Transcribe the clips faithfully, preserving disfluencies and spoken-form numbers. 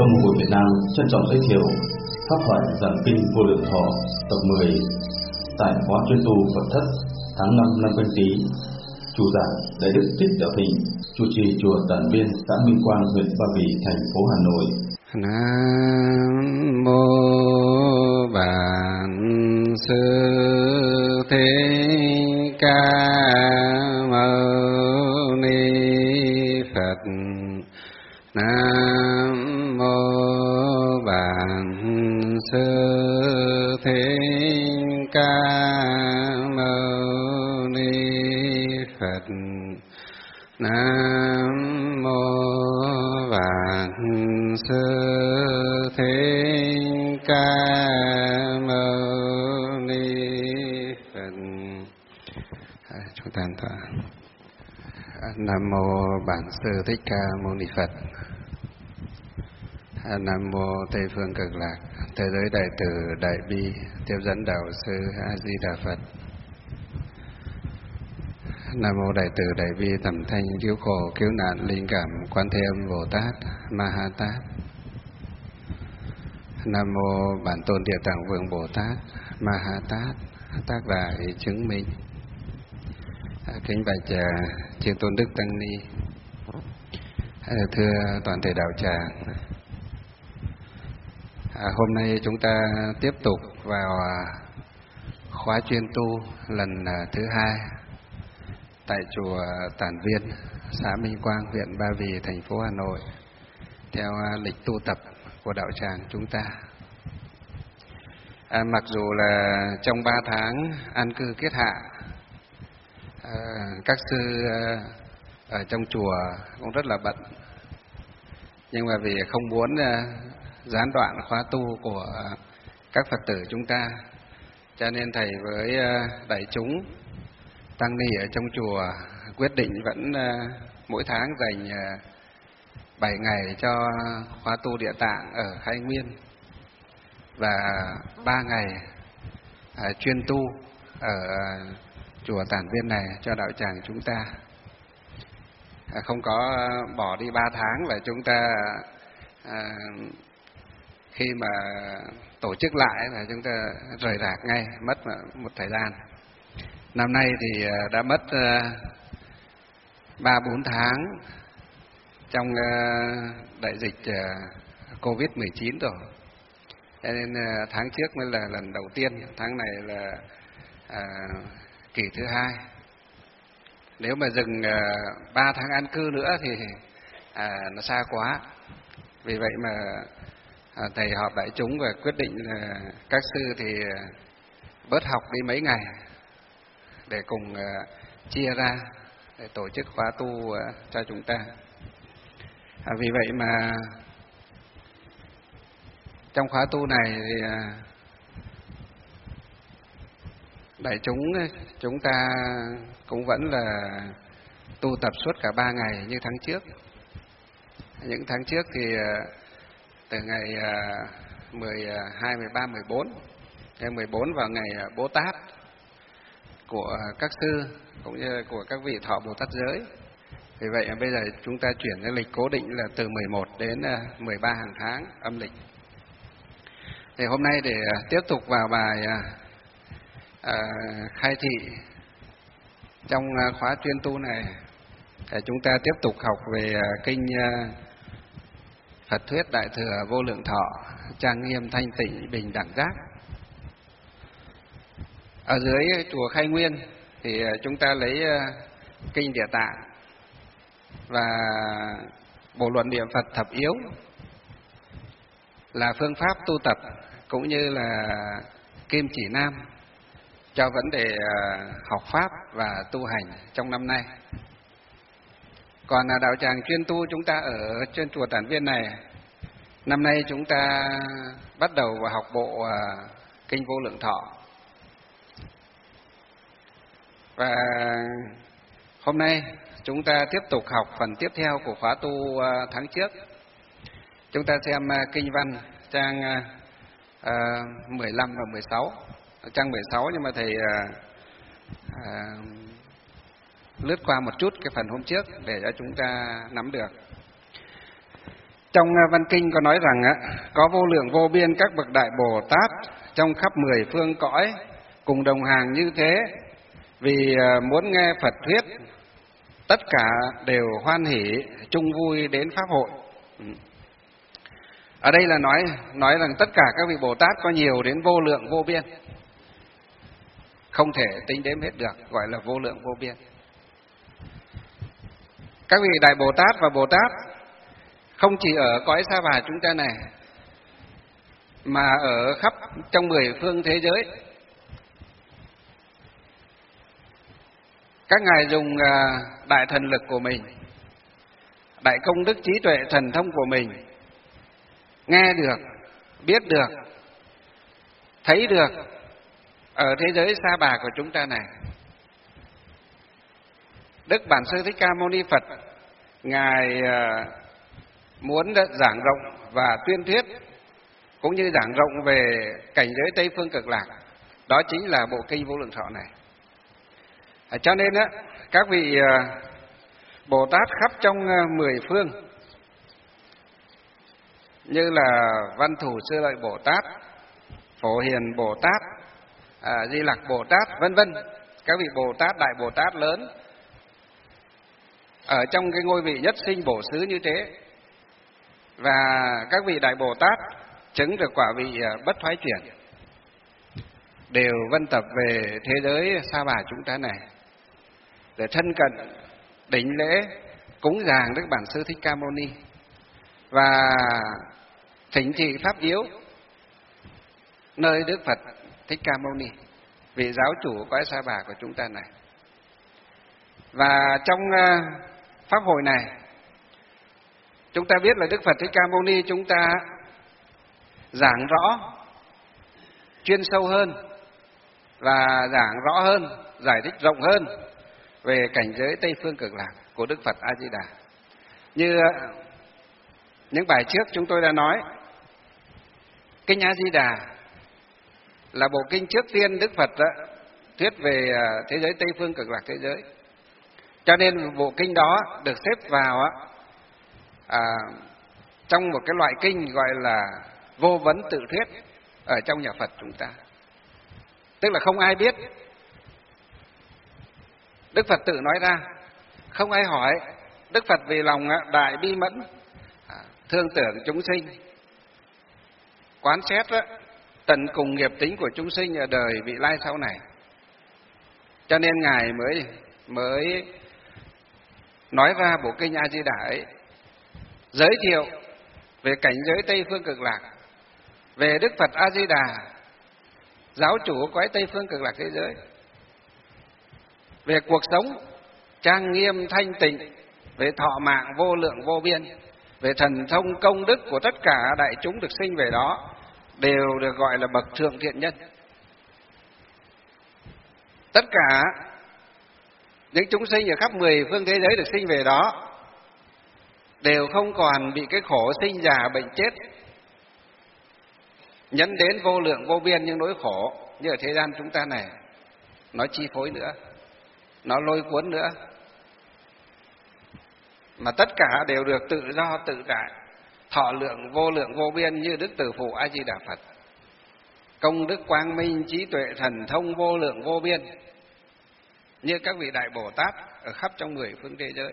Tông Môn Việt Nam trân trọng giới thiệu pháp thoại giảng kinh Vô Lượng Thọ tập mười tại khóa chuyên tu Phật thất tháng năm năm Canh Tý. Chủ giảng Đại đức Thích Đạo Thịnh, chủ trì chùa Tản Viên, xã Minh Quang, huyện Ba Vì, thành phố Hà Nội. Nam mô Bản Sư Thích Ca Mâu Ni Phật. Nam mô Bản Sư Thích Ca Mâu Ni Phật. Nam mô Bản Sư Thích Ca Mâu Ni Phật. À, chúng ta tọa. Nam mô Bản Sư Thích Ca Mâu Ni Phật. Nam mô Tây Phương Cực Lạc, Thế giới Đại Từ Đại Bi, tiếp dẫn đạo sư A Di Đà Phật. Nam mô Đại Từ Đại Bi Tầm Thanh Cứu Khổ Cứu Nạn Linh Cảm Quan Thế Âm Bồ Tát Ma Ha Tát. Nam mô Bản Tôn Địa Tạng Vương Bồ Tát Ma Ha Tát, tác đại chứng minh. Kính bạch chư tôn đức tăng ni, thưa toàn thể đạo tràng. À, hôm nay chúng ta tiếp tục vào khóa chuyên tu lần thứ hai tại chùa Tản Viên, xã Minh Quang, huyện Ba Vì, thành phố Hà Nội, theo lịch tu tập của đạo tràng chúng ta. À, mặc dù là trong ba tháng an cư kiết hạ, à, các sư ở trong chùa cũng rất là bận, nhưng mà vì không muốn gián đoạn khóa tu của các Phật tử chúng ta, cho nên thầy với đại chúng tăng ni ở trong chùa quyết định vẫn mỗi tháng dành bảy ngày cho khóa tu Địa Tạng ở Khai Nguyên và ba ngày chuyên tu ở chùa Tản Viên này cho đạo tràng chúng ta. Không có bỏ đi ba tháng và chúng ta à, khi mà tổ chức lại là chúng ta rời rạc ngay, mất một thời gian. Năm nay thì đã mất ba bốn tháng trong đại dịch Covid mười chín rồi. Cho nên tháng trước mới là lần đầu tiên, tháng này là à, kỳ thứ hai. Nếu mà dừng ba tháng an cư nữa thì à, nó xa quá. Vì vậy mà à, thầy họp đại chúng và quyết định là các sư thì bớt học đi mấy ngày để cùng à, chia ra để tổ chức khóa tu à, cho chúng ta. À, vì vậy mà trong khóa tu này thì à, đại chúng chúng ta cũng vẫn là tu tập suốt cả ba ngày như tháng trước. Những tháng trước thì từ ngày mười hai, mười ba, mười bốn, ngày mười bốn vào ngày Bố Tát của các sư cũng như của các vị thọ Bồ Tát giới. Vì vậy bây giờ chúng ta chuyển cái lịch cố định là từ mười một đến mười ba hàng tháng âm lịch. Thì hôm nay để tiếp tục vào bài à, khai thị trong khóa chuyên tu này, để chúng ta tiếp tục học về kinh Phật thuyết Đại thừa Vô Lượng Thọ, trang nghiêm thanh tịnh bình đẳng giác. Ở dưới chùa Khai Nguyên thì chúng ta lấy kinh Địa Tạng và bộ luận niệm Phật thập yếu là phương pháp tu tập cũng như là kim chỉ nam cho vấn đề học pháp và tu hành trong năm nay. Còn là đạo tràng chuyên tu chúng ta ở trên chùa Tản Viên này, năm nay chúng ta bắt đầu vào học bộ kinh Vô Lượng Thọ. Và hôm nay chúng ta tiếp tục học phần tiếp theo của khóa tu tháng trước. Chúng ta xem kinh văn trang mười lăm và mười sáu. Trang mười sáu nhưng mà thầy à, lướt qua một chút cái phần hôm trước để cho chúng ta nắm được. Trong văn kinh có nói rằng có vô lượng vô biên các bậc đại Bồ Tát trong khắp mười phương cõi cùng đồng hàng như thế, vì muốn nghe Phật thuyết, tất cả đều hoan hỷ chung vui đến pháp hội. Ở đây là nói nói rằng tất cả các vị Bồ Tát có nhiều đến vô lượng vô biên, không thể tính đếm hết được, gọi là vô lượng vô biên. Các vị đại Bồ Tát và Bồ Tát không chỉ ở cõi Sa Bà chúng ta này, mà ở khắp trong mười phương thế giới. Các ngài dùng đại thần lực của mình, đại công đức trí tuệ thần thông của mình, nghe được, biết được, thấy được ở thế giới Sa Bà của chúng ta này. Đức Bản Sư Thích Ca Mâu Ni Phật, ngài muốn giảng rộng và tuyên thuyết, cũng như giảng rộng về cảnh giới Tây Phương Cực Lạc, đó chính là bộ kinh Vô Lượng Thọ này. Cho nên á, các vị Bồ Tát khắp trong mười phương, như là Văn Thủ Sư Lợi Bồ Tát, Phổ Hiền Bồ Tát, à, Di Lặc Bồ Tát, vân vân, các vị Bồ Tát, đại Bồ Tát lớn ở trong cái ngôi vị nhất sinh bổ xứ như thế, và các vị đại Bồ Tát chứng được quả vị bất thoái chuyển, đều vân tập về thế giới Sa Bà chúng ta này để thân cận đảnh lễ cúng dường Đức Bản Sư Thích Ca Mâu Ni và thỉnh thị pháp yếu nơi Đức Phật Thích Ca Mâu Ni, vị giáo chủ cõi Sa Bà của chúng ta này. Và trong pháp hội này, chúng ta biết là Đức Phật Thích Ca Mâu Ni chúng ta giảng rõ, chuyên sâu hơn và giảng rõ hơn, giải thích rộng hơn về cảnh giới Tây Phương Cực Lạc của Đức Phật A Di Đà. Như những bài trước chúng tôi đã nói, kinh A Di Đà là bộ kinh trước tiên Đức Phật đã thuyết về thế giới Tây Phương Cực Lạc thế giới. Cho nên bộ kinh đó được xếp vào à, trong một cái loại kinh gọi là vô vấn tự thuyết ở trong nhà Phật chúng ta. Tức là không ai biết, Đức Phật tự nói ra, không ai hỏi. Đức Phật vì lòng đại bi mẫn, thương tưởng chúng sinh, quán xét tận cùng nghiệp tính của chúng sinh ở đời vị lai sau này, cho nên ngài mới mới nói ra bộ kinh A Di Đà ấy, giới thiệu về cảnh giới Tây Phương Cực Lạc, về Đức Phật A Di Đà, giáo chủ cõi Tây Phương Cực Lạc thế giới, về cuộc sống trang nghiêm thanh tịnh, về thọ mạng vô lượng vô biên, về thần thông công đức của tất cả đại chúng được sinh về đó, đều được gọi là bậc thượng thiện nhân. Tất cả những chúng sinh ở khắp mười phương thế giới được sinh về đó đều không còn bị cái khổ sinh già bệnh chết nhấn đến vô lượng vô biên những nỗi khổ như ở thế gian chúng ta này nó chi phối nữa, nó lôi cuốn nữa, mà tất cả đều được tự do tự tại, thọ lượng vô lượng vô biên như Đức Từ Phụ A Di Đà Phật, công đức quang minh trí tuệ thần thông vô lượng vô biên như các vị đại Bồ Tát ở khắp trong mười phương thế giới.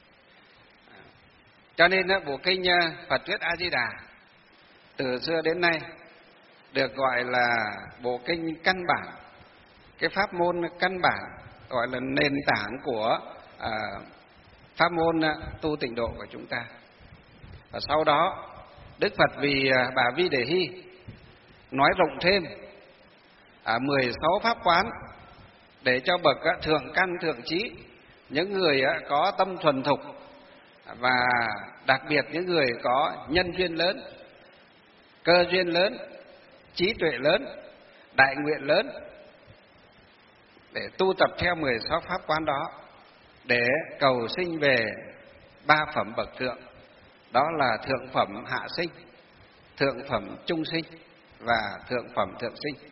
Cho nên bộ kinh Phật thuyết A Di Đà từ xưa đến nay được gọi là bộ kinh căn bản, cái pháp môn căn bản, gọi là nền tảng của à, pháp môn tu tịnh độ của chúng ta. Và sau đó Đức Phật vì bà Vi Đề Hy nói rộng thêm à, mười sáu pháp quán để cho bậc thượng căn thượng trí, những người có tâm thuần thục và đặc biệt những người có nhân duyên lớn, cơ duyên lớn, trí tuệ lớn, đại nguyện lớn, để tu tập theo mười sáu pháp quán đó, để cầu sinh về ba phẩm bậc thượng, đó là thượng phẩm hạ sinh, thượng phẩm trung sinh và thượng phẩm thượng sinh.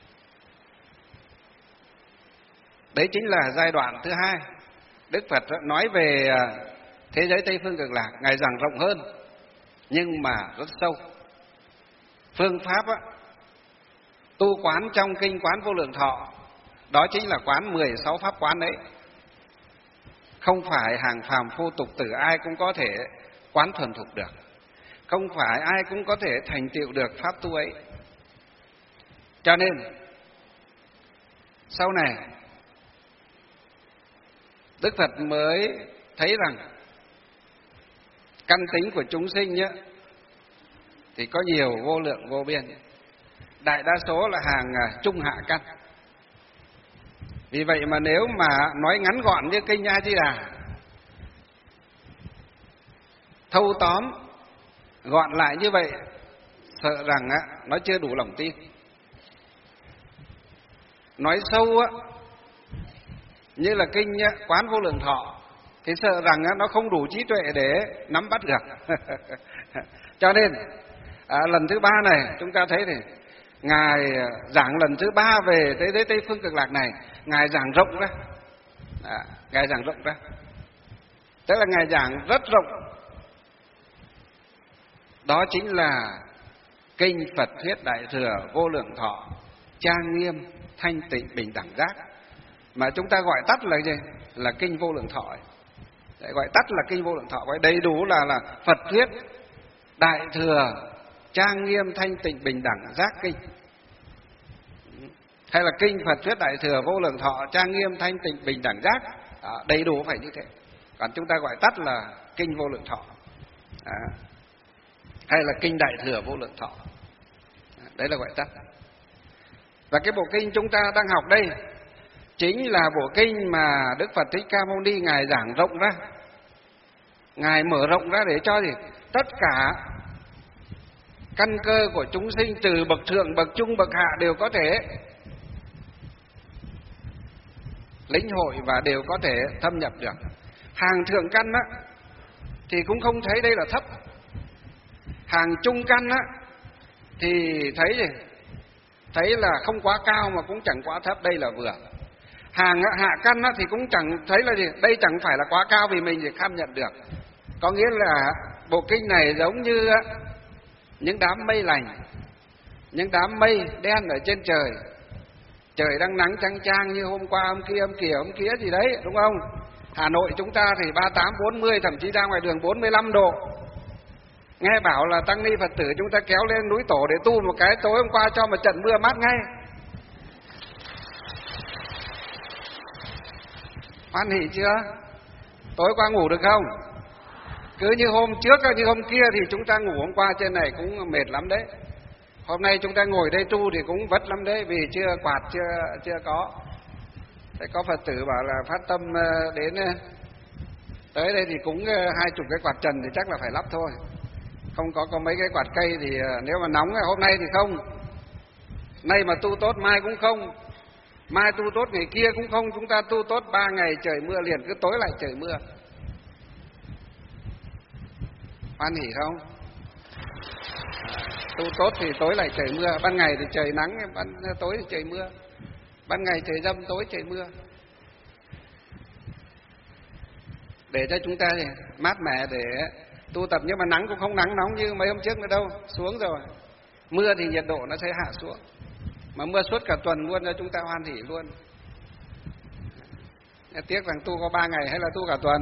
Đấy chính là giai đoạn thứ hai. Đức Phật nói về thế giới Tây Phương Cực Lạc, ngài giảng rộng hơn, nhưng mà rất sâu. Phương pháp á, tu quán trong kinh Quán Vô Lượng Thọ, đó chính là quán mười sáu pháp quán đấy. Không phải hàng phàm phu tục tử ai cũng có thể quán thuần thục được, không phải ai cũng có thể thành tựu được pháp tu ấy. Cho nên sau này Đức Phật mới thấy rằng căn tính của chúng sinh nhé, thì có nhiều vô lượng vô biên, đại đa số là hàng trung hạ căn. Vì vậy mà nếu mà nói ngắn gọn như kinh A Di Đà, thâu tóm gọn lại như vậy, sợ rằng á, nó chưa đủ lòng tin. Nói sâu á, như là kinh Quán Vô Lượng Thọ, thì sợ rằng á, nó không đủ trí tuệ để nắm bắt được. Cho nên à, lần thứ ba này chúng ta thấy thì Ngài giảng lần thứ ba về thế giới Tây Phương Cực Lạc này, Ngài giảng rộng ra, à, Ngài giảng rộng ra, tức là Ngài giảng rất rộng. Đó chính là kinh Phật Thuyết Đại Thừa Vô Lượng Thọ, trang nghiêm, thanh tịnh, bình đẳng giác, mà chúng ta gọi tắt là gì? Là kinh Vô Lượng Thọ ấy. Để gọi tắt là kinh Vô Lượng Thọ, gọi đầy đủ là là Phật Thuyết Đại Thừa trang nghiêm, thanh tịnh, bình đẳng giác kinh, hay là kinh Phật Thuyết Đại Thừa Vô Lượng Thọ trang nghiêm, thanh tịnh, bình đẳng giác. Đó, đầy đủ phải như thế. Còn chúng ta gọi tắt là kinh Vô Lượng Thọ, à, hay là kinh Đại Thừa Vô Lượng Thọ. Đấy là gọi tắt. Và cái bộ kinh chúng ta đang học đây chính là bộ kinh mà Đức Phật Thích Ca Mâu Ni Ngài giảng rộng ra, Ngài mở rộng ra để cho gì? Tất cả căn cơ của chúng sinh từ bậc thượng, bậc trung, bậc hạ đều có thể lĩnh hội và đều có thể thâm nhập được. Hàng thượng căn á thì cũng không thấy đây là thấp, hàng trung căn á thì thấy gì? Thấy là không quá cao mà cũng chẳng quá thấp, đây là vừa. Hàng hạ căn á thì cũng chẳng thấy là gì? Đây chẳng phải là quá cao vì mình thì kham nhận được. Có nghĩa là bộ kinh này giống như những đám mây lành, những đám mây đen ở trên trời. Trời đang nắng chang chang như hôm qua, hôm kia, hôm kia, hôm kia gì đấy, đúng không? Hà Nội chúng ta thì ba mươi tám, bốn mươi, thậm chí ra ngoài đường bốn mươi lăm độ. Nghe bảo là tăng ni Phật tử chúng ta kéo lên núi Tổ để tu một cái, tối hôm qua cho một trận mưa mát ngay. Hoan hỉ chưa? Tối qua ngủ được không? Cứ như hôm trước, như hôm kia thì chúng ta ngủ hôm qua trên này cũng mệt lắm đấy. Hôm nay chúng ta ngồi đây tu thì cũng vất lắm đấy, vì chưa quạt, chưa chưa có. Thế có Phật tử bảo là phát tâm đến tới đây thì cũng hai chục cái quạt trần thì chắc là phải lắp thôi. Không có có mấy cái quạt cây thì nếu mà nóng hôm nay thì không. Nay mà tu tốt mai cũng không. Mai tu tốt ngày kia cũng không. Chúng ta tu tốt ba ngày trời mưa liền, cứ tối lại trời mưa. Hoan hỉ không? Tu tốt thì tối lại trời mưa, ban ngày thì trời nắng, ban tối thì trời mưa. Ban ngày trời dâm, tối trời mưa. Để cho chúng ta thì mát mẻ để tu tập, nhưng mà nắng cũng không nắng nóng như mấy hôm trước nữa đâu, xuống rồi. Mưa thì nhiệt độ nó sẽ hạ xuống. Mà mưa suốt cả tuần luôn cho chúng ta hoan hỉ luôn. Tiếc rằng tu có ba ngày hay là tu cả tuần.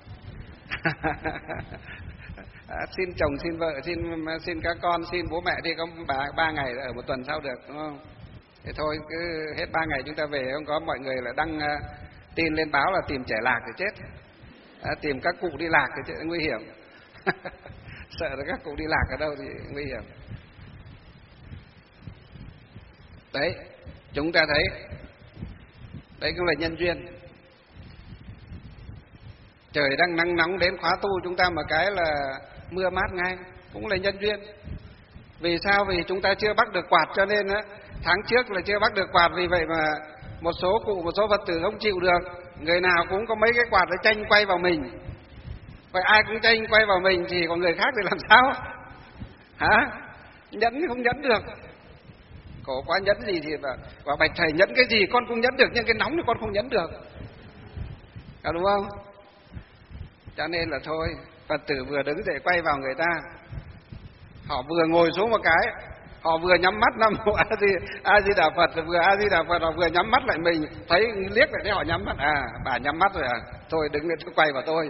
À, xin chồng, xin vợ, xin xin các con, xin bố mẹ thì có ba, ba ngày ở một tuần sao được, đúng không? Thế thôi, cứ hết ba ngày chúng ta về, không có mọi người là đăng uh, tin lên báo là tìm trẻ lạc thì chết. À, tìm các cụ đi lạc thì chết, nguy hiểm. Sợ là các cụ đi lạc ở đâu thì nguy hiểm. Đấy, chúng ta thấy đấy cũng là nhân duyên. Trời đang nắng nóng đến khóa tu chúng ta một cái là mưa mát ngay, cũng là nhân duyên. Vì sao? Vì chúng ta chưa bắt được quạt, cho nên á, tháng trước là chưa bắt được quạt, vì vậy mà một số cụ, một số Phật tử không chịu được. Người nào cũng có mấy cái quạt để tranh quay vào mình. Vậy ai cũng tranh quay vào mình thì còn người khác thì làm sao? Hả? Nhẫn không nhẫn được. Khổ quá, nhẫn gì thì và, và bạch thầy nhẫn cái gì con cũng nhẫn được, nhưng cái nóng thì con không nhẫn được. À, đúng không? Cho nên là thôi, Phật tử vừa đứng dậy quay vào người ta, Họ vừa ngồi xuống một cái, họ vừa nhắm mắt Nam Mô A Di A Di Đà Phật, vừa A Di Đà Phật, họ vừa nhắm mắt lại, mình thấy liếc lại thấy họ nhắm mắt, à bà nhắm mắt rồi à, thôi đứng lên, tôi quay vào tôi.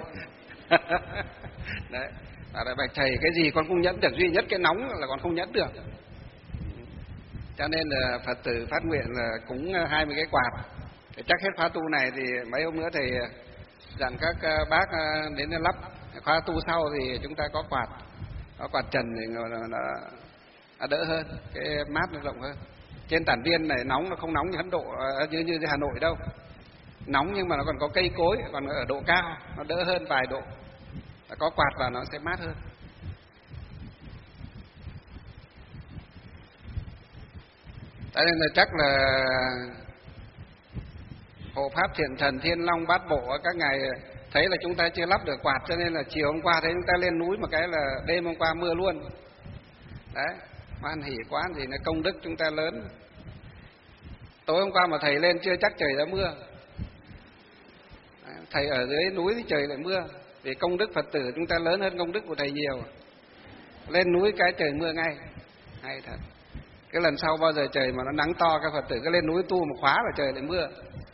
Đấy, à, bạch thầy cái gì con không nhẫn được, duy nhất cái nóng là con không nhẫn được. Cho nên là Phật tử phát nguyện là cúng hai mươi cái quạt. Để chắc hết khóa tu này thì mấy hôm nữa thầy dặn các bác đến lắp khóa tu sau thì chúng ta có quạt, có quạt trần thì nó, nó đỡ hơn, cái mát nó rộng hơn. Trên Tản Viên này nóng, nó không nóng như Ấn Độ, như như Hà Nội đâu, nóng nhưng mà nó còn có cây cối, còn ở độ cao nó đỡ hơn vài độ, có quạt vào nó sẽ mát hơn. Thế nên là chắc là Hộ Pháp Thiện Thần Thiên Long Bát Bộ các ngài thấy là chúng ta chưa lắp được quạt, cho nên là chiều hôm qua thấy chúng ta lên núi một cái là đêm hôm qua mưa luôn. Đấy, hoan hỉ quá, gì là công đức chúng ta lớn. Tối hôm qua mà thầy lên chưa chắc trời đã mưa. Đấy, thầy ở dưới núi thì trời lại mưa, vì công đức Phật tử chúng ta lớn hơn công đức của thầy nhiều. Lên núi cái trời mưa ngay, hay thật. Cái lần sau bao giờ trời mà nó nắng to, các Phật tử cứ lên núi tu một khóa là trời lại mưa.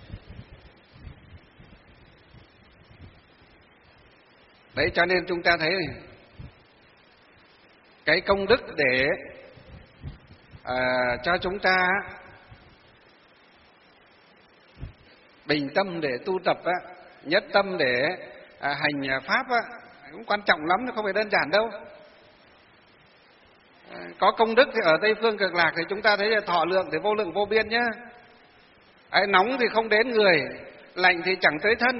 Đấy, cho nên chúng ta thấy cái công đức để à, cho chúng ta bình tâm để tu tập á, nhất tâm để à, hành pháp á, cũng quan trọng lắm, nó không phải đơn giản đâu. À, có công đức thì ở Tây Phương Cực Lạc thì chúng ta thấy là thọ lượng thì vô lượng vô biên nhá. Ai nóng thì không đến người, lạnh thì chẳng tới thân,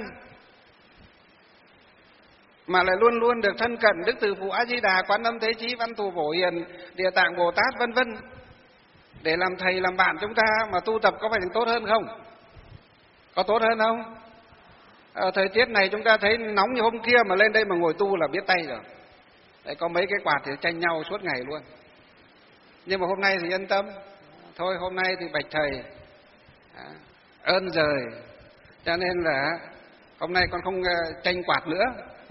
mà lại luôn luôn được thân cận Đức Từ Phụ A Di Đà, Quán Âm Thế Chí, Văn Thù Phổ Hiền, Địa Tạng Bồ Tát vân vân, để làm thầy làm bạn chúng ta mà tu tập có phải tốt hơn không? Có tốt hơn không? Ở thời tiết này chúng ta thấy nóng như hôm kia mà lên đây mà ngồi tu là biết tay rồi. Đấy, có mấy cái quạt thì tranh nhau suốt ngày luôn. Nhưng mà hôm nay thì yên tâm. Thôi hôm nay thì bạch thầy à, ơn giời, cho nên là hôm nay con không tranh quạt nữa.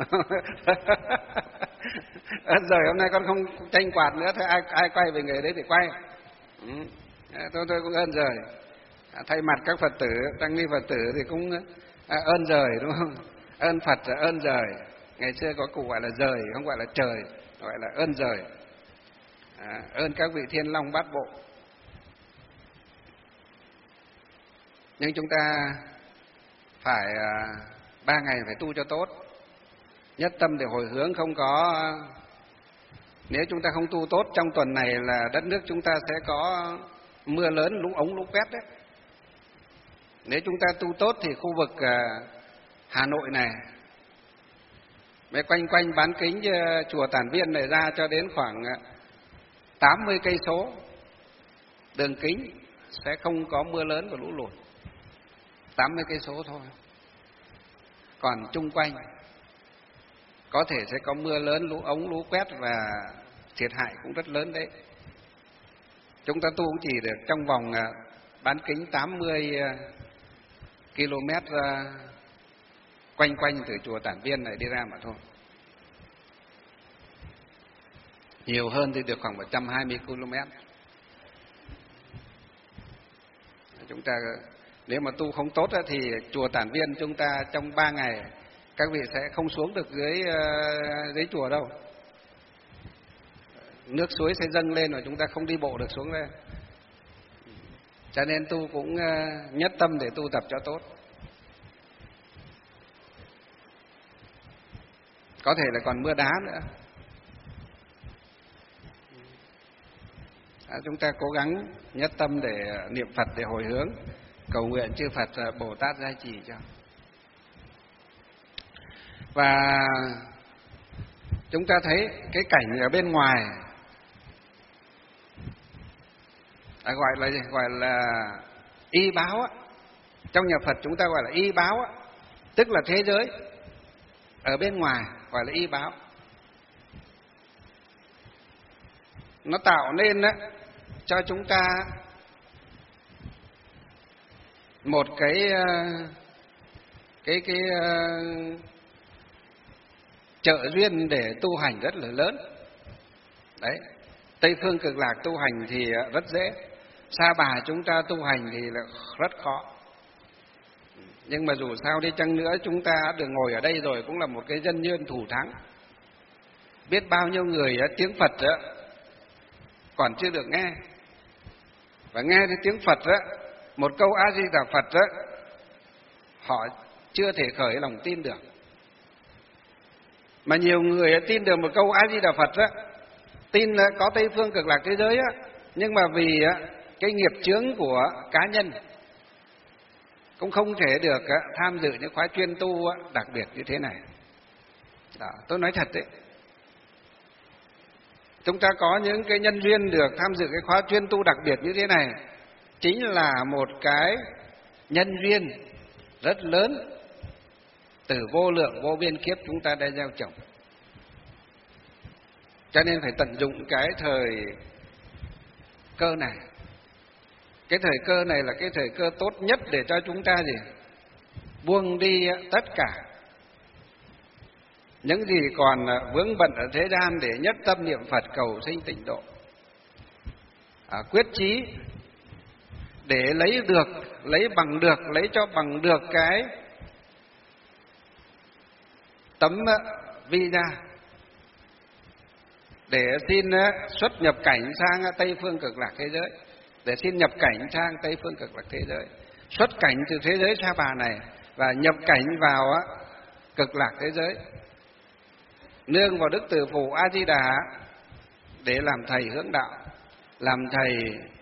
Ơn giời hôm nay con không tranh quạt nữa, thôi ai ai quay về người đấy thì quay. Ừ. Tôi tôi cũng ơn giời. À, thay mặt các Phật tử, tăng ni Phật tử thì cũng à, ơn giời, đúng không? Ơn Phật là ơn giời. Ngày xưa có cụ gọi là giời, không gọi là trời, gọi là ơn giời. À, ơn các vị Thiên Long Bát Bộ. Nhưng chúng ta phải à, ba ngày phải tu cho tốt, nhất tâm để hồi hướng. Không có, nếu chúng ta không tu tốt trong tuần này là đất nước chúng ta sẽ có mưa lớn, lũ ống lũ quét đấy. Nếu chúng ta tu tốt thì khu vực uh, Hà Nội này, mấy quanh quanh bán kính uh, chùa Tản Viên này ra cho đến khoảng uh, tám mươi cây số đường kính sẽ không có mưa lớn và lũ lụt. tám mươi cây số thôi. Còn chung quanh có thể sẽ có mưa lớn, lũ ống lũ quét và thiệt hại cũng rất lớn đấy. Chúng ta tu cũng chỉ được trong vòng uh, bán kính tám mươi uh, ki lô mét uh, quanh quanh từ chùa Tản Viên này đi ra mà thôi. Nhiều hơn thì được khoảng một trăm hai mươi ki lô mét. Chúng ta nếu mà tu không tốt thì chùa Tản Viên chúng ta trong ba ngày các vị sẽ không xuống được dưới uh, dưới chùa đâu. Nước suối sẽ dâng lên và chúng ta không đi bộ được xuống đây. Cho nên tu cũng uh, nhất tâm để tu tập cho tốt. Có thể là còn mưa đá nữa. À, chúng ta cố gắng nhất tâm để niệm Phật, để hồi hướng, cầu nguyện chư Phật Bồ Tát gia trì cho. Và chúng ta thấy cái cảnh ở bên ngoài à, gọi là gọi là y báo á. Trong nhà Phật chúng ta gọi là y báo á, tức là thế giới ở bên ngoài gọi là y báo. Nó tạo nên á cho chúng ta một cái cái cái trợ duyên để tu hành rất là lớn. Đấy, Tây Phương Cực Lạc tu hành thì rất dễ, Sa Bà chúng ta tu hành thì là rất khó. Nhưng mà dù sao đi chăng nữa, chúng ta được ngồi ở đây rồi cũng là một cái dân nhân thủ thắng. Biết bao nhiêu người tiếng Phật đó, còn chưa được nghe, và nghe thấy tiếng Phật đó, một câu A Di Đà Phật đó, họ chưa thể khởi lòng tin được. Mà nhiều người tin được một câu A Di Đà Phật đó, tin có Tây Phương Cực Lạc thế giới đó, nhưng mà vì cái nghiệp chướng của cá nhân cũng không thể được tham dự những khóa chuyên tu đặc biệt như thế này. Đó, tôi nói thật đấy. Chúng ta có những cái nhân duyên được tham dự cái khóa chuyên tu đặc biệt như thế này, chính là một cái nhân duyên rất lớn từ vô lượng vô biên kiếp chúng ta đã gieo trồng. Cho nên phải tận dụng cái thời cơ này. Cái thời cơ này là cái thời cơ tốt nhất để cho chúng ta gì? Buông đi tất cả những gì còn vướng bận ở thế gian để nhất tâm niệm Phật cầu sinh tịnh độ. À, quyết chí để lấy được, lấy bằng được, lấy cho bằng được cái tấm visa để xin xuất nhập cảnh sang Tây Phương Cực Lạc thế giới, để xin nhập cảnh sang Tây Phương Cực Lạc thế giới, xuất cảnh từ thế giới Sa Bà này và nhập cảnh vào Cực Lạc thế giới, nương vào Đức Từ Phụ A Di Đà để làm thầy hướng đạo, làm thầy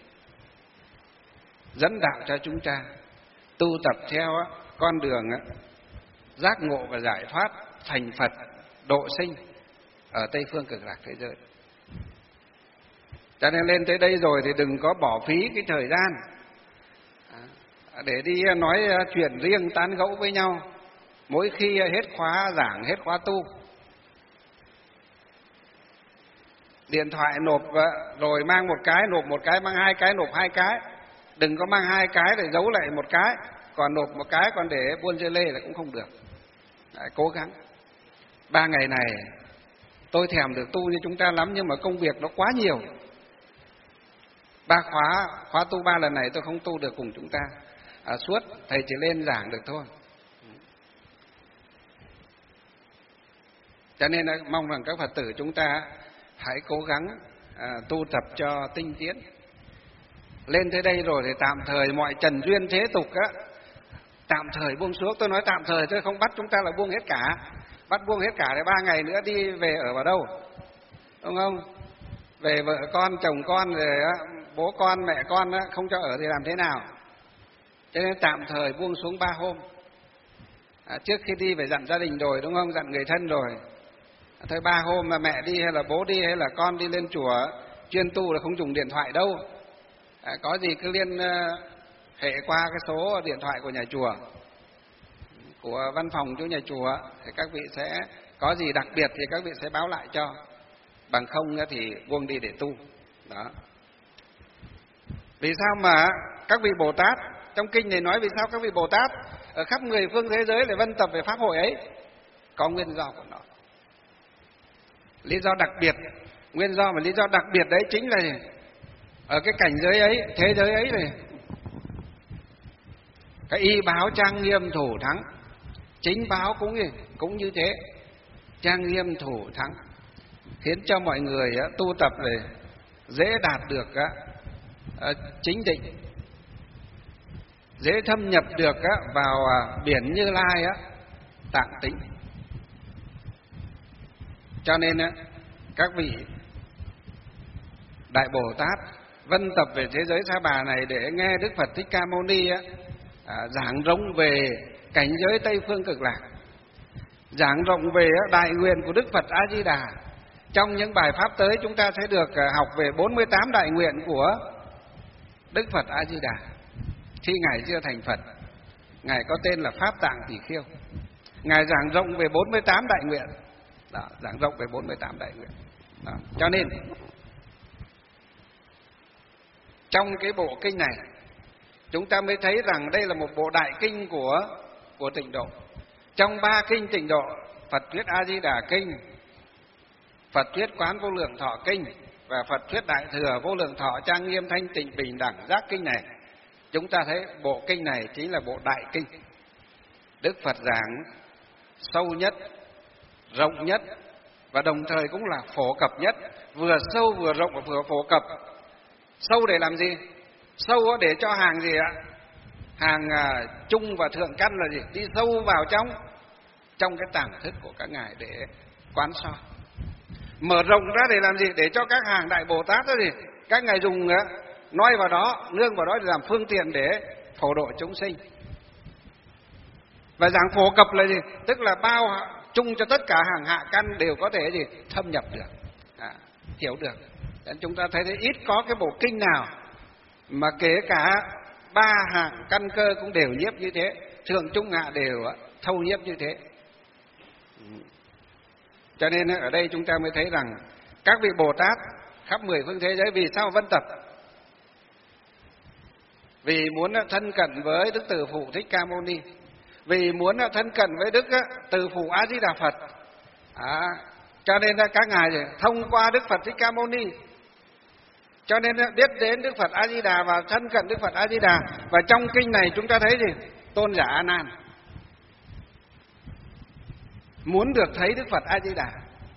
dẫn đạo cho chúng ta tu tập theo con đường giác ngộ và giải thoát thành Phật độ sinh ở Tây Phương Cực Lạc thế giới. Cho nên lên tới đây rồi thì đừng có bỏ phí cái thời gian để đi nói chuyện riêng tán gẫu với nhau mỗi khi hết khóa giảng, hết khóa tu. Điện thoại nộp rồi mang một cái, nộp một cái, mang hai cái, nộp hai cái. Đừng có mang hai cái để giấu lại một cái, còn nộp một cái còn để buôn dưa lê là cũng không được. Đấy, cố gắng. Ba ngày này tôi thèm được tu như chúng ta lắm, nhưng mà công việc nó quá nhiều. Ba khóa, khóa tu ba lần này tôi không tu được cùng chúng ta à, suốt, thầy chỉ lên giảng được thôi. Cho nên mong rằng các Phật tử chúng ta hãy cố gắng à, tu tập cho tinh tiến. Lên tới đây rồi thì tạm thời mọi trần duyên thế tục á, tạm thời buông xuống. Tôi nói tạm thời chứ không bắt chúng ta là buông hết cả. Bắt buông hết cả thì ba ngày nữa đi về ở vào đâu, đúng không? Về vợ con, chồng con, rồi á, bố con, mẹ con á, không cho ở thì làm thế nào? Cho nên tạm thời buông xuống ba hôm. À, trước khi đi phải dặn gia đình rồi, đúng không? Dặn người thân rồi. À, thôi ba hôm mà mẹ đi hay là bố đi hay là con đi lên chùa chuyên tu là không dùng điện thoại đâu. À, có gì cứ liên uh, hệ qua cái số điện thoại của nhà chùa, của văn phòng chỗ nhà chùa, thì các vị sẽ có gì đặc biệt thì các vị sẽ báo lại cho. Bằng không thì buông đi để tu. Đó. Vì sao mà các vị Bồ Tát, trong kinh này nói vì sao các vị Bồ Tát ở khắp mười phương thế giới lại vân tập về pháp hội ấy? Có nguyên do của nó. Lý do đặc biệt, nguyên do và lý do đặc biệt đấy chính là ở cái cảnh giới ấy, thế giới ấy này, cái y báo trang nghiêm thủ thắng, chính báo cũng gì cũng như thế, trang nghiêm thủ thắng, khiến cho mọi người tu tập để dễ đạt được chính định, dễ thâm nhập được vào biển Như Lai tạng tĩnh. Cho nên các vị Đại Bồ Tát vân tập về thế giới Sa Bà này để nghe Đức Phật Thích Ca Mâu Ni à, giảng rộng về cảnh giới Tây Phương Cực Lạc, giảng rộng về đại nguyện của Đức Phật A Di Đà. Trong những bài pháp tới chúng ta sẽ được học về bốn mươi tám đại nguyện của Đức Phật A Di Đà khi Ngài chưa thành Phật. Ngài có tên là Pháp Tạng Tỷ Khiêu. Ngài giảng rộng về bốn mươi tám đại nguyện. Đó, giảng rộng về bốn mươi tám đại nguyện. Đó. Cho nên trong cái bộ kinh này chúng ta mới thấy rằng đây là một bộ đại kinh của của Tịnh Độ. Trong ba kinh Tịnh Độ, Phật thuyết A Di Đà kinh, Phật thuyết Quán Vô Lượng Thọ kinh và Phật thuyết Đại Thừa Vô Lượng Thọ Trang Nghiêm Thanh Tịnh Bình Đẳng Giác Kinh này, chúng ta thấy bộ kinh này chính là bộ đại kinh. Đức Phật giảng sâu nhất, rộng nhất và đồng thời cũng là phổ cập nhất, vừa sâu vừa rộng và vừa phổ cập. Sâu để làm gì? Sâu để cho hàng gì ạ? Hàng à, trung và thượng căn là gì? Đi sâu vào trong trong cái tàng thức của các ngài để quán soi. Mở rộng ra để làm gì? Để cho các hàng đại Bồ Tát đó gì? Các ngài dùng á, nói vào đó, nương vào đó để làm phương tiện để phổ độ chúng sinh. Và giảng phổ cập là gì? Tức là bao chung cho tất cả hàng hạ căn đều có thể gì? Thâm nhập được, à, hiểu được. Nên chúng ta thấy, thấy ít có cái bộ kinh nào mà kể cả ba hạng căn cơ cũng đều nhiếp như thế, thượng trung hạ đều thâu nhiếp như thế. Cho nên ở đây chúng ta mới thấy rằng các vị Bồ Tát khắp mười phương thế giới vì sao vân tập? Vì muốn thân cận với Đức Từ Phụ Thích Ca Mâu Ni, vì muốn thân cận với Đức Từ Phụ A Di Đà Phật. À, cho nên các ngài thông qua Đức Phật Thích Ca Mâu Ni, cho nên biết đến Đức Phật A Di Đà và thân cận Đức Phật A Di Đà. Và trong kinh này chúng ta thấy gì? Tôn giả A Nan muốn được thấy Đức Phật A Di Đà.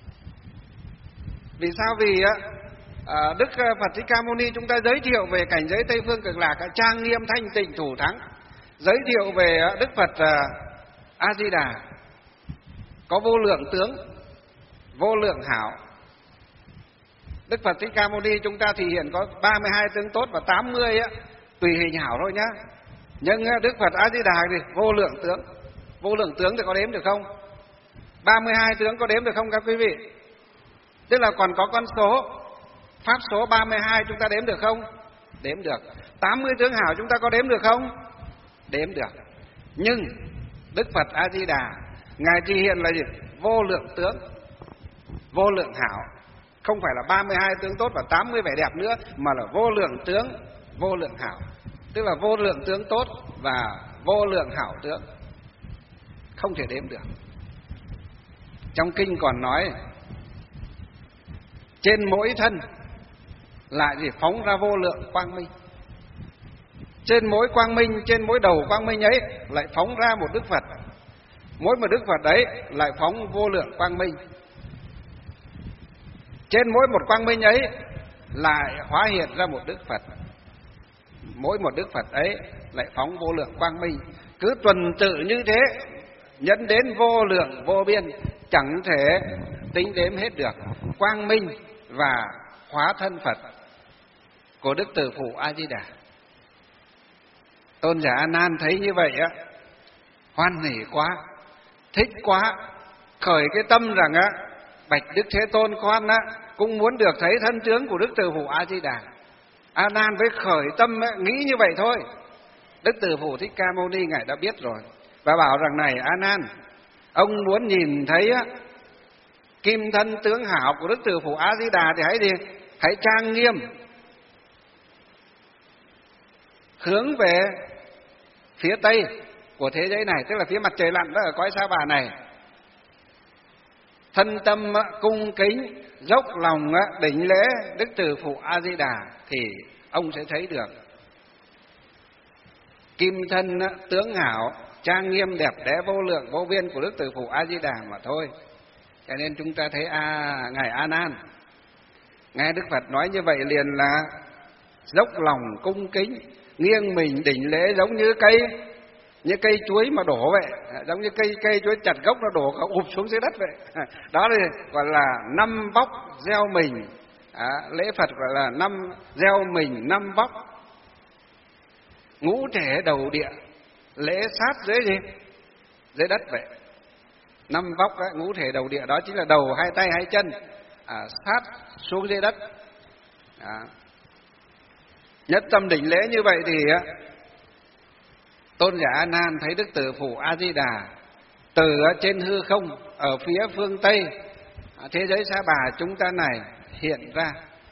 Vì sao? Vì à, Đức Phật Thích Ca Mâu Ni chúng ta giới thiệu về cảnh giới Tây Phương Cực Lạc trang nghiêm thanh tịnh thủ thắng, giới thiệu về Đức Phật A Di Đà có vô lượng tướng, vô lượng hảo. Đức Phật Thích Ca Mâu Ni chúng ta thì hiện có ba mươi hai tướng tốt và tám mươi á, tùy hình hảo thôi nhá. Nhưng Đức Phật A Di Đà thì vô lượng tướng. Vô lượng tướng thì có đếm được không? ba mươi hai tướng có đếm được không các quý vị? Tức là còn có con số pháp số ba mươi hai chúng ta đếm được không? Đếm được. tám mươi tướng hảo chúng ta có đếm được không? Đếm được. Nhưng Đức Phật A Di Đà ngài chỉ hiện là gì? Vô lượng tướng, vô lượng hảo. Không phải là ba mươi hai tướng tốt và tám mươi vẻ đẹp nữa, mà là vô lượng tướng, vô lượng hảo. Tức là vô lượng tướng tốt và vô lượng hảo tướng, không thể đếm được. Trong kinh còn nói trên mỗi thân lại gì? Phóng ra vô lượng quang minh. Trên mỗi quang minh, trên mỗi đầu quang minh ấy lại phóng ra một Đức Phật. Mỗi một Đức Phật đấy lại phóng vô lượng quang minh. Trên mỗi một quang minh ấy lại hóa hiện ra một Đức Phật. Mỗi một Đức Phật ấy lại phóng vô lượng quang minh. Cứ tuần tự như thế, dẫn đến vô lượng vô biên, chẳng thể tính đếm hết được quang minh và hóa thân Phật của Đức Từ Phụ A Di Đà. Tôn giả A Nan thấy như vậy á, hoan hỉ quá, thích quá, khởi cái tâm rằng á, bạch Đức Thế Tôn con á cũng muốn được thấy thân tướng của Đức Từ Phụ A Di Đà. A Nan với khởi tâm á, nghĩ như vậy thôi. Đức Từ Phụ Thích Ca Mâu Ni ngài đã biết rồi và bảo rằng này A Nan, ông muốn nhìn thấy á, kim thân tướng hảo của Đức Từ Phụ A Di Đà thì hãy đi, hãy trang nghiêm hướng về phía tây của thế giới này, tức là phía mặt trời lặn đó, ở cõi Sa Bà này. Thân tâm cung kính, dốc lòng đảnh lễ Đức Từ Phụ A Di Đà thì ông sẽ thấy được kim thân tướng hảo, trang nghiêm đẹp đẽ vô lượng vô biên của Đức Từ Phụ A Di Đà mà thôi. Cho nên chúng ta thấy a ngài A Nan nghe Đức Phật nói như vậy liền là dốc lòng cung kính, nghiêng mình đảnh lễ, giống như cây như cây chuối mà đổ vậy, giống như cây cây chuối chặt gốc nó đổ ụp xuống dưới đất vậy. Đó thì gọi là năm vóc gieo mình. À, lễ Phật gọi là năm gieo mình năm vóc, ngũ thể đầu địa, lễ sát dưới gì? Dưới đất vậy. Năm vóc ấy, ngũ thể đầu địa đó chính là đầu, hai tay, hai chân, à, sát xuống dưới đất. À. Nhất tâm đỉnh lễ như vậy thì á, Tôn giả A Nan thấy Đức Từ Phụ A Di Đà từ trên hư không ở phía phương Tây thế giới Sa Bà chúng ta này hiện ra.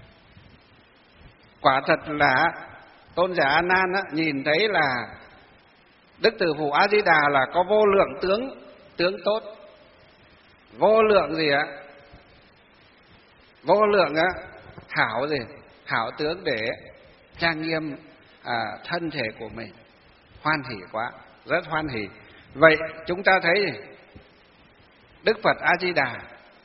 Quả thật là Tôn giả A Nan á, nhìn thấy là Đức Từ Phụ A Di Đà là có vô lượng tướng, tướng tốt. Vô lượng gì ạ? Vô lượng á, hảo gì? Hảo tướng để trang nghiêm à, thân thể của mình. Hoan hỷ quá, rất hoan hỷ. Vậy chúng ta thấy gì? Đức Phật A Di Đà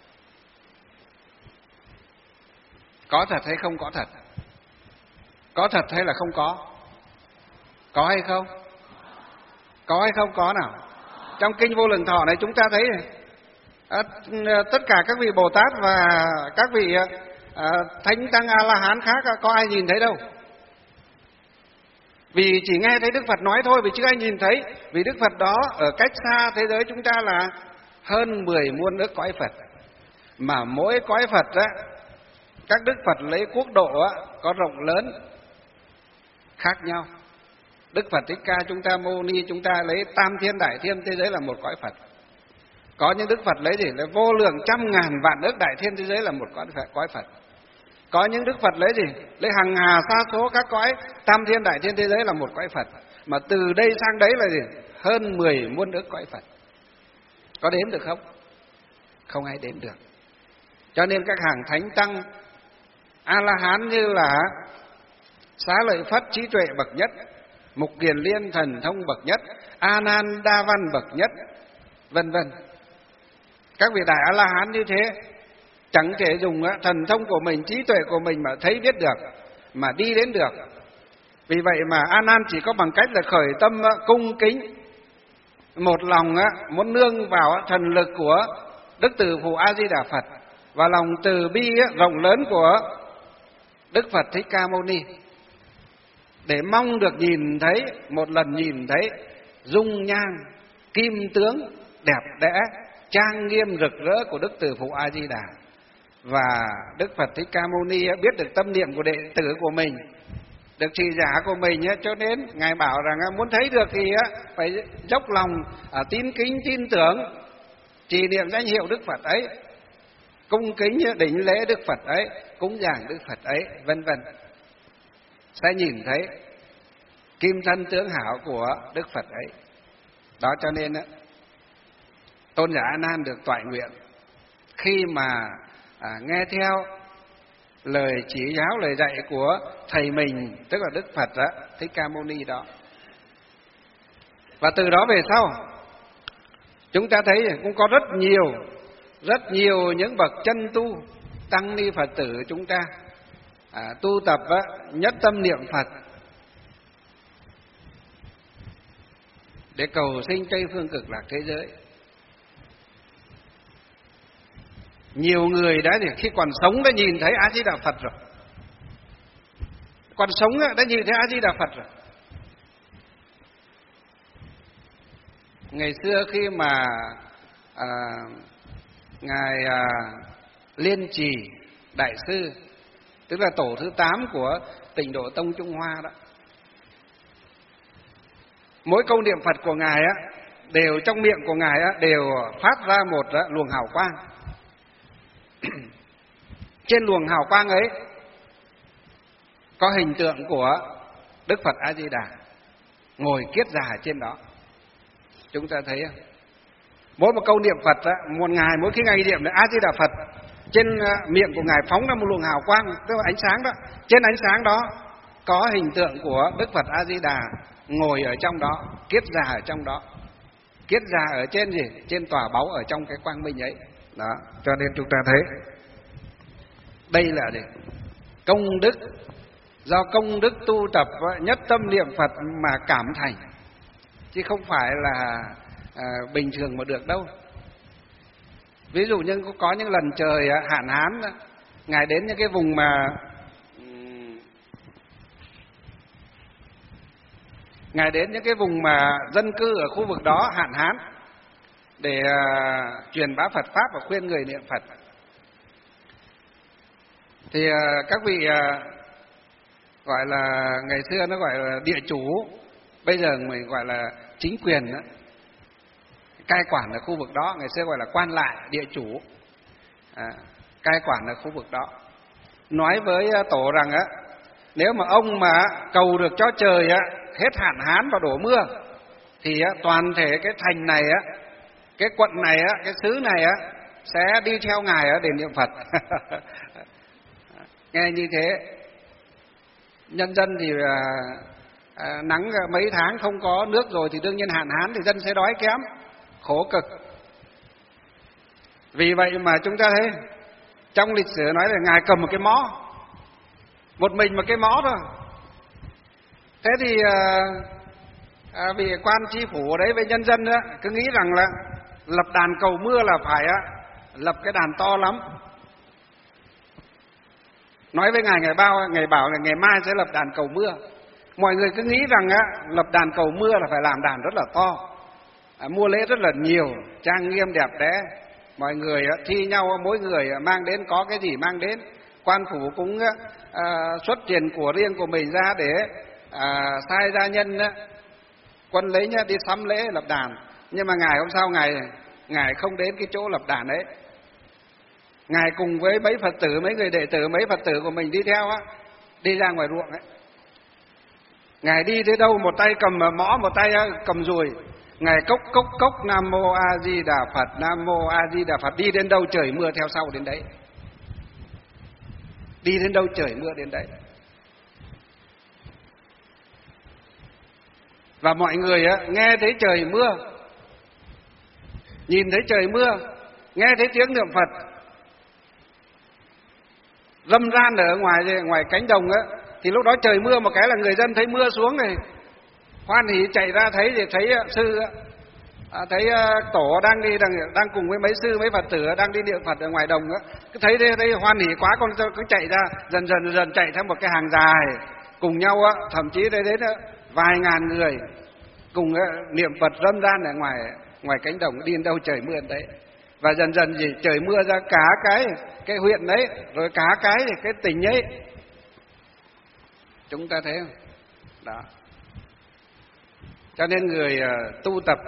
có thật hay không có thật? Có thật hay là không có? Có hay không? Có hay không có nào? Trong kinh Vô Lượng Thọ này chúng ta thấy à, tất cả các vị Bồ Tát và các vị à, Thánh Tăng A-la-hán khác có ai nhìn thấy đâu. Vì chỉ nghe thấy Đức Phật nói thôi, vì chưa ai nhìn thấy. Vì Đức Phật đó ở cách xa thế giới chúng ta là hơn mười muôn ức cõi Phật. Mà mỗi cõi Phật á, các Đức Phật lấy quốc độ á, có rộng lớn khác nhau. Đức Phật Thích Ca chúng ta Mâu Ni chúng ta lấy tam thiên đại thiên thế giới là một cõi Phật. Có những Đức Phật lấy gì? Lấy vô lượng trăm ngàn vạn ức đại thiên thế giới là một cõi Phật. Có những Đức Phật lấy gì? Lấy hàng hà sa số các cõi tam thiên đại thiên thế giới là một cõi Phật. Mà từ đây sang đấy là gì? Hơn mười muôn ức cõi Phật. Có đếm được không? Không ai đếm được. Cho nên các hàng thánh tăng A-la-hán như là Xá Lợi Phất trí tuệ bậc nhất, Mục Kiền Liên thần thông bậc nhất, A Nan Đa Văn bậc nhất, vân vân. Các vị đại A-la-hán như thế chẳng thể dùng thần thông của mình, trí tuệ của mình mà thấy biết được, mà đi đến được. Vì vậy mà A Nan chỉ có bằng cách là khởi tâm cung kính, một lòng muốn nương vào thần lực của Đức Từ Phụ A Di Đà Phật và lòng từ bi rộng lớn của Đức Phật Thích Ca Mâu Ni, để mong được nhìn thấy, một lần nhìn thấy dung nhan kim tướng đẹp đẽ trang nghiêm rực rỡ của Đức Từ Phụ A Di Đà. Và Đức Phật Thích Ca Mâu Ni biết được tâm niệm của đệ tử của mình, được trì giả của mình, cho nên Ngài bảo rằng muốn thấy được thì phải dốc lòng tín kính tin tưởng, trì niệm danh hiệu Đức Phật ấy, cung kính đỉnh lễ Đức Phật ấy, cúng dường Đức Phật ấy, vân vân, sẽ nhìn thấy kim thân tướng hảo của Đức Phật ấy. Đó cho nên tôn giả A Nan được toại nguyện khi mà à, nghe theo lời chỉ giáo, lời dạy của thầy mình, tức là Đức Phật đó, Thích Ca Mâu Ni đó. Và từ đó về sau chúng ta thấy cũng có rất nhiều rất nhiều những bậc chân tu tăng ni Phật tử chúng ta à, tu tập á, nhất tâm niệm Phật để cầu sinh Tây phương cực lạc thế giới. Nhiều người đã thì khi còn sống đã nhìn thấy A Di Đà Phật rồi, còn sống đã nhìn thấy A Di Đà Phật rồi. Ngày xưa khi mà à, ngài à, Liên Trì Đại sư, tức là tổ thứ tám của Tịnh Độ Tông Trung Hoa đó, mỗi câu niệm Phật của ngài á, đều trong miệng của ngài á, đều phát ra một á, luồng hào quang. Trên luồng hào quang ấy có hình tượng của Đức Phật A Di Đà ngồi kiết già trên đó. Chúng ta thấy không? Mỗi một câu niệm Phật á, một ngày mỗi khi ngài niệm là A Di Đà Phật, trên miệng của ngài phóng ra một luồng hào quang, tức là ánh sáng đó. Trên ánh sáng đó có hình tượng của Đức Phật A Di Đà ngồi ở trong đó, kiết già ở trong đó. Kiết già ở trên gì? Trên tòa báu ở trong cái quang minh ấy. Đó, cho nên chúng ta thấy đây là gì? Công đức, do công đức tu tập nhất tâm niệm Phật mà cảm thành, chứ không phải là à, bình thường mà được đâu. Ví dụ như có những lần trời hạn hán, ngài đến những cái vùng mà ngài đến những cái vùng mà dân cư ở khu vực đó hạn hán để uh, truyền bá Phật pháp và khuyên người niệm Phật. Thì uh, các vị uh, gọi là ngày xưa nó gọi là địa chủ, bây giờ mình gọi là chính quyền đó, cai quản ở khu vực đó, ngày xưa gọi là quan lại địa chủ, à, cai quản ở khu vực đó, nói với uh, tổ rằng á, nếu mà ông mà cầu được cho trời á hết hạn hán và đổ mưa thì á, toàn thể cái thành này á, cái quận này á, cái xứ này á sẽ đi theo ngài á để niệm Phật. nghe như thế. Nhân dân thì à, à, nắng mấy tháng không có nước rồi thì đương nhiên hạn hán thì dân sẽ đói kém, khổ cực. Vì vậy mà chúng ta thấy trong lịch sử nói là Ngài cầm một cái mõ, một mình một cái mõ thôi. Thế thì à, à, vị quan tri phủ ở đấy với nhân dân đó, cứ nghĩ rằng là lập đàn cầu mưa là phải á, lập cái đàn to lắm. Nói với Ngài, Ngài bao, Ngài bảo là ngày mai sẽ lập đàn cầu mưa. Mọi người cứ nghĩ rằng á, lập đàn cầu mưa là phải làm đàn rất là to, à, mua lễ rất là nhiều, trang nghiêm đẹp đẽ. Mọi người á, thi nhau, mỗi người mang đến có cái gì mang đến. Quan phủ cũng à, xuất tiền của riêng của mình ra để à, sai gia nhân á, quân lính á, đi sắm lễ lập đàn. Nhưng mà Ngài hôm sau Ngài Ngài không đến cái chỗ lập đàn ấy. Ngài cùng với mấy Phật tử, mấy người đệ tử, mấy Phật tử của mình đi theo á, đi ra ngoài ruộng ấy. Ngài đi tới đâu một tay cầm mõ, một tay cầm dùi. Ngài cốc cốc cốc Nam Mô A Di Đà Phật, Nam Mô A Di Đà Phật, đi đến đâu trời mưa theo sau đến đấy. Đi đến đâu trời mưa đến đấy. Và mọi người á, nghe thấy trời mưa, nhìn thấy trời mưa, nghe thấy tiếng niệm Phật râm ran ở ngoài ngoài cánh đồng á, thì lúc đó trời mưa một cái là người dân thấy mưa xuống này, hoan hỉ chạy ra thấy thì thấy sư à, thấy tổ đang đi đang đang cùng với mấy sư mấy Phật tử đang đi niệm Phật ở ngoài đồng á, cứ thấy đây đây hoan hỉ quá, con cứ chạy ra, dần dần dần chạy theo một cái hàng dài cùng nhau á, thậm chí đây đến vài ngàn người cùng niệm Phật râm ran ở ngoài ngoài cánh đồng, đi đến đâu trời mưa đấy. Và dần dần gì trời mưa ra cả cái cái huyện đấy, rồi cả cái cái tỉnh ấy. Chúng ta thấy không? Đó. Cho nên người uh, tu tập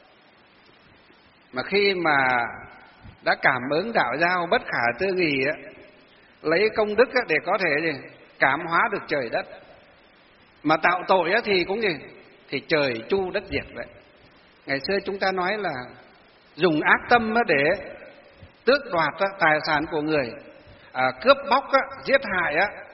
mà khi mà đã cảm ứng đạo giao bất khả tư nghì á, lấy công đức á, để có thể gì cảm hóa được trời đất. Mà tạo tội á, thì cũng gì thì trời chu đất diệt vậy. Ngày xưa chúng ta nói là dùng ác tâm để tước đoạt tài sản của người, à, cướp bóc, giết hại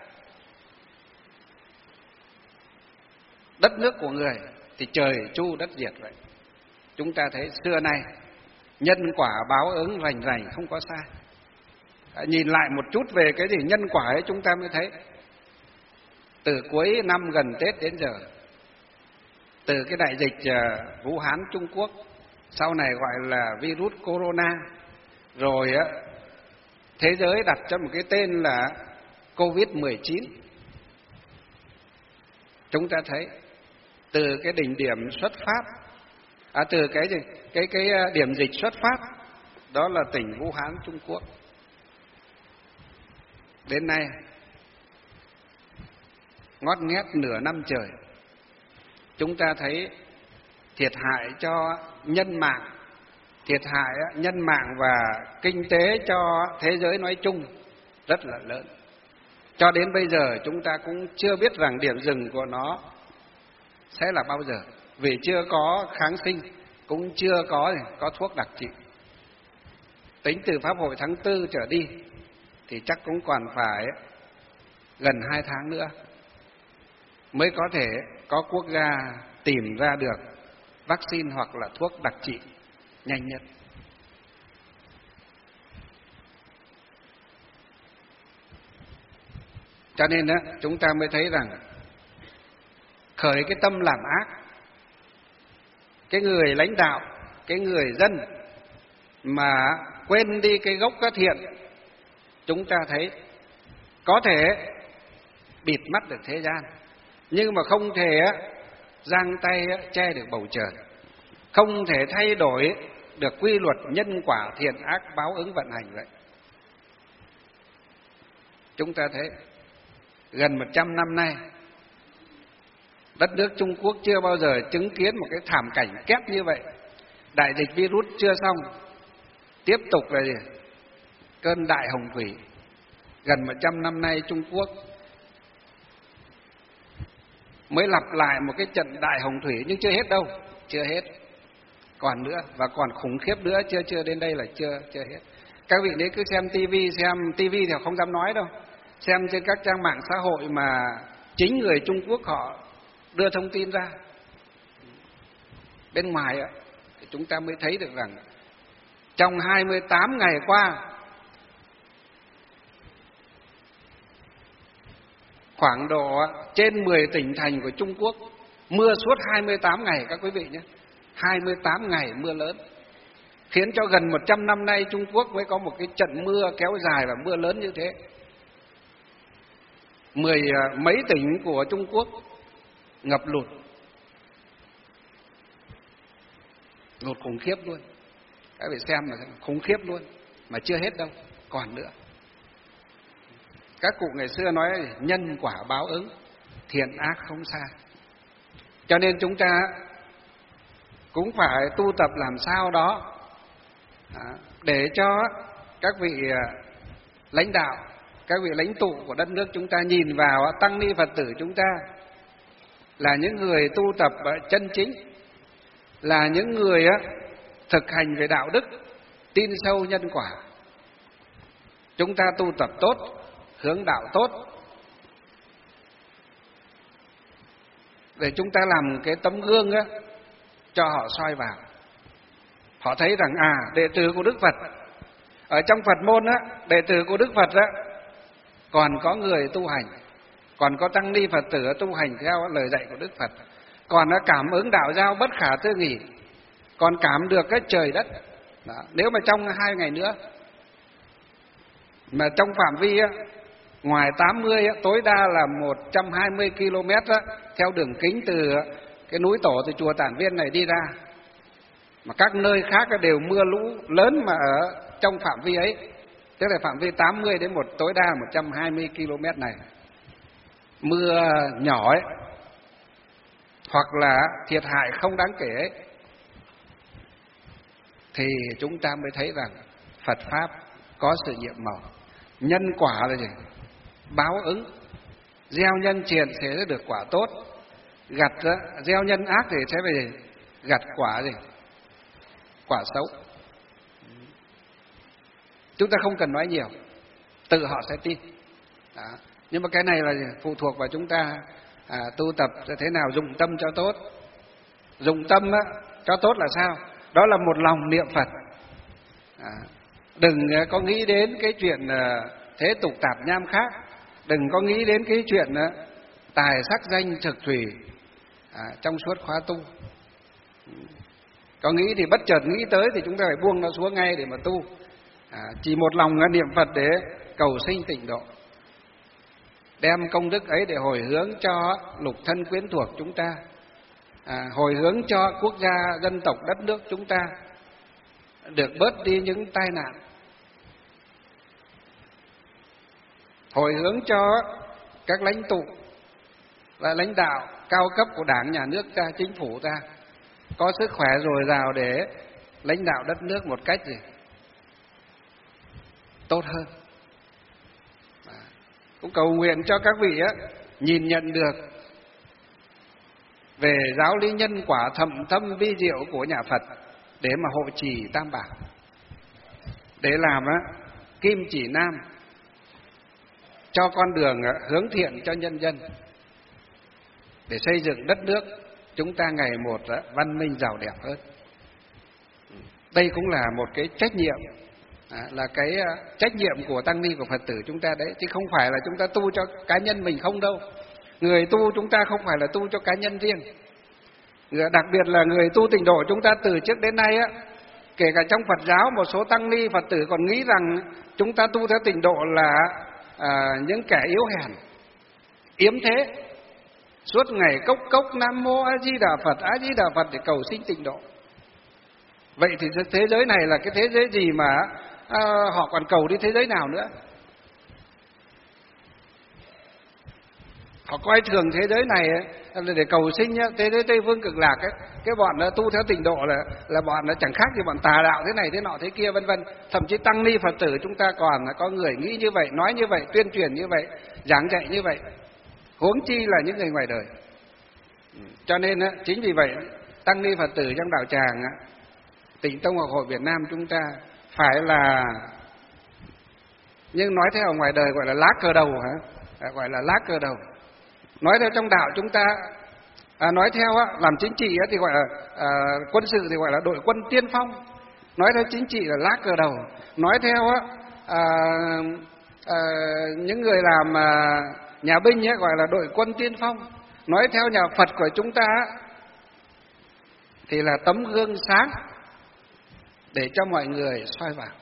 đất nước của người, thì trời chu đất diệt vậy. Chúng ta thấy xưa nay nhân quả báo ứng rành rành không có sai. À, nhìn lại một chút về cái gì nhân quả ấy chúng ta mới thấy. Từ cuối năm gần Tết đến giờ, từ cái đại dịch uh, Vũ Hán Trung Quốc, sau này gọi là virus corona, rồi á, thế giới đặt cho một cái tên là Covid mười chín. Chúng ta thấy từ cái đỉnh điểm xuất phát, à, từ cái gì, cái cái điểm dịch xuất phát, đó là tỉnh Vũ Hán Trung Quốc, đến nay ngót nghét nửa năm trời, chúng ta thấy thiệt hại cho nhân mạng, thiệt hại nhân mạng và kinh tế cho thế giới nói chung rất là lớn. Cho đến bây giờ chúng ta cũng chưa biết rằng điểm dừng của nó sẽ là bao giờ, vì chưa có kháng sinh, cũng chưa có có thuốc đặc trị. Tính từ Pháp hội tháng tư trở đi thì chắc cũng còn phải gần hai tháng nữa mới có thể có quốc gia tìm ra được vaccine hoặc là thuốc đặc trị nhanh nhất. Cho nên đó, chúng ta mới thấy rằng khởi cái tâm làm ác, cái người lãnh đạo, cái người dân mà quên đi cái gốc cái thiện, chúng ta thấy có thể bịt mắt được thế gian, nhưng mà không thể giang tay che được bầu trời, không thể thay đổi được quy luật nhân quả thiện ác báo ứng vận hành vậy. Chúng ta thấy gần một trăm năm nay, đất nước Trung Quốc chưa bao giờ chứng kiến một cái thảm cảnh kép như vậy. Đại dịch virus chưa xong, tiếp tục là gì? Cơn đại hồng thủy. Gần một trăm năm nay Trung Quốc mới lặp lại một cái trận đại hồng thủy, nhưng chưa hết đâu, chưa hết, còn nữa và còn khủng khiếp nữa, chưa chưa đến đây là chưa chưa hết. Các vị đấy cứ xem tivi, xem tivi thì không dám nói đâu, xem trên các trang mạng xã hội mà chính người Trung Quốc họ đưa thông tin ra. Bên ngoài á, thì chúng ta mới thấy được rằng trong hai mươi tám ngày qua, khoảng độ trên mười tỉnh thành của Trung Quốc mưa suốt hai mươi tám ngày các quý vị nhé. hai mươi tám ngày mưa lớn, khiến cho gần một trăm năm nay Trung Quốc mới có một cái trận mưa kéo dài và mưa lớn như thế. Mười mấy tỉnh của Trung Quốc ngập lụt, lụt khủng khiếp luôn. Các vị xem là khủng khiếp luôn, mà chưa hết đâu, còn nữa. Các cụ ngày xưa nói nhân quả báo ứng, thiện ác không xa. Cho nên chúng ta cũng phải tu tập làm sao đó để cho các vị lãnh đạo, các vị lãnh tụ của đất nước chúng ta nhìn vào tăng ni Phật tử chúng ta là những người tu tập chân chính, là những người thực hành về đạo đức, tin sâu nhân quả. Chúng ta tu tập tốt, hướng đạo tốt, để chúng ta làm cái tấm gương á, cho họ soi vào. Họ thấy rằng à, đệ tử của Đức Phật, ở trong Phật môn á, đệ tử của Đức Phật á, còn có người tu hành, còn có tăng ni Phật tử tu hành theo lời dạy của Đức Phật, còn nó cảm ứng đạo giao bất khả tư nghì, còn cảm được cái trời đất. Đó. Nếu mà trong hai ngày nữa, mà trong phạm vi á, ngoài tám mươi á, tối đa là một trăm hai mươi ki lô mét á, theo đường kính từ cái núi Tổ, từ chùa Tản Viên này đi ra, mà các nơi khác đều mưa lũ lớn mà ở trong phạm vi ấy, tức là phạm vi tám mươi đến một tối đa một trăm hai mươi ki lô mét này, mưa nhỏ ấy, hoặc là thiệt hại không đáng kể ấy, thì chúng ta mới thấy rằng Phật Pháp có sự nhiệm màu. Nhân quả là gì? Báo ứng. Gieo nhân thiện sẽ được quả tốt, gặt gieo nhân ác thì sẽ về gặt quả gì? Quả xấu. Chúng ta không cần nói nhiều, tự họ sẽ tin. Đó. Nhưng mà cái này là phụ thuộc vào chúng ta à, tu tập thế nào, dụng tâm cho tốt. Dụng tâm á, cho tốt là sao? Đó là một lòng niệm Phật. À, đừng có nghĩ đến cái chuyện thế tục tạp nham khác, đừng có nghĩ đến cái chuyện tài sắc danh thực thủy à, trong suốt khóa tu. Có nghĩ thì bất chợt nghĩ tới thì chúng ta phải buông nó xuống ngay để mà tu. À, chỉ một lòng niệm Phật để cầu sinh tịnh độ, đem công đức ấy để hồi hướng cho lục thân quyến thuộc chúng ta, à, hồi hướng cho quốc gia dân tộc đất nước chúng ta được bớt đi những tai nạn, hồi hướng cho các lãnh tụ và lãnh đạo cao cấp của Đảng, Nhà nước ta, chính phủ ta có sức khỏe dồi dào để lãnh đạo đất nước một cách gì tốt hơn. À, cũng cầu nguyện cho các vị á, nhìn nhận được về giáo lý nhân quả thầm thâm vi diệu của nhà Phật để mà hộ trì Tam Bảo, để làm á, kim chỉ nam cho con đường á, hướng thiện cho nhân dân, để xây dựng đất nước chúng ta ngày một á, văn minh giàu đẹp hơn. Đây cũng là một cái trách nhiệm, à, là cái trách nhiệm của tăng ni của Phật tử chúng ta đấy, chứ không phải là chúng ta tu cho cá nhân mình không đâu. Người tu chúng ta không phải là tu cho cá nhân riêng, đặc biệt là người tu tịnh độ chúng ta từ trước đến nay á, kể cả trong Phật giáo một số tăng ni Phật tử còn nghĩ rằng chúng ta tu theo tịnh độ là à, những kẻ yếu hèn, yếm thế, suốt ngày cốc cốc Nam Mô A Di Đà Phật, A Di Đà Phật để cầu sinh tịnh độ. Vậy thì thế giới này là cái thế giới gì mà à, họ còn cầu đi thế giới nào nữa? Họ coi thường thế giới này ấy, để cầu sinh nhá, thế giới Tây Phương Cực Lạc ấy, cái bọn nó tu theo tịnh độ là là bọn nó chẳng khác gì bọn tà đạo thế này thế nọ thế kia vân vân. Thậm chí tăng ni Phật tử chúng ta còn có người nghĩ như vậy, nói như vậy, tuyên truyền như vậy, giảng dạy như vậy, huống chi là những người ngoài đời. Cho nên chính vì vậy tăng ni Phật tử trong đạo tràng Tịnh Tông Học Hội Việt Nam chúng ta phải là Nhưng nói theo ở ngoài đời gọi là lá cờ đầu hả? À, gọi là lá cờ đầu. Nói theo trong đạo chúng ta, à, nói theo á, làm chính trị á, thì gọi là à, quân sự thì gọi là đội quân tiên phong. Nói theo chính trị là lá cờ đầu. Nói theo á, à, à, những người làm à, nhà binh á, gọi là đội quân tiên phong. Nói theo nhà Phật của chúng ta á, thì là tấm gương sáng để cho mọi người soi vào.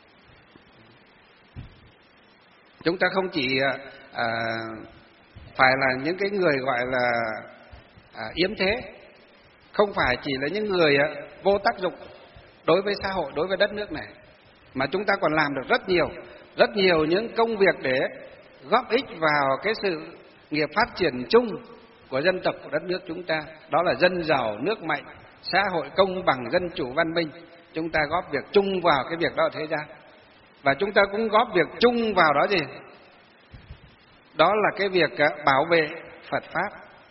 Chúng ta không chỉ à, phải là những cái người gọi là à, yếm thế, không phải chỉ là những người à, vô tác dụng đối với xã hội, đối với đất nước này, mà chúng ta còn làm được rất nhiều, rất nhiều những công việc để góp ích vào cái sự nghiệp phát triển chung của dân tộc, của đất nước chúng ta. Đó là dân giàu, nước mạnh, xã hội công bằng, dân chủ, văn minh. Chúng ta góp việc chung vào cái việc đó thế gian. Và chúng ta cũng góp việc chung vào đó gì? Đó là cái việc bảo vệ Phật Pháp,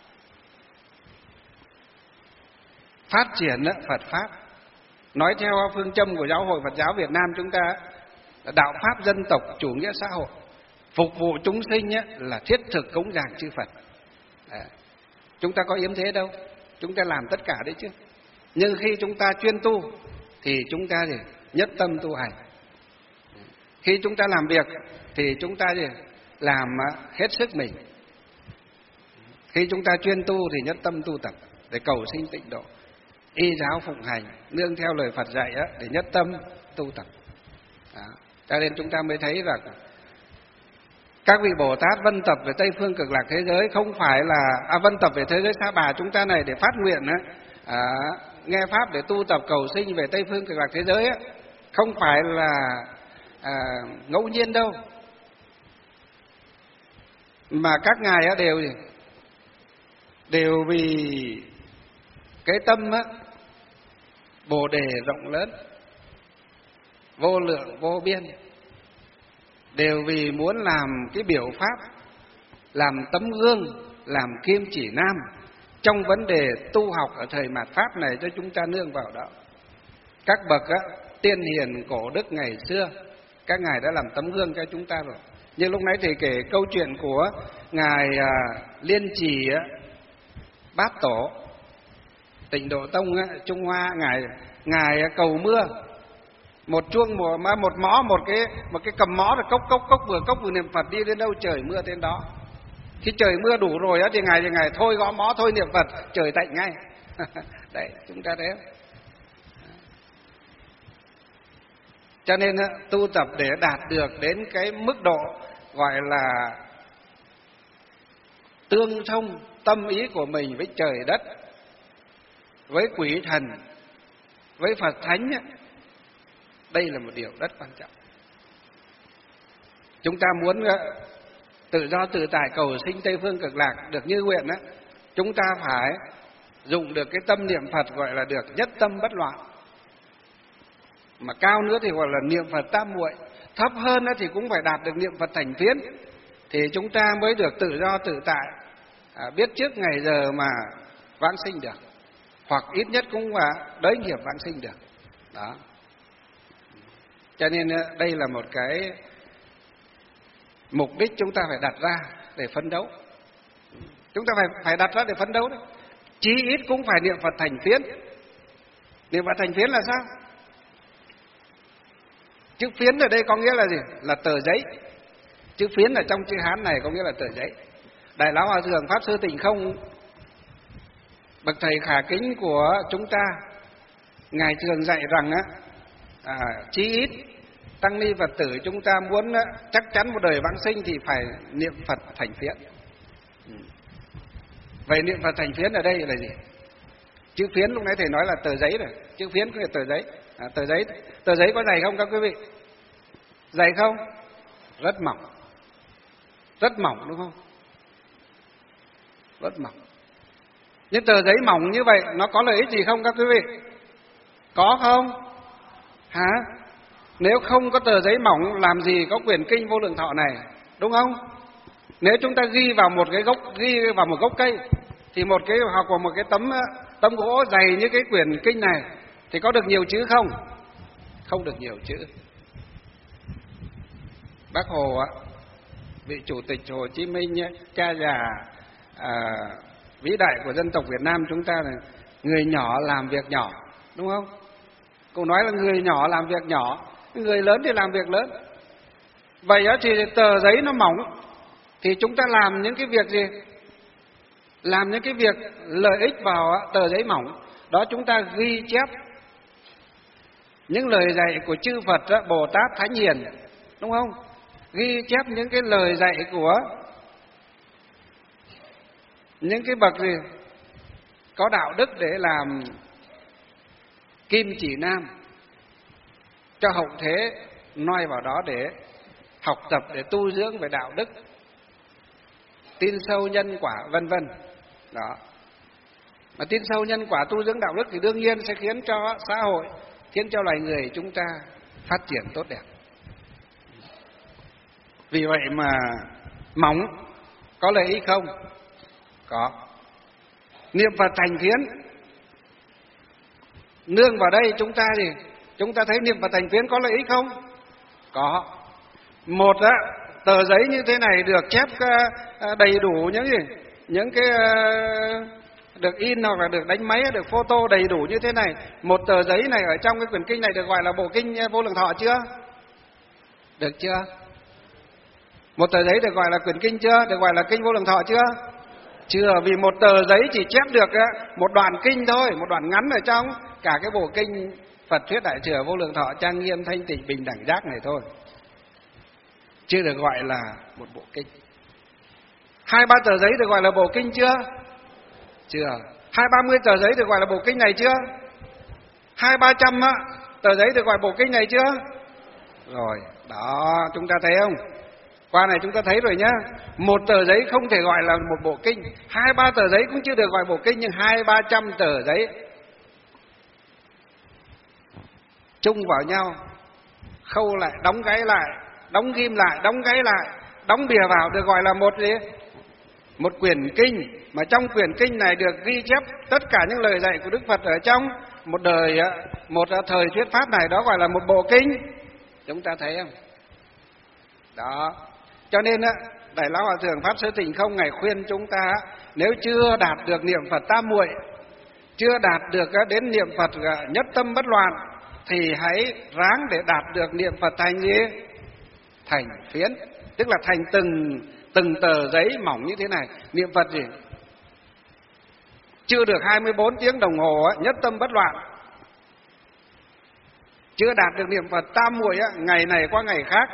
phát triển Phật Pháp. Nói theo phương châm của Giáo hội Phật giáo Việt Nam chúng ta, đạo Pháp dân tộc, chủ nghĩa xã hội, phục vụ chúng sinh là thiết thực cống dường chư Phật. À, chúng ta có yếm thế đâu, chúng ta làm tất cả đấy chứ. Nhưng khi chúng ta chuyên tu thì chúng ta gì? Nhất tâm tu hành. Khi chúng ta làm việc thì chúng ta gì? Làm hết sức mình. Khi chúng ta chuyên tu thì nhất tâm tu tập để cầu sinh tịnh độ, y giáo phụng hành, nương theo lời Phật dạy á, để nhất tâm tu tập. Đó. Cho nên chúng ta mới thấy rằng các vị Bồ Tát vân tập về Tây phương cực lạc thế giới không phải là à, vân tập về thế giới Sa Bà chúng ta này để phát nguyện á, à, nghe pháp để tu tập cầu sinh về Tây phương cực lạc thế giới á, không phải là à, ngẫu nhiên đâu, mà các ngài á đều đều vì cái tâm á Bồ đề rộng lớn, vô lượng vô biên, đều vì muốn làm cái biểu pháp, làm tấm gương, làm kim chỉ nam trong vấn đề tu học ở thời mạt Pháp này cho chúng ta nương vào đó. Các bậc á, tiên hiền cổ đức ngày xưa, các ngài đã làm tấm gương cho chúng ta rồi. Như lúc nãy thầy kể câu chuyện của ngài à, Liên Trì á, Bát Tổ Tịnh Độ Tông á, Trung Hoa, ngài ngài cầu mưa, một chuông một một mõ một cái một cái cầm mõ rồi cốc cốc cốc vừa cốc vừa niệm Phật, đi đến đâu trời mưa đến đó. Khi trời mưa đủ rồi á thì ngài thì ngài thôi gõ mõ, thôi niệm Phật, trời tạnh ngay. Đấy, chúng ta thấy. Cho nên tu tập để đạt được đến cái mức độ gọi là tương thông tâm ý của mình với trời đất, với quỷ thần, với Phật Thánh, đây là một điều rất quan trọng. Chúng ta muốn tự do tự tại cầu sinh Tây phương cực lạc được như nguyện á, chúng ta phải dùng được cái tâm niệm Phật gọi là được nhất tâm bất loạn. Mà cao nữa thì gọi là niệm Phật tam muội, thấp hơn thì cũng phải đạt được niệm Phật thành phiến, thì chúng ta mới được tự do tự tại, à, biết trước ngày giờ mà vãng sinh được, hoặc ít nhất cũng là đới nghiệp vãng sinh được. Đó. Cho nên đây là một cái mục đích chúng ta phải đặt ra để phấn đấu. Chúng ta phải phải đặt ra để phấn đấu đấy. Chí ít cũng phải niệm Phật thành phiến. Niệm Phật thành phiến là sao? Chữ phiến ở đây có nghĩa là gì? Là tờ giấy. Chữ phiến ở trong chữ Hán này có nghĩa là tờ giấy. Đại Lão Hòa Thượng Pháp Sư Tịnh Không, bậc thầy khả kính của chúng ta, ngài thường dạy rằng á, à, chí ít tăng ni Phật tử chúng ta muốn á, chắc chắn một đời vãng sinh thì phải niệm Phật thành phiến. Vậy niệm Phật thành phiến ở đây là gì? Chữ phiến lúc nãy thầy nói là tờ giấy rồi, chữ phiến có nghĩa là tờ giấy. À, tờ giấy, tờ giấy có dày không các quý vị? Dày không? Rất mỏng, rất mỏng đúng không? Rất mỏng. Nhưng tờ giấy mỏng như vậy nó có lợi ích gì không các quý vị? Có không? Hả? Nếu không có tờ giấy mỏng làm gì có quyển kinh Vô Lượng Thọ này, đúng không? Nếu chúng ta ghi vào một cái gốc, ghi vào một gốc cây, thì một cái hoặc vào một cái tấm tấm gỗ dày như cái quyển kinh này thì có được nhiều chữ không? Không được nhiều chữ. Bác Hồ á, vị Chủ tịch Hồ Chí Minh, cha già à, vĩ đại của dân tộc Việt Nam chúng ta là người nhỏ làm việc nhỏ, đúng không? Cô nói là người nhỏ làm việc nhỏ, người lớn thì làm việc lớn. Vậy đó thì tờ giấy nó mỏng, thì chúng ta làm những cái việc gì? Làm những cái việc lợi ích vào tờ giấy mỏng. Đó chúng ta ghi chép những lời dạy của chư Phật, Bồ Tát, Thánh Hiền, đúng không? Ghi chép những cái lời dạy của những cái bậc gì có đạo đức để làm kim chỉ nam cho hậu thế noi vào đó để học tập, để tu dưỡng về đạo đức, tin sâu nhân quả, vân vân. Đó. Mà tin sâu nhân quả, tu dưỡng đạo đức thì đương nhiên sẽ khiến cho xã hội, khiến cho loài người chúng ta phát triển tốt đẹp. Vì vậy mà mỏng có lợi ích không? Có. Niệm Phật thành phiến, nương vào đây chúng ta thì chúng ta thấy niệm Phật thành phiến có lợi ích không? Có. Một á, tờ giấy như thế này được chép đầy đủ những gì, những cái được in hoặc là được đánh máy, được photo đầy đủ như thế này. Một tờ giấy này ở trong cái quyển kinh này được gọi là bộ kinh Vô Lượng Thọ chưa? Được chưa? Một tờ giấy được gọi là quyển kinh chưa? Được gọi là kinh Vô Lượng Thọ chưa? Chưa, vì một tờ giấy chỉ chép được một đoạn kinh thôi, một đoạn ngắn ở trong cả cái bộ kinh Phật Thuyết Đại Thừa Vô Lượng Thọ trang nghiêm thanh tịnh bình đẳng giác này thôi, chưa được gọi là một bộ kinh. Hai ba tờ giấy được gọi là bộ kinh chưa? Chưa. Hai ba mươi tờ giấy được gọi là bộ kinh này chưa? Hai ba trăm á tờ giấy được gọi bộ kinh này chưa? Rồi, đó chúng ta thấy không? Qua này chúng ta thấy rồi nhá. Một tờ giấy không thể gọi là một bộ kinh, hai ba tờ giấy cũng chưa được gọi bộ kinh, nhưng hai ba trăm tờ giấy chung vào nhau, khâu lại, đóng gáy lại, đóng ghim lại, đóng gáy lại, đóng bìa vào được gọi là một gì? Một quyển kinh. Mà trong quyển kinh này được ghi chép tất cả những lời dạy của Đức Phật ở trong một đời, một thời thuyết pháp này, đó gọi là một bộ kinh. Chúng ta thấy không? Đó. Cho nên Đại Lão Hòa Thượng Pháp Sư Tịnh Không ngài khuyên chúng ta, nếu chưa đạt được niệm Phật tam muội, chưa đạt được đến niệm Phật nhất tâm bất loạn, thì hãy ráng để đạt được niệm Phật thành gì? Thành phiến, tức là thành từng từng tờ giấy mỏng như thế này. Niệm Phật gì? Chưa được hai mươi bốn tiếng đồng hồ nhất tâm bất loạn, chưa đạt được niệm Phật tam muội, ngày này qua ngày khác,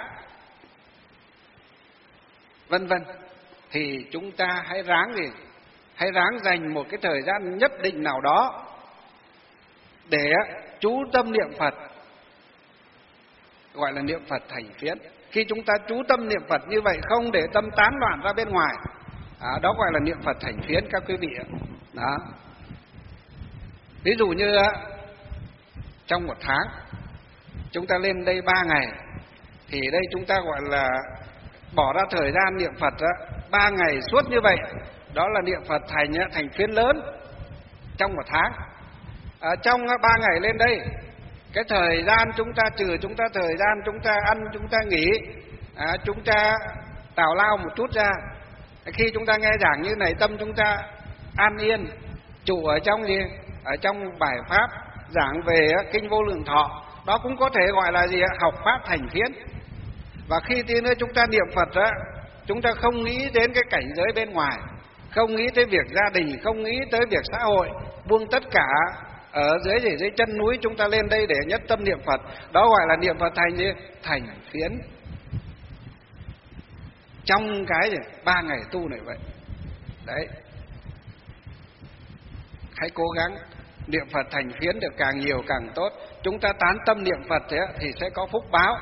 vân vân, thì chúng ta hãy ráng gì? Hãy ráng dành một cái thời gian nhất định nào đó để chú tâm niệm Phật, gọi là niệm Phật thành phiến. Khi chúng ta chú tâm niệm Phật như vậy, không để tâm tán loạn ra bên ngoài, à, đó gọi là niệm Phật thành phiến các quý vị. Đó. Ví dụ như trong một tháng chúng ta lên đây ba ngày, thì đây chúng ta gọi là bỏ ra thời gian niệm Phật ba ngày suốt như vậy, đó là niệm Phật thành thành phiến lớn trong một tháng. À, trong ba ngày lên đây, cái thời gian chúng ta trừ chúng ta thời gian chúng ta ăn, chúng ta nghỉ, à, chúng ta tào lao một chút ra. Khi chúng ta nghe giảng như này, tâm chúng ta an yên, trụ ở trong gì? Ở trong bài pháp giảng về kinh Vô Lượng Thọ, đó cũng có thể gọi là gì? Học pháp thành phiến. Và khi tí nữa chúng ta niệm Phật á, chúng ta không nghĩ đến cái cảnh giới bên ngoài, không nghĩ tới việc gia đình, không nghĩ tới việc xã hội, buông tất cả ở dưới gì? Dưới chân núi chúng ta lên đây để nhất tâm niệm Phật, đó gọi là niệm Phật thành gì? Thành phiến. Trong cái gì? Ba ngày tu này vậy. Đấy. Hãy cố gắng niệm Phật thành phiến được càng nhiều càng tốt. Chúng ta tán tâm niệm Phật thế, thì sẽ có phúc báo.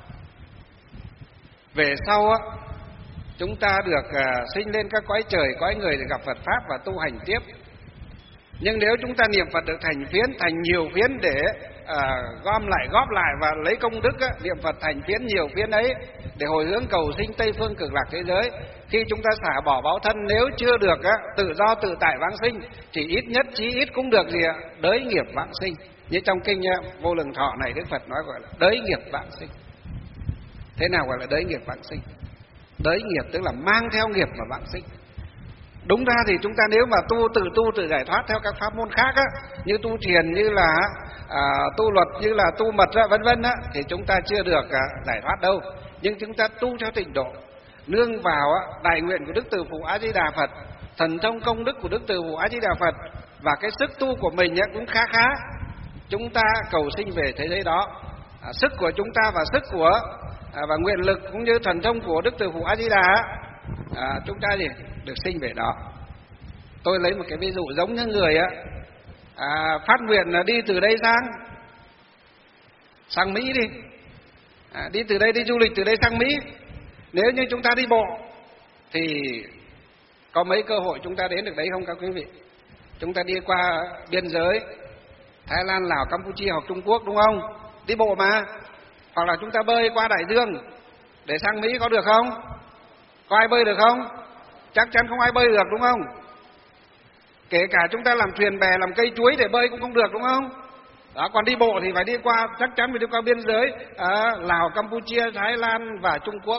Về sau á, chúng ta được uh, sinh lên các cõi trời, cõi người để gặp Phật Pháp và tu hành tiếp. Nhưng nếu chúng ta niệm Phật được thành phiến, thành nhiều phiến để uh, gom lại, góp lại và lấy công đức á, niệm Phật thành phiến nhiều phiến ấy để hồi hướng cầu sinh Tây Phương Cực Lạc thế giới. Khi chúng ta xả bỏ báo thân, nếu chưa được á, tự do tự tại vãng sinh, thì ít nhất chí ít cũng được gì ạ? Đới nghiệp vãng sinh. Như trong kinh Vô Lượng Thọ này, Đức Phật nói gọi là đới nghiệp vãng sinh. Thế nào gọi là đới nghiệp vãng sinh? Đới nghiệp tức là mang theo nghiệp mà vãng sinh. Đúng ra thì chúng ta nếu mà tu tự tu tự giải thoát theo các pháp môn khác á, như tu thiền, như là à, tu luật, như là tu mật á, vân vân á, thì chúng ta chưa được à, giải thoát đâu. Nhưng chúng ta tu theo trình độ, nương vào á, đại nguyện của Đức Từ Phụ A Di Đà Phật, thần thông công đức của Đức Từ Phụ A Di Đà Phật, và cái sức tu của mình á, cũng khá khá. Chúng ta cầu sinh về thế giới đó. À, sức của chúng ta và sức của à, và nguyện lực cũng như thần thông của Đức Từ Phụ A Di Đà, à, chúng ta gì được sinh về đó. Tôi lấy một cái ví dụ giống như người á, à, phát nguyện là đi từ đây sang sang Mỹ đi, à, đi từ đây đi du lịch từ đây sang Mỹ. Nếu như chúng ta đi bộ thì có mấy cơ hội chúng ta đến được đấy không các quý vị? Chúng ta đi qua biên giới Thái Lan, Lào, Campuchia hoặc Trung Quốc, đúng không? Đi bộ mà. Hoặc là chúng ta bơi qua đại dương để sang Mỹ, có được không? Có ai bơi được không? Chắc chắn không ai bơi được, đúng không? Kể cả chúng ta làm thuyền bè, làm cây chuối để bơi cũng không được, đúng không? Đó, còn đi bộ thì phải đi qua, chắc chắn phải đi qua biên giới à, Lào, Campuchia, Thái Lan và Trung Quốc.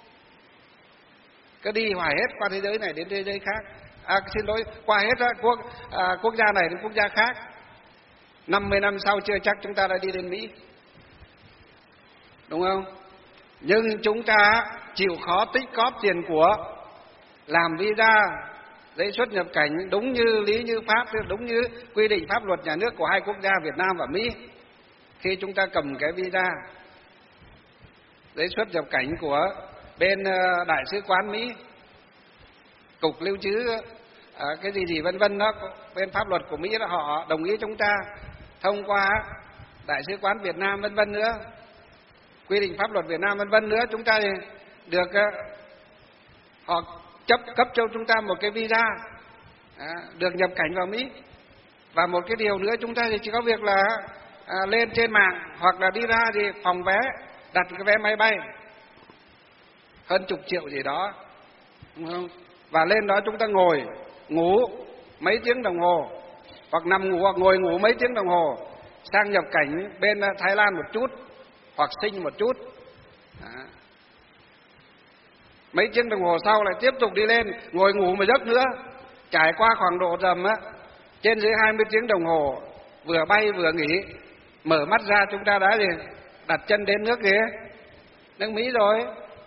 Cứ đi hoài hết qua thế giới này đến thế giới khác. À, xin lỗi, qua hết đó, quốc à, quốc gia này đến quốc gia khác. năm mươi năm sau chưa chắc chúng ta đã đi đến Mỹ, đúng không? Nhưng chúng ta chịu khó tích cóp tiền của, làm visa, giấy xuất nhập cảnh đúng như lý như pháp, đúng như quy định pháp luật nhà nước của hai quốc gia Việt Nam và Mỹ. Khi chúng ta cầm cái visa, giấy xuất nhập cảnh của bên đại sứ quán Mỹ, cục lưu trữ à, cái gì gì vân vân đó, bên pháp luật của Mỹ đó, họ đồng ý chúng ta thông qua đại sứ quán Việt Nam vân vân nữa, quy định pháp luật Việt Nam vân vân nữa, chúng ta thì được họ chấp cấp cho chúng ta một cái visa à, được nhập cảnh vào Mỹ. Và một cái điều nữa, chúng ta thì chỉ có việc là à, lên trên mạng hoặc là đi ra thì phòng vé, đặt cái vé máy bay hơn chục triệu gì đó, đúng không? Và lên đó chúng ta ngồi ngủ mấy tiếng đồng hồ, hoặc nằm ngủ hoặc ngồi ngủ mấy tiếng đồng hồ, sang nhập cảnh bên Thái Lan một chút hoặc Sinh một chút. Đó. Mấy tiếng đồng hồ sau lại tiếp tục đi lên ngồi ngủ một giấc nữa, trải qua khoảng độ tầm á trên dưới hai mươi tiếng đồng hồ, vừa bay vừa nghỉ, mở mắt ra chúng ta đã gì đặt chân đến nước gì nước Mỹ rồi.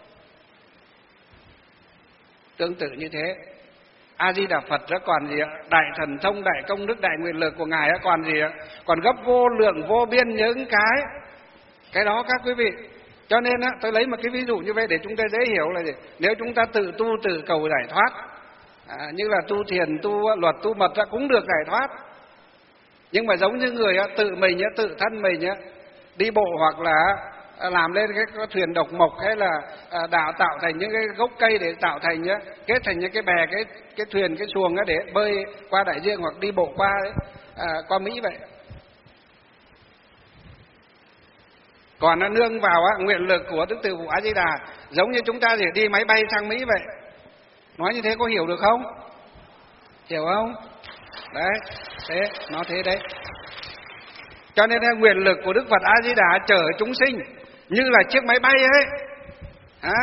Tương tự như thế, A Di Đà Phật đó còn gì ạ? Đại thần thông, đại công đức, đại nguyện lực của ngài đó còn gì ạ? Còn gấp vô lượng vô biên những cái cái đó các quý vị. Cho nên á, tôi lấy một cái ví dụ như vậy để chúng ta dễ hiểu là gì? Nếu chúng ta tự tu tự cầu giải thoát, à, như là tu thiền, tu luật, tu mật ra cũng được giải thoát. Nhưng mà giống như người á, tự mình á, tự thân mình á, đi bộ hoặc là làm lên cái thuyền độc mộc, hay là đào tạo thành những cái gốc cây để tạo thành nhá, kết thành những cái bè, cái cái thuyền, cái xuồng để bơi qua đại dương hoặc đi bộ qua à, qua Mỹ vậy. Còn nó nương vào á, nguyện lực của Đức Từ Phụ A Di Đà, giống như chúng ta thì đi máy bay sang Mỹ vậy. Nói như thế có hiểu được không? Hiểu không? Đấy, thế nó thế đấy. Cho nên nguyện lực của Đức Phật A Di Đà chở chúng sinh như là chiếc máy bay ấy. À,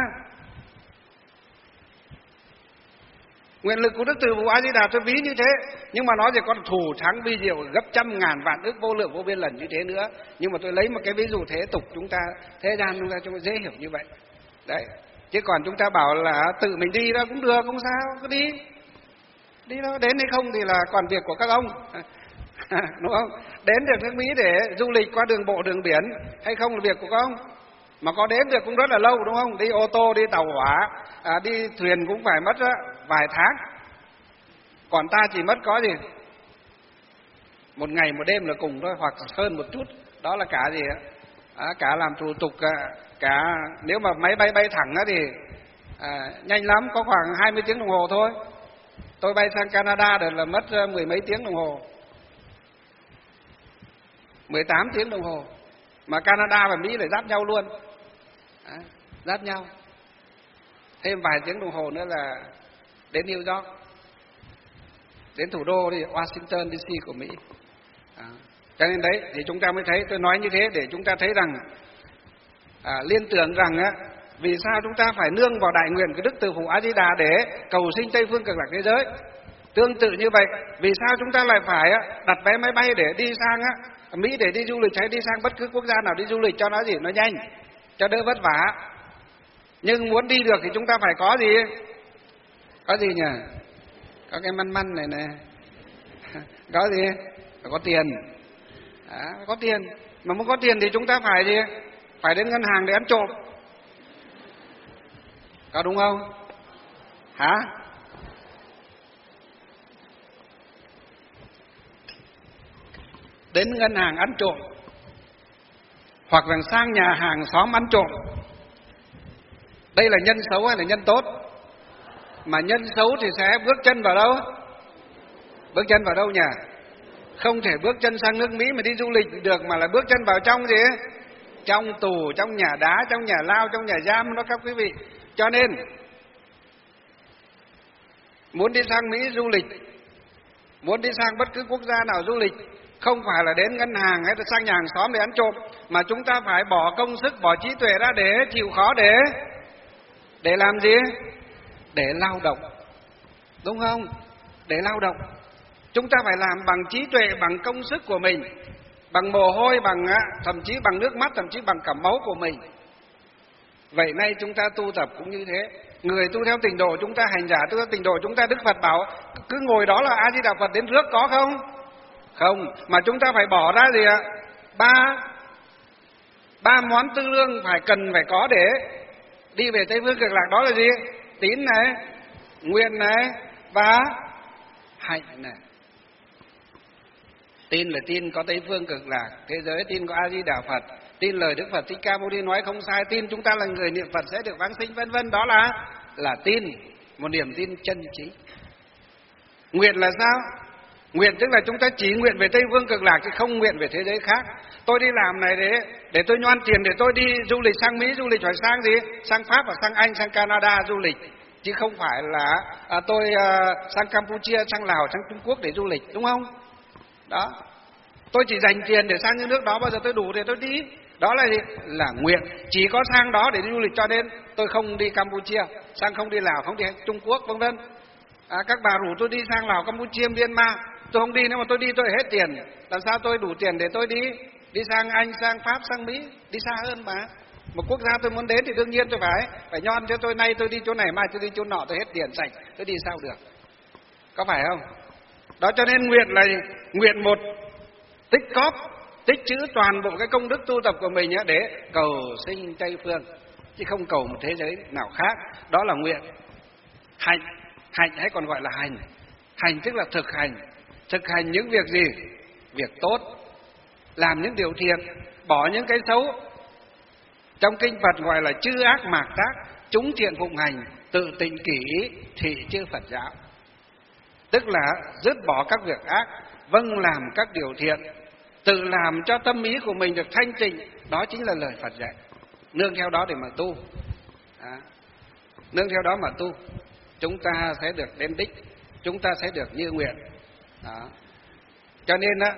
nguyện lực của Đức Từ Phụ A Di Đà tôi ví như thế, nhưng mà nó thì có thù thắng vi diệu gấp trăm ngàn vạn ức vô lượng vô biên lần như thế nữa. Nhưng mà tôi lấy một cái ví dụ thế tục, chúng ta thế gian chúng ta chúng ta dễ hiểu như vậy. Đấy, chứ còn chúng ta bảo là tự mình đi đó cũng được, không sao, cứ đi. Đi đó, đến hay không thì là còn việc của các ông. Đúng không? Đến được nước Mỹ để du lịch qua đường bộ đường biển hay không là việc của các ông. Mà có đến được cũng rất là lâu, đúng không? Đi ô tô, đi tàu hỏa, à, đi thuyền cũng phải mất đó, vài tháng. Còn ta chỉ mất có gì một ngày một đêm là cùng thôi, hoặc hơn một chút. Đó là cả gì à, cả làm thủ tục, cả nếu mà máy bay bay thẳng đó thì à, nhanh lắm, có khoảng hai mươi tiếng đồng hồ thôi. Tôi bay sang Canada được là mất mười mấy tiếng đồng hồ, mười tám tiếng đồng hồ. Mà Canada và Mỹ lại giáp nhau luôn, à, giáp nhau. Thêm vài tiếng đồng hồ nữa là đến New York, đến thủ đô đi Washington D C của Mỹ. À, cho nên đấy thì chúng ta mới thấy, tôi nói như thế để chúng ta thấy rằng à, liên tưởng rằng á, Vì sao chúng ta phải nương vào đại nguyện của Đức Từ Phụ A Di Đà để cầu sinh Tây phương cực lạc thế giới? Tương tự như vậy, vì sao chúng ta lại phải đặt vé máy bay để đi sang Mỹ để đi du lịch, hay đi sang bất cứ quốc gia nào đi du lịch cho nó gì, nó nhanh, cho đỡ vất vả. Nhưng muốn đi được thì chúng ta phải có gì? Có gì nhỉ? Có cái măn măn này nè. Có gì? Phải có tiền. À, có tiền. Mà muốn có tiền thì chúng ta phải gì? Phải đến ngân hàng để ăn trộm. Có đúng không? Hả? Đến ngân hàng ăn trộm, hoặc là sang nhà hàng xóm ăn trộm. Đây là nhân xấu hay là nhân tốt? Mà nhân xấu thì sẽ bước chân vào đâu? Bước chân vào đâu nhỉ? Không thể bước chân sang nước Mỹ mà đi du lịch được, mà là bước chân vào trong gì? Trong tù, trong nhà đá, trong nhà lao, trong nhà giam đó các quý vị. Cho nên muốn đi sang Mỹ du lịch, muốn đi sang bất cứ quốc gia nào du lịch, không phải là đến ngân hàng hay là sang nhà hàng xóm để ăn trộm, mà chúng ta phải bỏ công sức, bỏ trí tuệ ra để chịu khó, để để làm gì? Để lao động. Đúng không? Để lao động. Chúng ta phải làm bằng trí tuệ, bằng công sức của mình, bằng mồ hôi, bằng thậm chí bằng nước mắt, thậm chí bằng cả máu của mình. Vậy nay chúng ta tu tập cũng như thế. Người tu theo tịnh độ, chúng ta hành giả tu theo tịnh độ, chúng ta Đức Phật bảo cứ ngồi đó là A Di Đà Phật đến rước, có không? Không, mà chúng ta phải bỏ ra gì ạ? Ba ba món tư lương phải cần phải có để đi về Tây phương cực lạc, đó là gì? Tín này, nguyện này và hạnh này. Tin là tin có Tây phương cực lạc thế giới, tin có A Di Đà Phật, tin lời Đức Phật Thích Ca Mâu Ni nói không sai, tin chúng ta là người niệm Phật sẽ được vãng sinh, vân vân. Đó là là tin, một niềm tin chân chính. Nguyện là sao? Nguyện tức là chúng ta chỉ nguyện về Tây phương cực lạc chứ không nguyện về thế giới khác. Tôi đi làm này để để tôi nhoan tiền để tôi đi du lịch sang Mỹ, du lịch phải sang gì? Sang Pháp và sang Anh, sang Canada du lịch, chứ không phải là à, tôi à, sang Campuchia, sang Lào, sang Trung Quốc để du lịch, đúng không? Đó. Tôi chỉ dành tiền để sang những nước đó, bao giờ tôi đủ thì tôi đi. Đó là gì? Là nguyện. Chỉ có sang đó để đi du lịch, cho nên tôi không đi Campuchia, sang không đi Lào, không đi Trung Quốc, vân vân. À, các bà rủ tôi đi sang Lào, Campuchia, Myanmar, tôi không đi. Nếu mà tôi đi tôi hết tiền, làm sao tôi đủ tiền để tôi đi đi sang Anh, sang Pháp, sang Mỹ, đi xa hơn mà. Một quốc gia tôi muốn đến thì đương nhiên tôi phải phải nhon cho tôi, nay tôi đi chỗ này, mai tôi đi chỗ nọ, tôi hết tiền sạch, tôi đi sao được? Có phải không? Đó, cho nên nguyện là nguyện một tích cóp, tích trữ toàn bộ cái công đức tu tập của mình để cầu sinh Tây phương, chứ không cầu một thế giới nào khác. Đó là nguyện. Hạnh, hạnh hay còn gọi là hành. Hành tức là thực hành. Thực hành những việc gì? Việc tốt, làm những điều thiện, bỏ những cái xấu. Trong kinh Phật gọi là chư ác mạt tác, chúng thiện phụng hành, tự tịnh kỷ, thị chư Phật giáo. Tức là dứt bỏ các việc ác, vâng làm các điều thiện, tự làm cho tâm ý của mình được thanh tịnh. Đó chính là lời Phật dạy. Nương theo đó để mà tu. À, nương theo đó mà tu, chúng ta sẽ được đến đích, chúng ta sẽ được như nguyện. Đó. Cho nên á,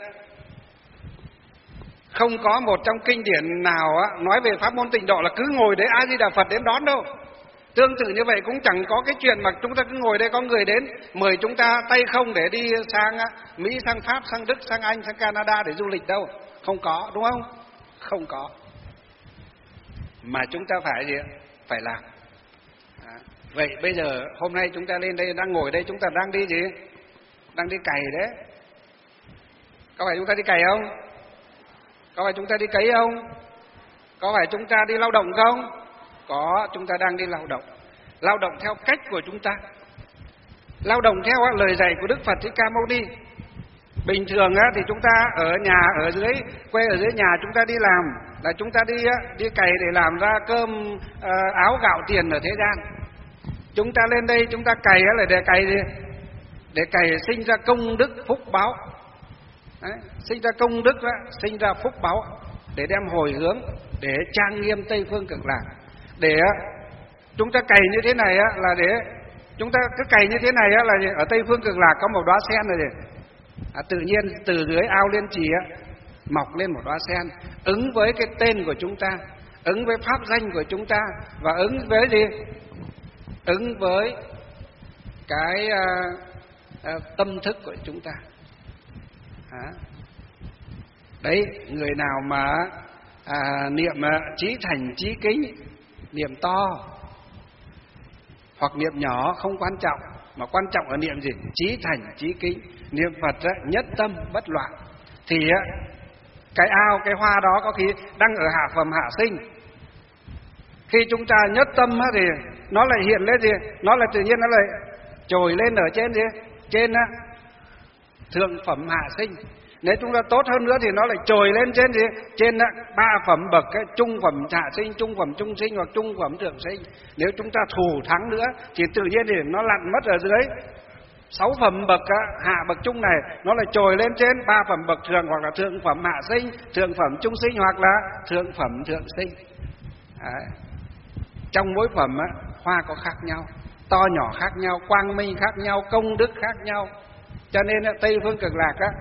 không có một trong kinh điển nào á, nói về pháp môn tịnh độ là cứ ngồi đấy A Di Đà Phật đến đón đâu. Tương tự như vậy cũng chẳng có cái chuyện mà chúng ta cứ ngồi đây có người đến mời chúng ta tay không để đi sang Mỹ, sang Pháp, sang Đức, sang Anh, sang Canada để du lịch đâu. Không có, đúng không? Không có. Mà chúng ta phải gì? Phải làm. À, vậy bây giờ hôm nay chúng ta lên đây, đang ngồi đây, chúng ta đang đi gì? Đang đi cày đấy. Có phải chúng ta đi cày không? Có phải chúng ta đi cấy không? Có phải chúng ta đi lao động không? Có, chúng ta đang đi lao động. Lao động theo cách của chúng ta, lao động theo lời dạy của Đức Phật Thích Ca Mâu Ni. Bình thường thì chúng ta ở nhà, ở dưới quê, ở dưới nhà chúng ta đi làm là chúng ta đi đi cày để làm ra cơm, áo gạo tiền ở thế gian. Chúng ta lên đây chúng ta cày là để cày gì? Để cày sinh ra công đức phúc báo. Đấy, sinh ra công đức đó, sinh ra phúc báo, để đem hồi hướng, để trang nghiêm Tây phương cực lạc. Để chúng ta cày như thế này là để chúng ta cứ cày như thế này là ở Tây phương cực lạc có một đóa sen rồi gì? À, tự nhiên từ dưới ao liên trì mọc lên một đóa sen, ứng với cái tên của chúng ta, ứng với pháp danh của chúng ta và ứng với gì? Ứng với cái uh, uh, tâm thức của chúng ta. À. Đấy, người nào mà à, niệm uh, chí thành chí kính, niệm to hoặc niệm nhỏ không quan trọng, mà quan trọng ở niệm gì? Chí thành chí kính, niệm Phật á, nhất tâm bất loạn. Thì á, cái ao, cái hoa đó có khi đang ở hạ phẩm hạ sinh. Khi chúng ta nhất tâm á, thì nó lại hiện lên gì? Nó lại tự nhiên nó lại trồi lên ở trên gì? Trên á, thượng phẩm hạ sinh. Nếu chúng ta tốt hơn nữa thì nó lại trồi lên trên gì? Trên á, ba phẩm bậc cái trung phẩm hạ sinh, trung phẩm trung sinh hoặc trung phẩm thượng sinh. Nếu chúng ta thủ thắng nữa thì tự nhiên thì nó lặn mất ở dưới sáu phẩm bậc á, hạ bậc trung này, nó lại trồi lên trên ba phẩm bậc thường, hoặc là thượng phẩm hạ sinh, thượng phẩm trung sinh, hoặc là thượng phẩm thượng sinh. Đấy. Trong mỗi phẩm á, hoa có khác nhau, to nhỏ khác nhau, quang minh khác nhau, công đức khác nhau. Cho nên á, Tây Phương Cực Lạc á,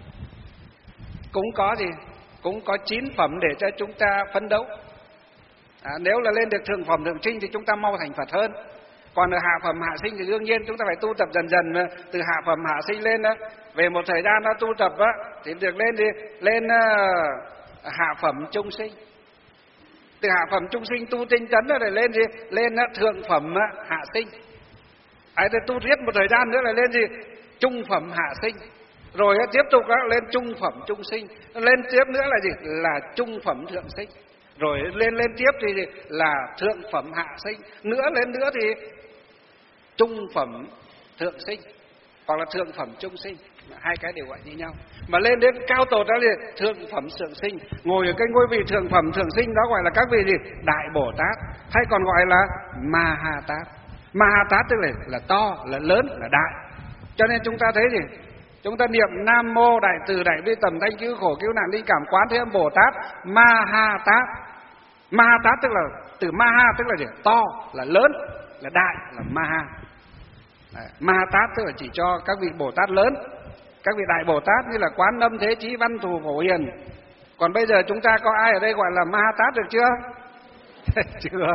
cũng có gì? Cũng có chín phẩm để cho chúng ta phấn đấu. À, nếu là lên được thượng phẩm thượng sinh thì chúng ta mau thành Phật hơn. Còn ở hạ phẩm hạ sinh thì đương nhiên chúng ta phải tu tập dần dần, từ hạ phẩm hạ sinh lên đó. Về một thời gian nó tu tập á, thì được lên đi lên uh, hạ phẩm trung sinh. Từ hạ phẩm trung sinh tu tinh tấn rồi lên gì? Lên uh, thượng phẩm uh, hạ sinh. Ấy thì tu riết một thời gian nữa là lên gì? Trung phẩm hạ sinh. Rồi uh, tiếp tục uh, lên trung phẩm trung sinh. Lên tiếp nữa là gì? Là trung phẩm thượng sinh. Rồi lên lên tiếp thì là thượng phẩm hạ sinh. Nữa lên nữa thì trung phẩm thượng sinh, hoặc là thượng phẩm trung sinh. Hai cái đều gọi như nhau. Mà lên đến cao tột đó là thượng phẩm thượng sinh. Ngồi ở cái ngôi vị thượng phẩm thượng sinh đó gọi là các vị gì? Đại Bồ Tát, hay còn gọi là Ma Ha Tát. Ma Ha Tát tức là, là to, là lớn, là đại. Cho nên chúng ta thấy gì? Chúng ta niệm Nam Mô Đại Từ Đại Bi Tầm Thanh Cứu Khổ Cứu Nạn Linh Cảm Quán Thế Âm Bồ Tát Ma Ha Tát. Ma Ha Tát tức là từ Ma Ha tức là gì? To, là lớn, là đại, là Ma Ha. Đấy, Ma Ha Tát tức là chỉ cho các vị Bồ Tát lớn, các vị Đại Bồ Tát như là Quán Âm Thế Chí Văn Thù Phổ Hiền. Còn bây giờ chúng ta có ai ở đây gọi là Ma Ha Tát được chưa? Chưa.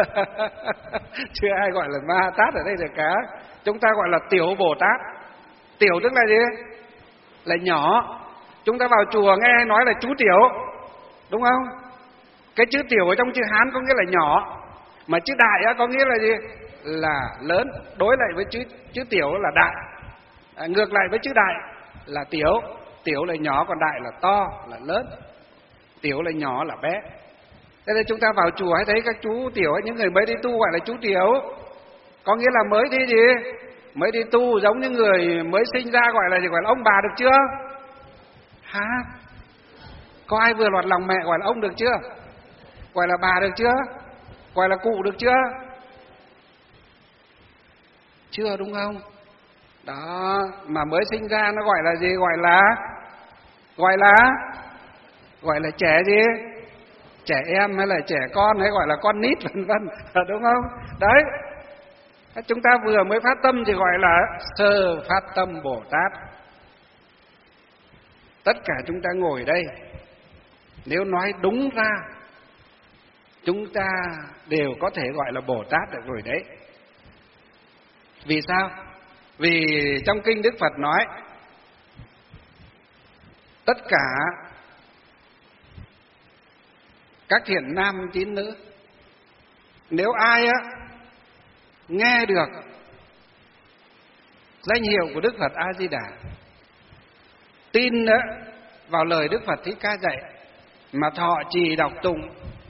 Chưa ai gọi là Ma Ha Tát ở đây được cả. Chúng ta gọi là Tiểu Bồ Tát. Tiểu tức là gì? Là nhỏ. Chúng ta vào chùa nghe nói là chú Tiểu, đúng không? Cái chữ Tiểu ở trong chữ Hán có nghĩa là nhỏ, mà chữ Đại á, có nghĩa là gì? Là lớn. Đối lại với chữ chữ Tiểu là Đại, à, ngược lại với chữ Đại là Tiểu. Tiểu là nhỏ, còn Đại là to, là lớn. Tiểu là nhỏ, là bé. Thế nên chúng ta vào chùa hay thấy các chú Tiểu ấy, những người mới đi tu gọi là chú Tiểu, có nghĩa là mới đi gì? Mới đi tu, giống như người mới sinh ra gọi là gì? Gọi là ông bà được chưa? Hả? Có ai vừa lọt lòng mẹ gọi là ông được chưa? Gọi là bà được chưa? Gọi là cụ được chưa? Chưa, đúng không? Đó, mà mới sinh ra nó gọi là gì? Gọi là Gọi là Gọi là trẻ gì? Trẻ em hay là trẻ con, hay gọi là con nít vân vân, đúng không? Đấy. Chúng ta vừa mới phát tâm thì gọi là sơ phát tâm Bồ Tát. Tất cả chúng ta ngồi đây, nếu nói đúng ra, chúng ta đều có thể gọi là Bồ Tát được rồi đấy. Vì sao? Vì trong kinh Đức Phật nói tất cả các thiện nam tín nữ, nếu ai á nghe được danh hiệu của Đức Phật A Di Đà, tin á vào lời Đức Phật Thích Ca dạy, mà thọ trì đọc tụng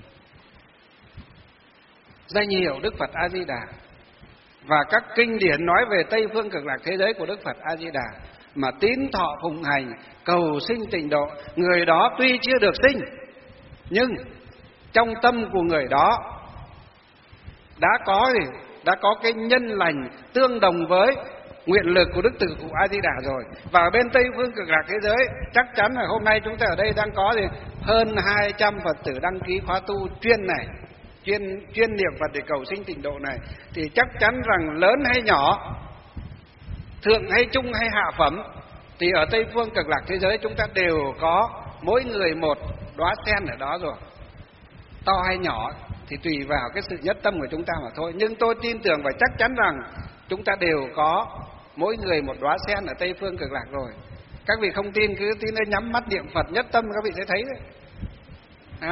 danh hiệu Đức Phật A Di Đà và các kinh điển nói về Tây Phương Cực Lạc thế giới của Đức Phật A Di Đà, mà tín thọ phụng hành, cầu sinh tịnh độ, người đó tuy chưa được sinh, nhưng trong tâm của người đó đã có gì? Đã có cái nhân lành tương đồng với nguyện lực của Đức Từ Phụ A Di Đà rồi. Và bên Tây Phương Cực Lạc thế giới, chắc chắn là hôm nay chúng ta ở đây đang có gì? Hơn hai trăm Phật tử đăng ký khóa tu chuyên này, chuyên chuyên niệm Phật để cầu sinh tịnh độ này, thì chắc chắn rằng lớn hay nhỏ, thượng hay trung hay hạ phẩm, thì ở Tây Phương Cực Lạc thế giới chúng ta đều có mỗi người một đóa sen ở đó rồi. to hay nhỏ thì tùy vào cái sự nhất tâm của chúng ta mà thôi. Nhưng tôi tin tưởng và chắc chắn rằng chúng ta đều có mỗi người một đóa sen ở Tây Phương Cực Lạc rồi. Các vị không tin cứ tin nhắm mắt niệm Phật nhất tâm các vị sẽ thấy đấy. À,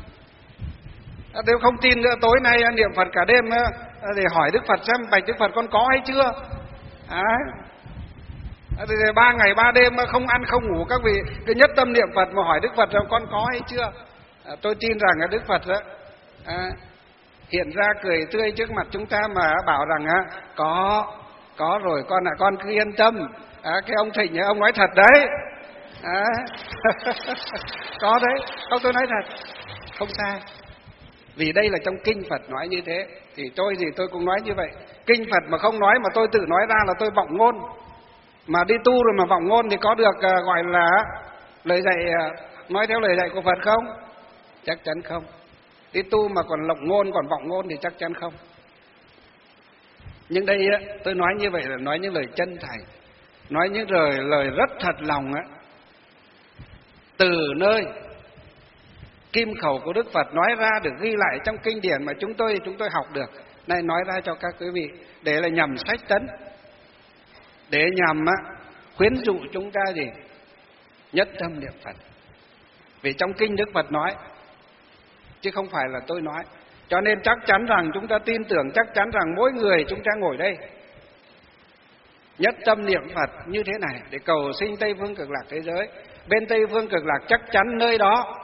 nếu không tin nữa tối nay niệm Phật cả đêm để hỏi Đức Phật xem bạch Đức Phật con có hay chưa. À, thì ba ngày ba đêm không ăn không ngủ các vị cứ nhất tâm niệm Phật mà hỏi Đức Phật rằng con có hay chưa. À, tôi tin rằng là Đức Phật đó, à, hiện ra cười tươi trước mặt chúng ta mà bảo rằng à, có có rồi con ạ, à, con cứ yên tâm. À, cái ông Thịnh ông nói thật đấy. À, có đấy, không tôi nói thật, không sai. Vì đây là trong kinh Phật nói như thế, thì tôi gì tôi cũng nói như vậy. Kinh Phật mà không nói mà tôi tự nói ra là tôi vọng ngôn. Mà đi tu rồi mà vọng ngôn thì có được uh, gọi là lời dạy, uh, nói theo lời dạy của Phật không? Chắc chắn không. Đi tu mà còn lộng ngôn, còn vọng ngôn thì chắc chắn không. Nhưng đây uh, tôi nói như vậy là nói những lời chân thành, nói những lời, lời rất thật lòng á, từ nơi kim khẩu của Đức Phật nói ra, được ghi lại trong kinh điển mà chúng tôi chúng tôi học được. Này nói ra cho các quý vị để là nhằm sách tấn, để nhằm á, khuyến dụ chúng ta gì? Nhất tâm niệm Phật. Vì trong kinh Đức Phật nói, chứ không phải là tôi nói. Cho nên chắc chắn rằng chúng ta tin tưởng, chắc chắn rằng mỗi người chúng ta ngồi đây nhất tâm niệm Phật như thế này để cầu sinh Tây Phương Cực Lạc thế giới. Bên Tây Phương Cực Lạc chắc chắn nơi đó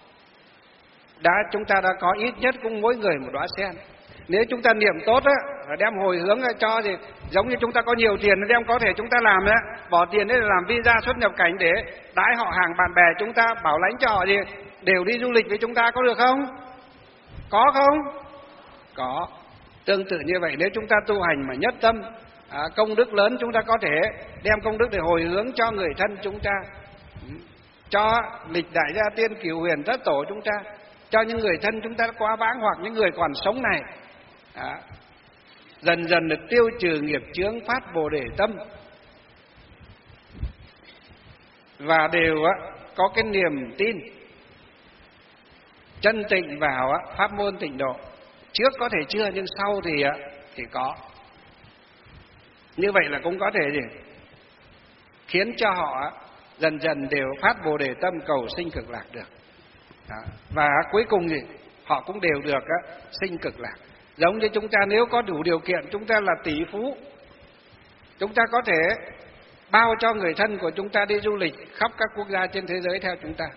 đã chúng ta đã có ít nhất cũng mỗi người một đóa sen. Nếu chúng ta niệm tốt á, đem hồi hướng cho thì giống như chúng ta có nhiều tiền đem có thể chúng ta làm á, bỏ tiền để làm visa xuất nhập cảnh để đãi họ hàng bạn bè chúng ta, bảo lãnh cho họ gì đều đi du lịch với chúng ta, có được không? Có không? Có. Tương tự như vậy, nếu chúng ta tu hành mà nhất tâm, à, công đức lớn chúng ta có thể đem công đức để hồi hướng cho người thân chúng ta, cho lịch đại gia tiên cửu huyền thất tổ chúng ta, cho những người thân chúng ta quá vãng hoặc những người còn sống này, à, dần dần được tiêu trừ nghiệp chướng, phát bồ đề tâm, và đều á, có cái niềm tin chân tịnh vào á, pháp môn tịnh độ. Trước có thể chưa nhưng sau thì á, thì có. Như vậy là cũng có thể gì khiến cho họ á, dần dần đều phát bồ đề tâm cầu sinh cực lạc được. Đó. Và cuối cùng gì họ cũng đều được á, sinh cực lạc. Giống như chúng ta nếu có đủ điều kiện, chúng ta là tỷ phú, chúng ta có thể bao cho người thân của chúng ta đi du lịch khắp các quốc gia trên thế giới theo chúng ta.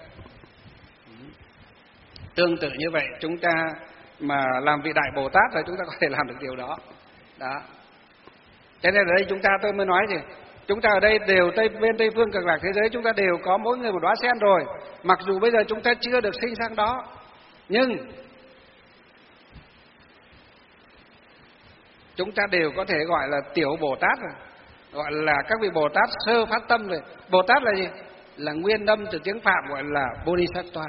Tương tự như vậy, chúng ta mà làm vị Đại Bồ Tát rồi chúng ta có thể làm được điều đó. Đó. Cho nên ở đây chúng ta tôi mới nói gì, chúng ta ở đây đều tây bên Tây Phương Cực Lạc thế giới chúng ta đều có mỗi người một đóa sen rồi. Mặc dù bây giờ chúng ta chưa được sinh sang đó, nhưng chúng ta đều có thể gọi là tiểu Bồ Tát rồi, gọi là các vị Bồ Tát sơ phát tâm rồi. Bồ Tát là gì? Là nguyên âm từ tiếng Phạm gọi là Bodhisattva.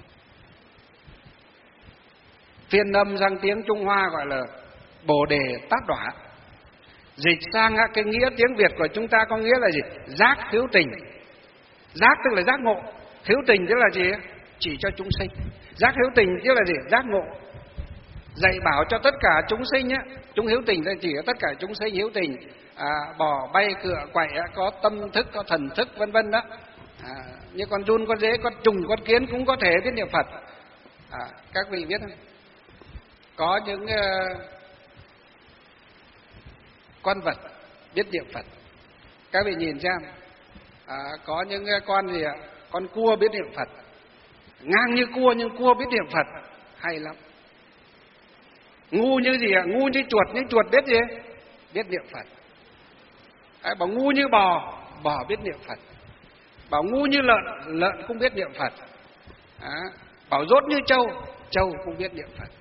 Phiên âm sang tiếng Trung Hoa gọi là Bồ Đề Tát Đọa. Dịch sang cái nghĩa tiếng Việt của chúng ta có nghĩa là gì? Giác hữu tình. Giác tức là giác ngộ, hữu tình tức là gì? Chỉ cho chúng sinh. Giác hữu tình tức là gì? Giác ngộ. Dạy bảo cho tất cả chúng sinh á, chúng hữu tình thì chỉ có tất cả chúng sinh hữu tình, à, bò bay cựa quậy, có tâm thức, có thần thức vân vân đó. À, như con giun, con dế, con trùng, con kiến cũng có thể biết niệm Phật. À, các vị biết không? Có những uh, con vật biết niệm Phật. Các vị nhìn xem, à, có những con gì ạ? Con cua biết niệm Phật, ngang như cua nhưng cua biết niệm Phật, hay lắm. Ngu như gì ạ? Ngu như chuột, nhưng chuột biết gì? Biết niệm Phật. À, bảo ngu như bò, bò biết niệm Phật. Bảo ngu như lợn, lợn cũng biết niệm Phật. À, bảo dốt như trâu, trâu cũng biết niệm Phật.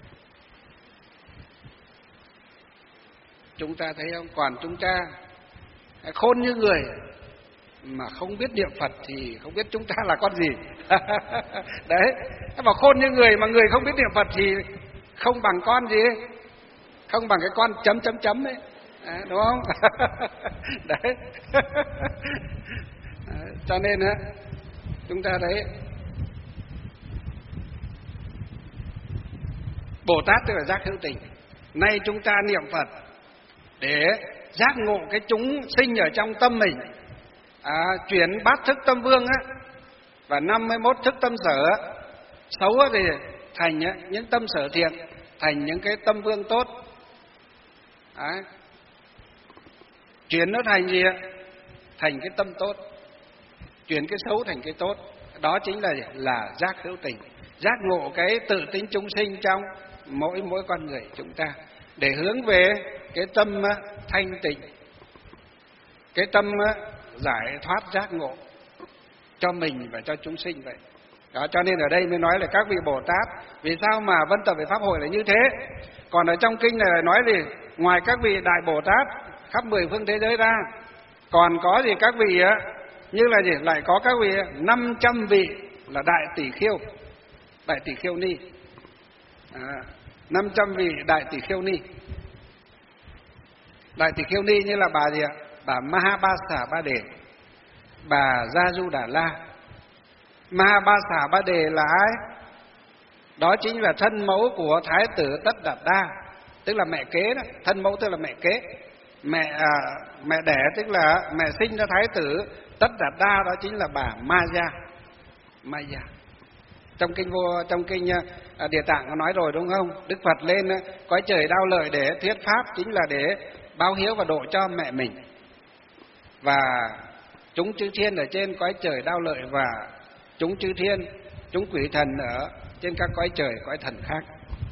Chúng ta thấy không? Còn chúng ta khôn như người mà không biết niệm Phật thì không biết chúng ta là con gì. Đấy, mà khôn như người mà người không biết niệm Phật thì không bằng con gì ấy. Không bằng cái con chấm chấm chấm ấy, à, đúng không? Đấy. Cho nên á, chúng ta thấy Bồ Tát tức là giác hữu tình. Nay chúng ta niệm Phật để giác ngộ cái chúng sinh ở trong tâm mình, à, chuyển bát thức tâm vương á và năm mươi mốt thức tâm sở á, xấu á thì thành á, những tâm sở thiện, thành những cái tâm vương tốt. À, chuyển nó thành gì ạ? Thành cái tâm tốt, chuyển cái xấu thành cái tốt. Đó chính là là giác hữu tình, giác ngộ cái tự tính chúng sinh trong mỗi mỗi con người chúng ta, để hướng về cái tâm thanh tịnh, cái tâm giải thoát giác ngộ cho mình và cho chúng sinh vậy. Đó, cho nên ở đây mới nói là các vị Bồ Tát. Vì sao mà Vân Tập về Pháp hội là như thế? Còn ở trong kinh này nói thì ngoài các vị Đại Bồ Tát khắp mười phương thế giới ra, còn có gì các vị á, như là gì? Lại có các vị năm trăm vị là Đại Tỷ Khiêu, Đại Tỷ Khiêu Ni, à, năm trăm vị Đại Tỷ Khiêu Ni. Đại Tỷ Khiêu Ni như là bà gì ạ? Bà Mahabasa Ba Đề, bà Gia Du Đà La. Mahabasa Ba Đề là ai? Đó chính là thân mẫu của Thái tử Tất Đạt Đa, tức là mẹ kế đó. Thân mẫu tức là mẹ kế, mẹ à, mẹ đẻ tức là mẹ sinh ra Thái tử Tất Đạt Đa, đó chính là bà Maya. Maya. Trong kinh vô trong kinh à, Địa Tạng có nói rồi đúng không? Đức Phật lên cõi trời Đao Lợi để thuyết pháp, chính là để báo hiếu và độ cho mẹ mình. Và chúng chư thiên ở trên cõi trời Đao Lợi và chúng chư thiên, chúng quỷ thần ở trên các cõi trời, cõi thần khác.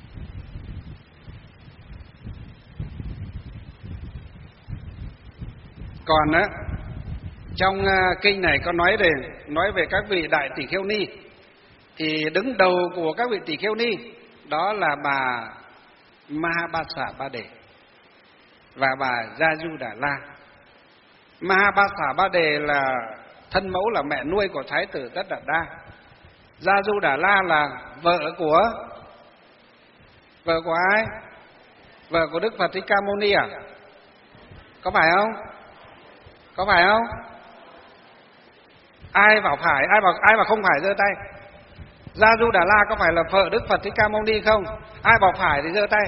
Còn á, trong kinh này có nói về nói về các vị Đại Tỷ Khiêu Ni, thì đứng đầu của các vị Tỷ Khiêu Ni đó là bà Mahabasa Ba Đề và bà Gia Du Đà La. Mahabasa Ba Đề là thân mẫu, là mẹ nuôi của Thái tử Tất Đạt Đa. Gia Du Đà La là vợ của vợ của ai? Vợ của Đức Phật Thích Ca Mâu Ni à? Có phải không? Có phải không? Ai bảo phải, ai bảo ai bảo không phải giơ tay. Gia Du Đà La có phải là vợ Đức Phật Thích Ca Mâu Ni không? Ai bảo phải thì giơ tay.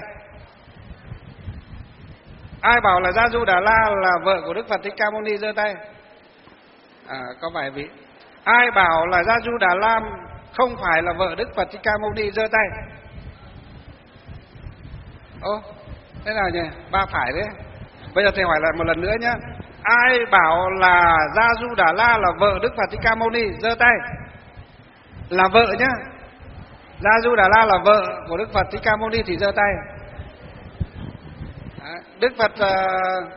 Ai bảo là Gia Du Đà La là vợ của Đức Phật Thích Ca Mâu Ni giơ tay. À, có vài vị. Ai bảo là Gia Du Đà La không phải là vợ Đức Phật Thích Ca Mâu Ni giơ tay. Ô, thế nào nhỉ? Ba phải đấy. Bây giờ thầy hỏi lại một lần nữa nhé. Ai bảo là Gia Du Đà La là vợ Đức Phật Thích Ca Mâu Ni giơ tay. Là vợ nhá. Gia Du Đà La là vợ của Đức Phật Thích Ca Mâu Ni thì giơ tay. À, Đức Phật uh...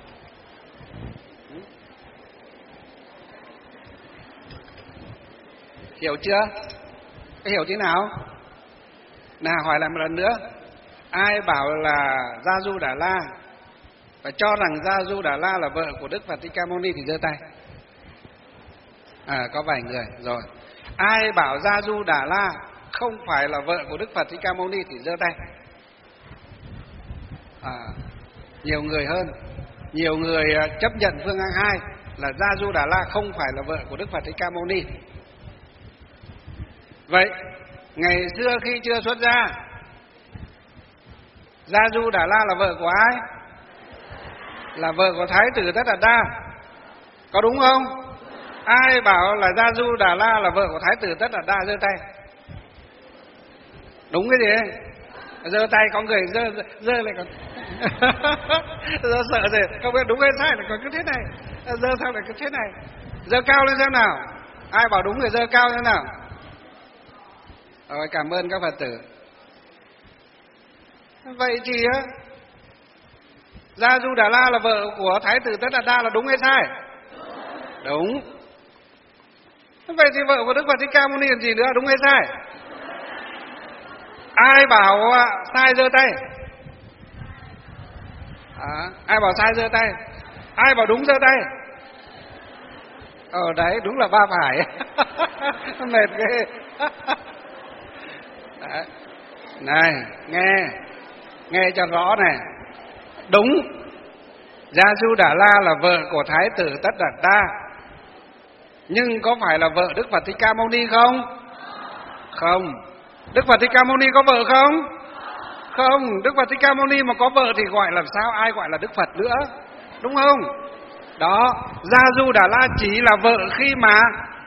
hiểu chưa? Cái hiểu thế nào? Nào hỏi lại một lần nữa. Ai bảo là Gia Du Đà La và cho rằng Gia Du Đà La là vợ của Đức Phật Thích Ca Mâu Ni thì giơ tay. À, có vài người rồi. Ai bảo Gia Du Đà La không phải là vợ của Đức Phật Thích Ca Mâu Ni thì giơ tay. À, nhiều người hơn. Nhiều người chấp nhận phương án hai là Gia Du Đà La không phải là vợ của Đức Phật Thích Ca Mâu Ni. Vậy ngày xưa khi chưa xuất gia, Gia Du Đà La là vợ của ai? Là vợ của Thái tử Tất Đạt Đa. Có đúng không? Ai bảo là Gia Du Đà La là vợ của Thái tử Tất Đạt Đa giơ tay. Đúng cái gì? Giơ tay có người giơ giơ lại còn giơ sợ gì? Không biết đúng hay sai lại còn cứ thế này. Giơ sao lại cứ thế này? Giơ cao lên xem nào. Ai bảo đúng người giơ cao xem nào. Rồi, cảm ơn các Phật tử. Vậy thì á, Gia Du Đà La là vợ của Thái tử Tất Đạt Đa là đúng hay sai? Đúng. Vậy thì vợ của Đức Phật Thích Ca Mâu Ni làm gì nữa, đúng hay sai? Ai bảo sai giơ tay. À, ai bảo sai giơ tay. Ai bảo đúng giơ tay. Ờ đấy, đúng là ba phải. Mệt ghê. Đấy. Này, nghe nghe cho rõ này. Đúng, Gia Du Đà La là vợ của Thái tử Tất Đạt Đa, nhưng có phải là vợ Đức Phật Thích Ca Mâu Ni không? Không. Đức Phật Thích Ca Mâu Ni có vợ không? không? Đức Phật Thích Ca Mâu Ni mà có vợ thì gọi làm sao ai gọi là Đức Phật nữa, đúng không? Đó, Gia Du Đà La chỉ là vợ khi mà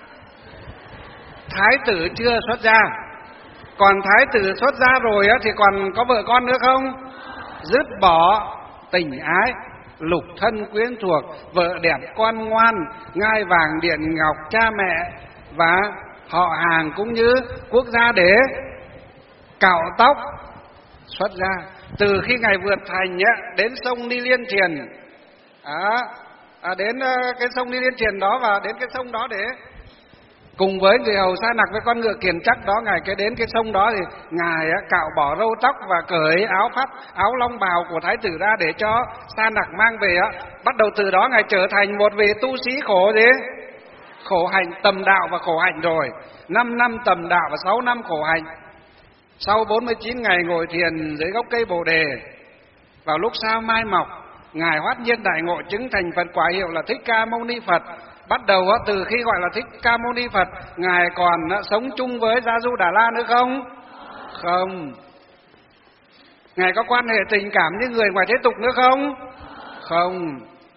thái tử chưa xuất gia. Còn thái tử xuất gia rồi á, thì còn có vợ con nữa không? Dứt bỏ tình ái, lục thân quyến thuộc, vợ đẹp con ngoan, ngai vàng điện ngọc cha mẹ và họ hàng cũng như quốc gia để cạo tóc xuất gia. Từ khi Ngài vượt thành á, đến sông Ni Liên Triền, à, à, đến uh, cái sông Ni Liên Triền đó, và đến cái sông đó để cùng với người hầu Sa Nặc với con ngựa kiền chắc đó, Ngài cái đến cái sông đó thì Ngài á, cạo bỏ râu tóc và cởi áo pháp áo long bào của thái tử ra để cho Sa Nặc mang về á. Bắt đầu từ đó Ngài trở thành một vị tu sĩ khổ gì? Khổ hạnh, tầm đạo và khổ hạnh rồi. Năm năm tầm đạo và sáu năm khổ hạnh. Sau bốn mươi chín ngày ngồi thiền dưới gốc cây Bồ Đề, vào lúc sao mai mọc, Ngài hoát nhiên đại ngộ chứng thành Phật, quả hiệu là Thích Ca Mâu Ni Phật. Bắt đầu từ khi gọi là Thích Ca Mâu Ni Phật, Ngài còn sống chung với Gia Du Đà La nữa không? Không. Ngài có quan hệ tình cảm như người ngoài thế tục nữa không? Không.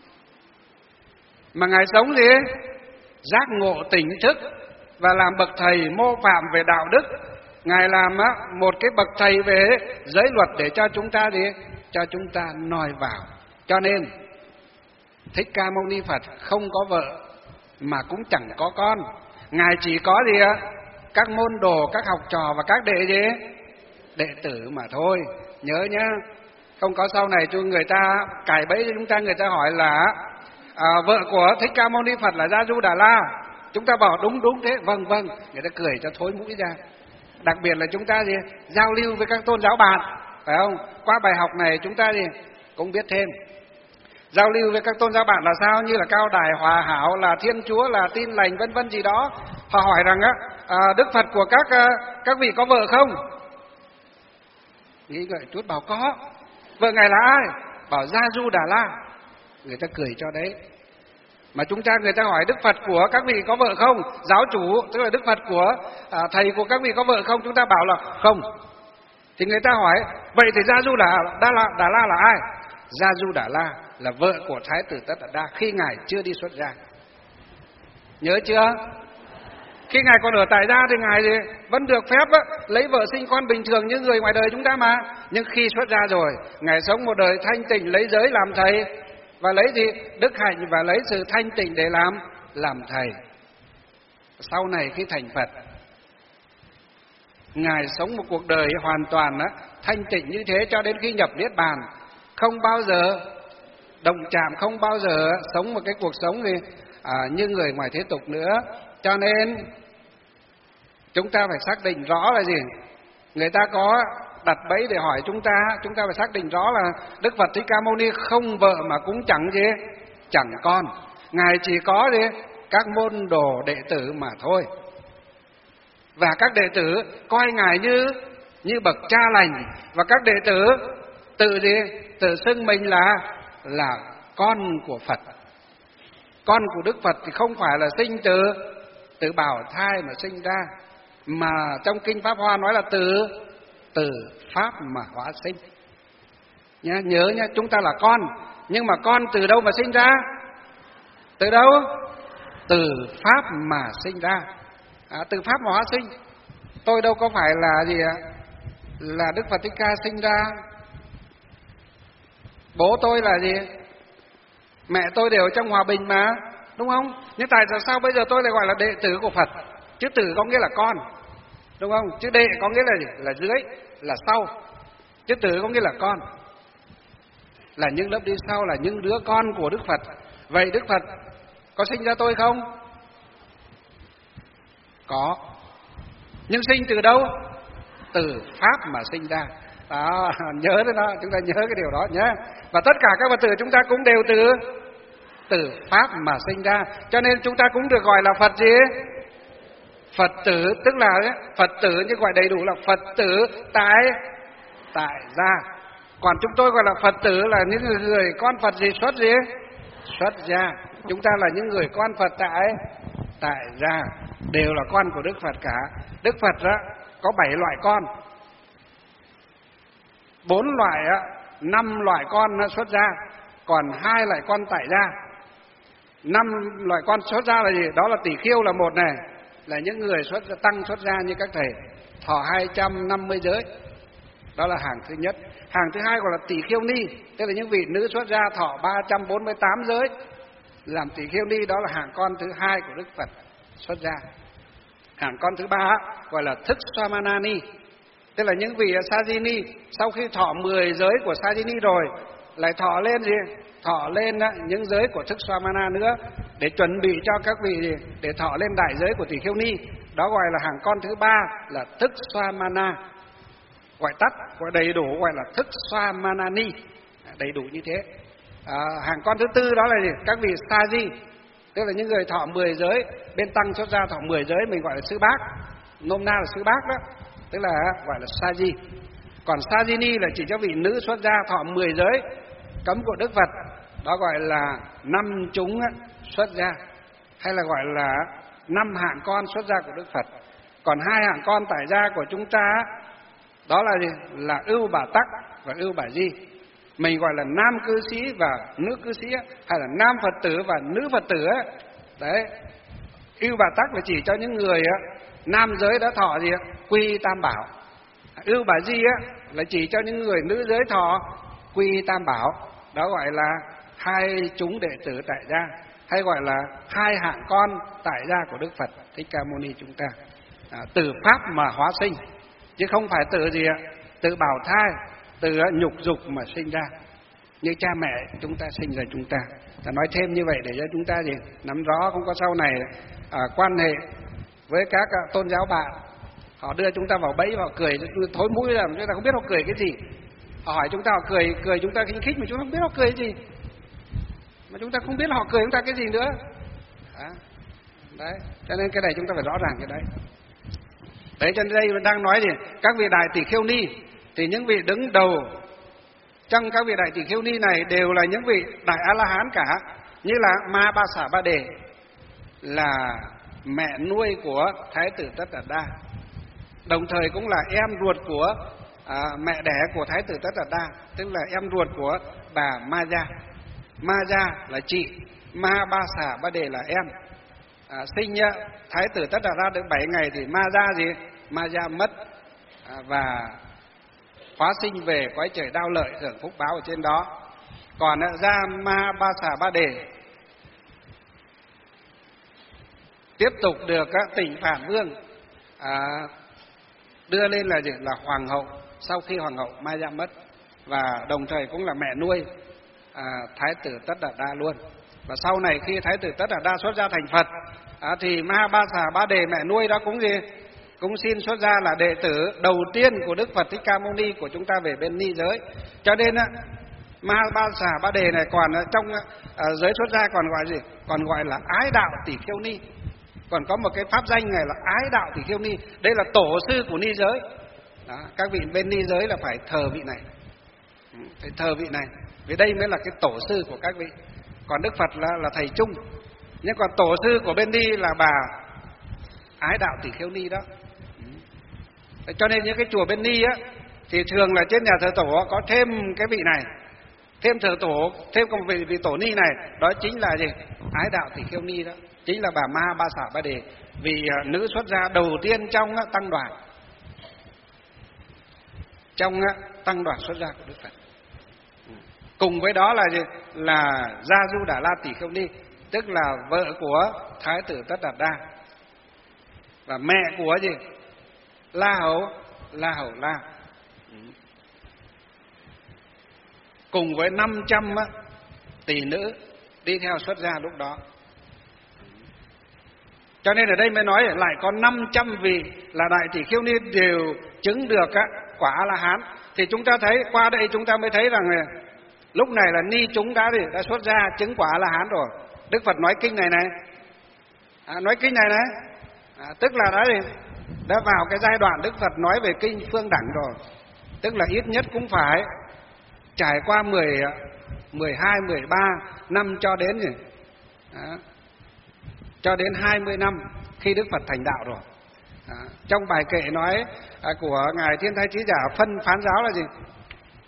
Mà Ngài sống gì? Giác ngộ tỉnh thức và làm bậc thầy mô phạm về đạo đức. Ngài làm một cái bậc thầy về giới luật để cho chúng ta gì? Cho chúng ta noi vào. Cho nên Thích Ca Mâu Ni Phật không có vợ mà cũng chẳng có con. Ngài chỉ có gì ạ? Các môn đồ, các học trò và các đệ gì? Đệ tử mà thôi. Nhớ nhá. Không có sau này cho người ta cài bẫy cho chúng ta, người ta hỏi là à, vợ của Thích Ca Mâu Ni Phật là Gia Du Đà La. Chúng ta bảo đúng đúng thế, vâng vâng, người ta cười cho thối mũi ra. Đặc biệt là chúng ta gì? Giao lưu với các tôn giáo bạn, phải không? Qua bài học này chúng ta gì? Cũng biết thêm. Giao lưu với các tôn giáo bạn là sao? Như là Cao Đài, Hòa Hảo, là Thiên Chúa, là Tin Lành, vân vân gì đó. Họ hỏi rằng á, à, Đức Phật của các à, các vị có vợ không? Nghĩ vậy chút bảo có. Vợ Ngài là ai? Bảo Gia Du Đà La. Người ta cười cho đấy. Mà chúng ta người ta hỏi Đức Phật của các vị có vợ không? Giáo chủ, tức là Đức Phật của à, thầy của các vị có vợ không? Chúng ta bảo là không. Thì người ta hỏi, vậy thì Gia Du Đà, Đà, La, Đà La là ai? Gia Du Đà La là vợ của Thái tử Tất Đạt Đa khi Ngài chưa đi xuất gia. Nhớ chưa? Khi Ngài còn ở tại gia thì Ngài thì vẫn được phép á, lấy vợ sinh con bình thường như người ngoài đời chúng ta mà. Nhưng khi xuất gia rồi, Ngài sống một đời thanh tịnh, lấy giới làm thầy. Và lấy gì? Đức hạnh và lấy sự thanh tịnh để làm làm thầy. Sau này khi thành Phật, Ngài sống một cuộc đời hoàn toàn á, thanh tịnh như thế cho đến khi nhập Niết Bàn. Không bao giờ đồng chạm, không bao giờ sống một cái cuộc sống gì à, như người ngoài thế tục nữa. Cho nên chúng ta phải xác định rõ là gì? Người ta có đặt bẫy để hỏi chúng ta, chúng ta phải xác định rõ là Đức Phật Thích Ca Mâu Ni không vợ mà cũng chẳng gì, chẳng con. Ngài chỉ có gì? Các môn đồ đệ tử mà thôi. Và các đệ tử coi Ngài như như bậc cha lành, và các đệ tử tự gì? Tự xưng mình là là con của Phật. Con của Đức Phật thì không phải là sinh từ từ bào thai mà sinh ra, mà trong Kinh Pháp Hoa nói là từ từ Pháp mà hóa sinh. Nhá, nhớ nhá, chúng ta là con, nhưng mà con từ đâu mà sinh ra? Từ đâu? Từ Pháp mà sinh ra. À, từ Pháp mà hóa sinh. Tôi đâu có phải là gì ạ? Là Đức Phật Thích Ca sinh ra. Bố tôi là gì? Mẹ tôi đều trong hòa bình mà, đúng không? Nhưng tại sao bây giờ tôi lại gọi là đệ tử của Phật? Chữ tử có nghĩa là con, đúng không? Chữ đệ có nghĩa là gì? Là dưới, là sau. Chữ tử có nghĩa là con, là những lớp đi sau, là những đứa con của Đức Phật. Vậy Đức Phật có sinh ra tôi không? Có. Nhưng sinh từ đâu? Từ Pháp mà sinh ra. Đó, nhớ đấy đó, chúng ta nhớ cái điều đó nhé. Và tất cả các Phật tử chúng ta cũng đều từ từ Pháp mà sinh ra. Cho nên chúng ta cũng được gọi là Phật gì? Phật tử, tức là Phật tử như gọi đầy đủ là Phật tử tại tại gia. Còn chúng tôi gọi là Phật tử là những người con Phật gì xuất gì? Xuất gia. Chúng ta là những người con Phật tại tại gia, đều là con của Đức Phật cả. Đức Phật đó có bảy loại con. bốn loại á, năm loại con nó xuất gia, còn hai loại con tại gia. Năm loại con xuất gia là gì? Đó là tỷ khưu là một này, là những người xuất tăng xuất gia như các thầy, thọ hai trăm năm mươi giới. Đó là hàng thứ nhất. Hàng thứ hai gọi là tỷ khưu ni, tức là những vị nữ xuất gia thọ ba trăm bốn mươi tám giới, làm tỷ khưu ni. Đó là hàng con thứ hai của Đức Phật xuất gia. Hàng con thứ ba gọi là thức Swamanani, tức là những vị Sajini sau khi thọ mười giới của Sajini rồi lại thọ lên gì? Thọ lên đó, những giới của thức Swamana nữa, để chuẩn bị cho các vị gì? Để thọ lên đại giới của tỷ khưu ni. Đó gọi là hàng con thứ ba là thức Swamana, gọi tắt, gọi đầy đủ gọi là thức Swamanani, đầy đủ như thế. À, hàng con thứ tư đó là gì? Các vị Saji, tức là những người thọ mười giới, bên tăng xuất gia thọ mười giới mình gọi là sư bác, nôm na là sư bác đó, tức là gọi là Saji. Còn Sajini là chỉ cho vị nữ xuất gia thọ mười giới cấm của Đức Phật, đó gọi là năm chúng xuất gia, hay là gọi là năm hạng con xuất gia của Đức Phật. Còn hai hạng con tại gia của chúng ta đó là gì? Là ưu bà tắc và ưu bà di. Mình gọi là nam cư sĩ và nữ cư sĩ, hay là nam Phật tử và nữ Phật tử ấy. Đấy, ưu bà tắc là chỉ cho những người nam giới đã thọ gì? Quy tam bảo. Ưu bà di là chỉ cho những người nữ giới thọ quy tam bảo, đó gọi là hai chúng đệ tử tại gia, hay gọi là hai hạng con tại gia của Đức Phật Thích Ca Mâu Ni chúng ta. À, từ pháp mà hóa sinh, chứ không phải từ gì ạ? Từ bào thai, từ nhục dục mà sinh ra, như cha mẹ chúng ta sinh ra chúng ta. Ta nói thêm như vậy để cho chúng ta gì nắm rõ, không có sau này à, quan hệ với các à, tôn giáo bạn, họ đưa chúng ta vào bẫy, vào cười thối mũi là chúng ta không biết họ cười cái gì. Họ hỏi chúng ta, họ cười cười chúng ta khinh khích mà chúng ta không biết họ cười cái gì, mà chúng ta không biết họ cười chúng ta cái gì nữa. À, đấy, cho nên cái này chúng ta phải rõ ràng cái đấy. Đấy, cho nên đây đang nói gì? Các vị đại tỷ khưu ni, thì những vị đứng đầu trong các vị đại tỷ khưu ni này đều là những vị đại A La Hán cả, như là Ma Ba Xả Ba Đề, là mẹ nuôi của Thái tử Tất Đạt Đa, đồng thời cũng là em ruột của à, mẹ đẻ của Thái tử Tất Đạt Đa, tức là em ruột của bà Ma Gia. Ma Gia là chị, Ma Ba Xả Ba Đề là em. À, sinh Thái tử Tất Đạt Đa được bảy ngày thì Ma Gia gì? Ma Gia mất à, và hóa sinh về cõi trời Đao Lợi hưởng phúc báo ở trên đó. Còn ra Ma Ba Xả Ba Đề tiếp tục được các tỉnh Phản Vương à, đưa lên là gì? Là hoàng hậu sau khi hoàng hậu Ma Gia mất, và đồng thời cũng là mẹ nuôi à, Thái tử Tất Đạt Đa luôn. Và sau này khi Thái tử Tất Đạt Đa xuất gia thành Phật à, thì Ma Ba Xả Ba Đề mẹ nuôi đó cũng gì? Cũng xin xuất gia là đệ tử đầu tiên của Đức Phật Thích Ca Mâu Ni của chúng ta về bên ni giới. Cho nên á, Ma Ba Xả Ba Đề này còn trong à, giới xuất gia còn gọi gì? Còn gọi là ái đạo tỷ khưu ni. Còn có một cái pháp danh này là ái đạo tỷ khưu ni. Đây là tổ sư của ni giới. Đó, các vị bên ni giới là phải thờ vị này, phải thờ vị này, vì đây mới là cái tổ sư của các vị. Còn Đức Phật là, là thầy chung, nhưng còn tổ sư của bên ni là bà ái đạo tỷ khưu ni đó. Cho nên những cái chùa bên ni á thì thường là trên nhà thờ tổ có thêm cái vị này, thêm thờ tổ, thêm một vị, vị tổ ni này, đó chính là gì? Ái đạo tỷ khưu ni đó, chính là bà Ma Ba Xả Ba Đề, vị uh, nữ xuất gia đầu tiên trong uh, tăng đoàn, trong uh, tăng đoàn xuất gia của Đức Phật. Cùng với đó là gì? Là Gia Du Đà La Tỷ Khưu Ni, tức là vợ của Thái tử Tất Đạt Đa và mẹ của gì? La Hầu La Hầu La, cùng với năm trăm tỷ nữ đi theo xuất gia lúc đó. Cho nên ở đây mới nói lại có năm trăm vị là đại tỷ khưu ni đều chứng được quả A La Hán. Thì chúng ta thấy qua đây chúng ta mới thấy rằng lúc này là ni chúng đã đã xuất gia chứng quả A La Hán rồi. Đức Phật nói kinh này này, à, nói kinh này này, à, tức là đã đã vào cái giai đoạn Đức Phật nói về kinh phương đẳng rồi, tức là ít nhất cũng phải trải qua mười, mười hai, mười ba năm cho đến gì, à, cho đến hai mươi năm khi Đức Phật thành đạo rồi. À, trong bài kệ nói à, của ngài Thiên Thai Trí Giả phân phán giáo là gì?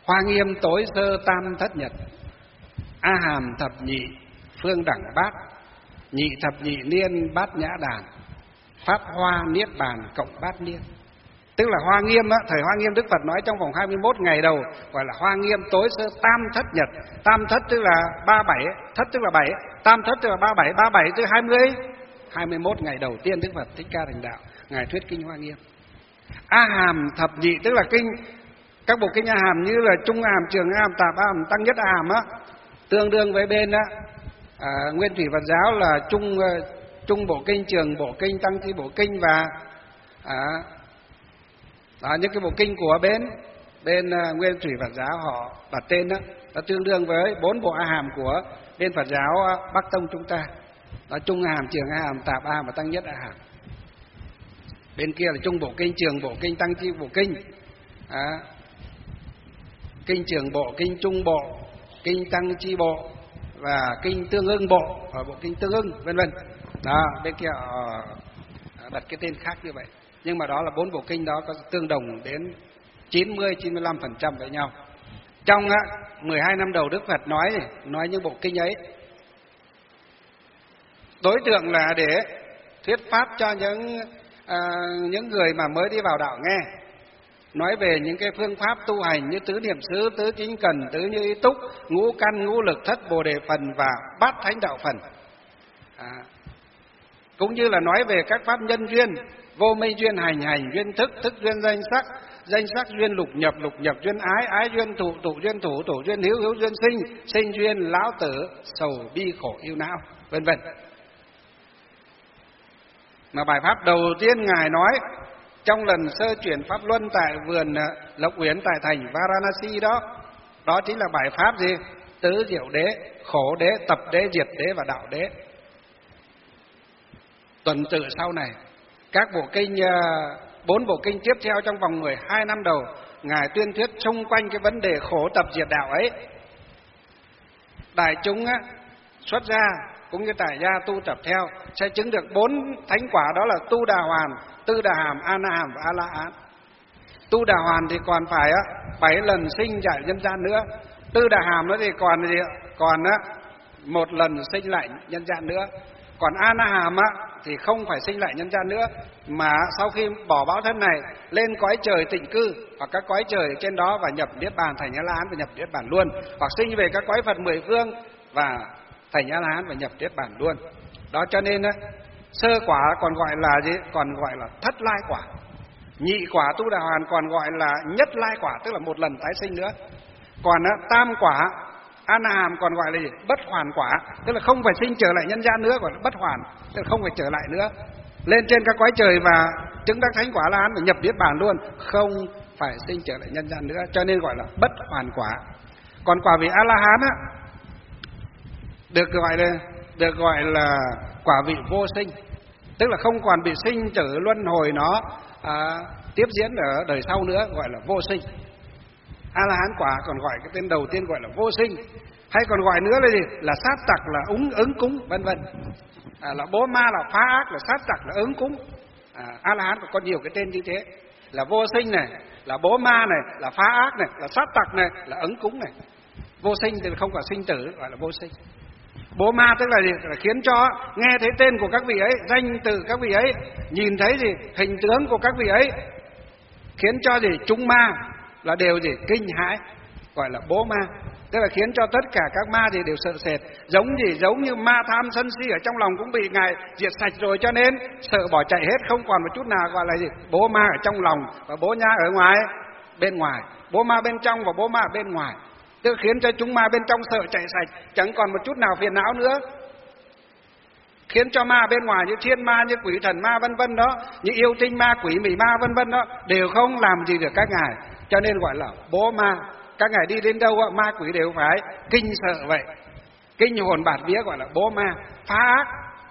Hoa Nghiêm tối sơ tam thất nhật, A Hàm thập nhị phương đẳng bát, nhị thập nhị niên bát nhã đàn, pháp hoa niết bàn cộng bát niên. Tức là Hoa Nghiêm á, thời Hoa Nghiêm Đức Phật nói trong vòng hai mươi mốt ngày đầu gọi là Hoa Nghiêm tối sơ tam thất nhật. Tam thất tức là ba bảy, thất tức là bảy, tam thất tức là ba bảy, ba bảy tức là hai mươi, hai mươi mốt ngày đầu tiên Đức Phật Thích Ca thành đạo, ngài thuyết kinh Hoa Nghiêm. A Hàm thập nhị tức là kinh các bộ kinh A Hàm như là Trung A Hàm, Trường A Hàm, Tạp A Hàm, Tăng Nhất A Hàm á, tương đương với bên á à, Nguyên Thủy Phật giáo là Trung Trung bộ kinh, Trường bộ kinh, Tăng Chi bộ kinh và à, đó, những cái bộ kinh của bên bên uh, Nguyên Thủy Phật giáo họ đặt tên đó, nó tương đương với bốn bộ A Hàm của bên Phật giáo uh, Bắc Tông chúng ta. Đó, Trung A Hàm, Trường A Hàm, Tạp A Hàm và Tăng Nhất A Hàm. Bên kia là Trung bộ kinh, Trường bộ kinh, Tăng Chi bộ kinh, à, kinh Trường bộ, kinh Trung bộ, kinh Tăng Chi bộ và kinh Tương ưng bộ và bộ kinh Tương ưng vân vân. Đó, bên kia họ đặt cái tên khác như vậy. Nhưng mà đó là bốn bộ kinh đó có tương đồng đến chín mươi đến chín mươi lăm phần trăm với nhau. Trong á, mười hai năm đầu Đức Phật nói nói những bộ kinh ấy, đối tượng là để thuyết pháp cho những à, những người mà mới đi vào đạo nghe, nói về những cái phương pháp tu hành như tứ niệm xứ, tứ chính cần, tứ như ý túc, ngũ căn, ngũ lực, thất bồ đề phần và bát thánh đạo phần. À, cũng như là nói về các pháp nhân duyên, vô minh duyên, hành hành duyên, thức thức duyên, danh sắc danh sắc duyên, lục nhập lục nhập duyên, ái ái duyên, thủ thủ duyên, thủ thủ duyên, hữu hữu duyên, sinh sinh duyên, lão tử, sầu bi khổ yêu não, vân vân. Mà bài pháp đầu tiên ngài nói trong lần sơ chuyển pháp luân tại vườn Lộc Uyển tại thành Varanasi đó, đó chính là bài pháp gì? Tứ diệu đế, khổ đế, tập đế, diệt đế và đạo đế. Tuần tự sau này, các bộ kinh, bốn bộ kinh tiếp theo trong vòng mười hai năm đầu, ngài tuyên thuyết xung quanh cái vấn đề khổ tập diệt đạo ấy. Đại chúng á, xuất gia cũng như tại gia tu tập theo sẽ chứng được bốn thánh quả, đó là Tu Đà Hoàn, Tư Đà Hàm, A Na Hàm và A La Hán. Tu Đà Hoàn thì còn phải á bảy lần sinh tại nhân gian nữa. Tư Đà Hàm nó thì còn gì còn á một lần sinh lại nhân gian nữa. Còn A Na Hàm á thì không phải sinh lại nhân gian nữa, mà sau khi bỏ báo thân này lên cõi trời tịnh cư hoặc các cõi trời trên đó và nhập niết bàn thành A La Hán và nhập niết bàn luôn, hoặc sinh về các cõi Phật mười phương và thành A La Hán và nhập niết bàn luôn. Đó cho nên á, sơ quả còn gọi là gì? Còn gọi là thất lai quả. Nhị quả Tu Đà Hoàn còn gọi là nhất lai quả, tức là một lần tái sinh nữa. Còn á, tam quả A Na Hàm còn gọi là gì? Bất hoàn quả, tức là không phải sinh trở lại nhân gian nữa, gọi là bất hoàn, tức là không phải trở lại nữa, lên trên các cõi trời và chứng đắc thánh quả A La Hán và nhập niết bàn luôn, không phải sinh trở lại nhân gian nữa, cho nên gọi là bất hoàn quả. Còn quả vị A La Hán á được gọi là được gọi là quả vị vô sinh, tức là không còn bị sinh tử luân hồi nó à, tiếp diễn ở đời sau nữa, gọi là vô sinh. A La Hán quả còn gọi cái tên đầu tiên gọi là vô sinh, hay còn gọi nữa là gì? Là sát tặc, là úng ứng cúng, vân vân. À, là bố ma, là phá ác, là sát tặc, là ứng cúng. À, A La Hán có nhiều cái tên như thế, là vô sinh này, là bố ma này, là phá ác này, là sát tặc này, là ứng cúng này. Vô sinh thì không có sinh tử, gọi là vô sinh. Bố ma tức là gì? Là khiến cho nghe thấy tên của các vị ấy, danh từ các vị ấy, nhìn thấy gì? Hình tướng của các vị ấy, khiến cho gì? Chúng ma là đều gì? Kinh hãi, gọi là bố ma. Tức là khiến cho tất cả các ma thì đều sợ sệt, giống gì? Giống như ma tham sân si ở trong lòng cũng bị ngài diệt sạch rồi, cho nên sợ bỏ chạy hết, không còn một chút nào, gọi là gì? Bố ma ở trong lòng và bố nha ở ngoài, bên ngoài. Bố ma bên trong và bố ma ở bên ngoài, tức khiến cho chúng ma bên trong sợ chạy sạch, chẳng còn một chút nào phiền não nữa, khiến cho ma bên ngoài như thiên ma, như quỷ thần ma vân vân đó, như yêu tinh ma, quỷ mị ma vân vân đó, đều không làm gì được các ngài, cho nên gọi là bố ma. Các ngài đi đến đâu ma quỷ đều phải kinh sợ vậy, kinh hồn bạt vía, gọi là bố ma. Phá ác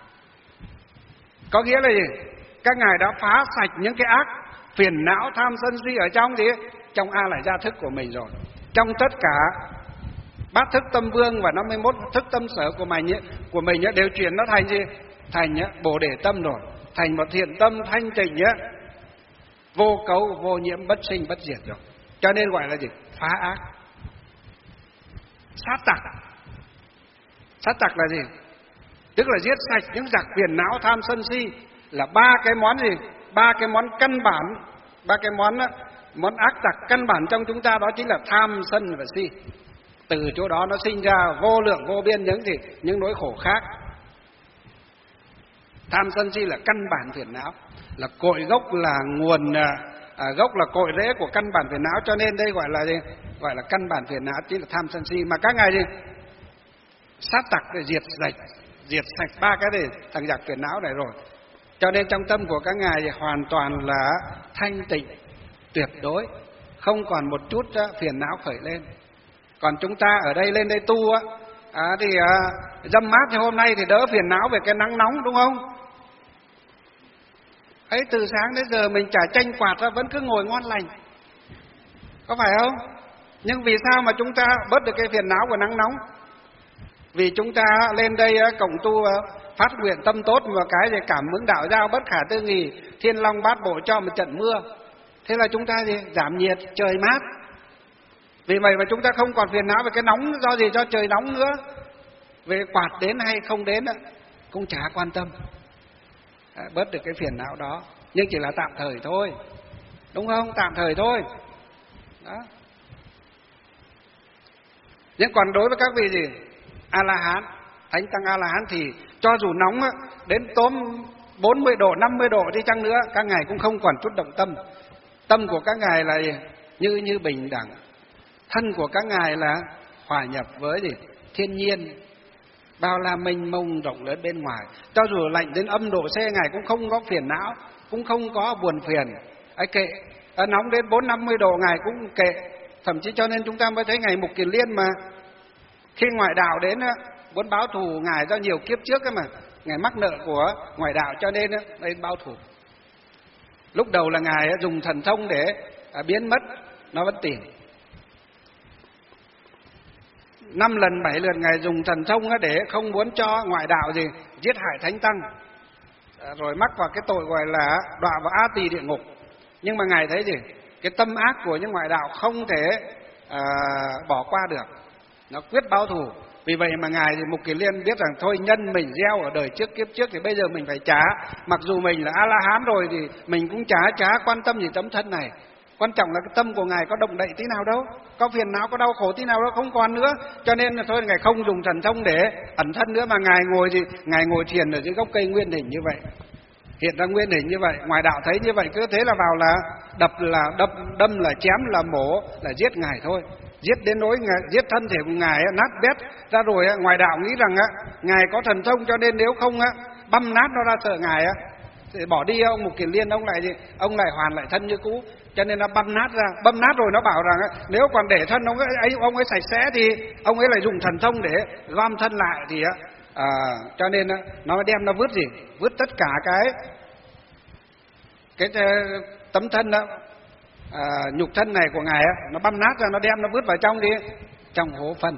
có nghĩa là gì? Các ngài đã phá sạch những cái ác phiền não tham sân si ở trong gì? Trong A Lại Gia thức của mình rồi. Trong tất cả bát thức tâm vương và năm mươi mốt thức tâm sở của mình ấy, của mình ấy, đều chuyển nó thành gì? Thành ấy, bồ đề tâm rồi, thành một thiện tâm thanh tịnh ấy, vô cấu vô nhiễm bất sinh bất diệt rồi. Cho nên gọi là gì? Phá ác. sát tặc. Sát tặc là gì? Tức là giết sạch những giặc phiền não tham sân si, là ba cái món gì? Ba cái món căn bản, ba cái món món ác tặc căn bản trong chúng ta, đó chính là tham sân và si. Từ chỗ đó nó sinh ra vô lượng vô biên những gì? Những nỗi khổ khác. Tham sân si là căn bản phiền não, là cội gốc, là nguồn à, gốc, là cội rễ của căn bản phiền não. Cho nên đây gọi là gì? Gọi là căn bản phiền não chính là tham sân si. Mà các ngài gì? Sát tặc để diệt sạch, diệt sạch ba cái này, thằng giặc phiền não này rồi. Cho nên trong tâm của các ngài thì hoàn toàn là thanh tịnh tuyệt đối, không còn một chút phiền não khởi lên. Còn chúng ta ở đây lên đây tu á, à, thì à, dâm mát thì hôm nay thì đỡ phiền não về cái nắng nóng, đúng không? Ấy, từ sáng đến giờ mình chả tranh quạt ra vẫn cứ ngồi ngon lành, có phải không? Nhưng vì sao mà chúng ta bớt được cái phiền não của nắng nóng? Vì chúng ta lên đây cộng tu phát nguyện tâm tốt, và cái gì cảm ứng đạo giao bất khả tư nghì, thiên long bát bộ cho một trận mưa. Thế là chúng ta gì? Giảm nhiệt, trời mát. Vì vậy mà chúng ta không còn phiền não về cái nóng do gì, cho trời nóng nữa. Về quạt đến hay không đến cũng chả quan tâm. À, bớt được cái phiền não đó, nhưng chỉ là tạm thời thôi, đúng không? Tạm thời thôi. Đó. Nhưng còn đối với các vị gì? A-la-hán, thánh tăng A-la-hán thì cho dù nóng đến tốm bốn mươi độ, năm mươi độ đi chăng nữa, các ngài cũng không còn chút động tâm. Tâm của các ngài là như như bình đẳng. Thân của các ngài là hòa nhập với gì? Thiên nhiên, bao la mênh mông rộng lớn bên ngoài. Cho dù lạnh đến âm độ C, ngài cũng không có phiền não, cũng không có buồn phiền. Ấy kệ, à, nóng đến bốn năm mươi độ ngài cũng kệ. Thậm chí cho nên chúng ta mới thấy ngài Mục Kiền Liên mà khi ngoại đạo đến muốn báo thù ngài do nhiều kiếp trước ấy mà, ngài mắc nợ của ngoại đạo cho nên lên báo thù. Lúc đầu là ngài dùng thần thông để biến mất, nó vẫn tìm. Năm lần bảy lượt ngài dùng thần thông để không muốn cho ngoại đạo gì giết hại thánh tăng, rồi mắc vào cái tội gọi là đọa vào A Tỳ địa ngục. Nhưng mà ngài thấy gì? Cái tâm ác của những ngoại đạo không thể à, bỏ qua được, nó quyết báo thù. Vì vậy mà ngài thì Mục Kiền Liên biết rằng thôi, nhân mình gieo ở đời trước kiếp trước thì bây giờ mình phải trả. Mặc dù mình là A-la-hán rồi thì mình cũng chả chả quan tâm gì tấm thân này. Quan trọng là cái tâm của ngài có động đậy tí nào đâu, có phiền não, có đau khổ tí nào đâu, không còn nữa. Cho nên là thôi ngài không dùng thần thông để ẩn thân nữa, mà ngài ngồi gì? Ngài ngồi thiền ở dưới gốc cây nguyên hình như vậy, hiện ra nguyên hình như vậy. Ngoại đạo thấy như vậy cứ thế là vào là đập, là đâm, đâm là chém, là mổ, là giết ngài thôi. Giết đến nỗi ngài, giết thân thể của ngài nát bét ra rồi. Ngoại đạo nghĩ rằng ngài có thần thông, cho nên nếu không băm nát nó ra sợ ngài thì bỏ đi. Ông Mục Kiền Liên ông lại gì? Ông lại hoàn lại thân như cũ, cho nên nó băm nát ra. Băm nát rồi nó bảo rằng nếu còn để thân ông ấy, ông ấy sạch sẽ thì ông ấy lại dùng thần thông để gom thân lại thì à, cho nên nó đem nó vứt gì? Vứt tất cả cái cái tấm thân đó, à, nhục thân này của ngài á, nó băm nát ra, nó đem nó vứt vào trong đi, trong hố phân.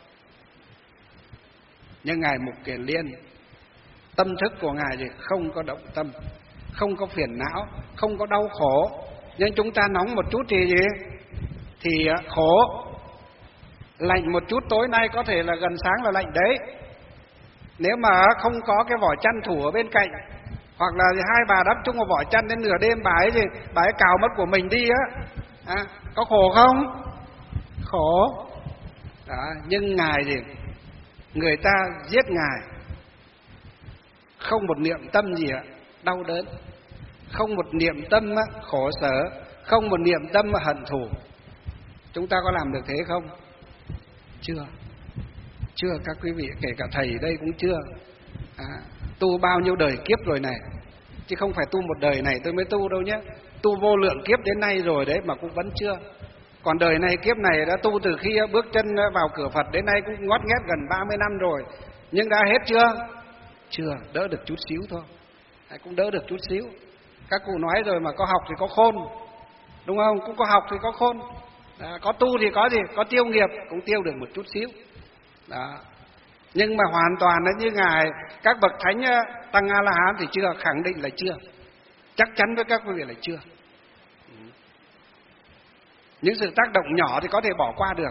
Nhưng ngài Mục Kiền Liên, tâm thức của ngài thì không có động tâm, không có phiền não, không có đau khổ. Nhưng chúng ta nóng một chút thì gì? Thì khổ. Lạnh một chút tối nay có thể là gần sáng là lạnh đấy. Nếu mà không có cái vỏ chăn thủ ở bên cạnh, hoặc là hai bà đắp chung một vỏ chăn đến nửa đêm, bà ấy gì? Bà ấy cào mất của mình đi á, à, có khổ không? Khổ. Đó, nhưng ngài gì? Người ta giết ngài không một niệm tâm gì ạ, đau đớn, không một niệm tâm khổ sở, không một niệm tâm hận thù. Chúng ta có làm được thế không? Chưa. Chưa các quý vị, kể cả thầy đây cũng chưa. À, tu bao nhiêu đời kiếp rồi này, chứ không phải tu một đời này tôi mới tu đâu nhé. Tu vô lượng kiếp đến nay rồi đấy mà cũng vẫn chưa. Còn đời này kiếp này đã tu từ khi bước chân vào cửa Phật đến nay cũng ngót nghét gần ba mươi năm rồi. Nhưng đã hết chưa? Chưa, đỡ được chút xíu thôi. Cũng đỡ được chút xíu. Các cụ nói rồi mà, có học thì có khôn, đúng không? Cũng có học thì có khôn. Đó, có tu thì có gì? Có tiêu nghiệp, cũng tiêu được một chút xíu. Đó. Nhưng mà hoàn toàn là như ngài các bậc thánh tăng A-la-hán thì chưa, khẳng định là chưa. Chắc chắn với các quý vị là chưa. Những sự tác động nhỏ thì có thể bỏ qua được,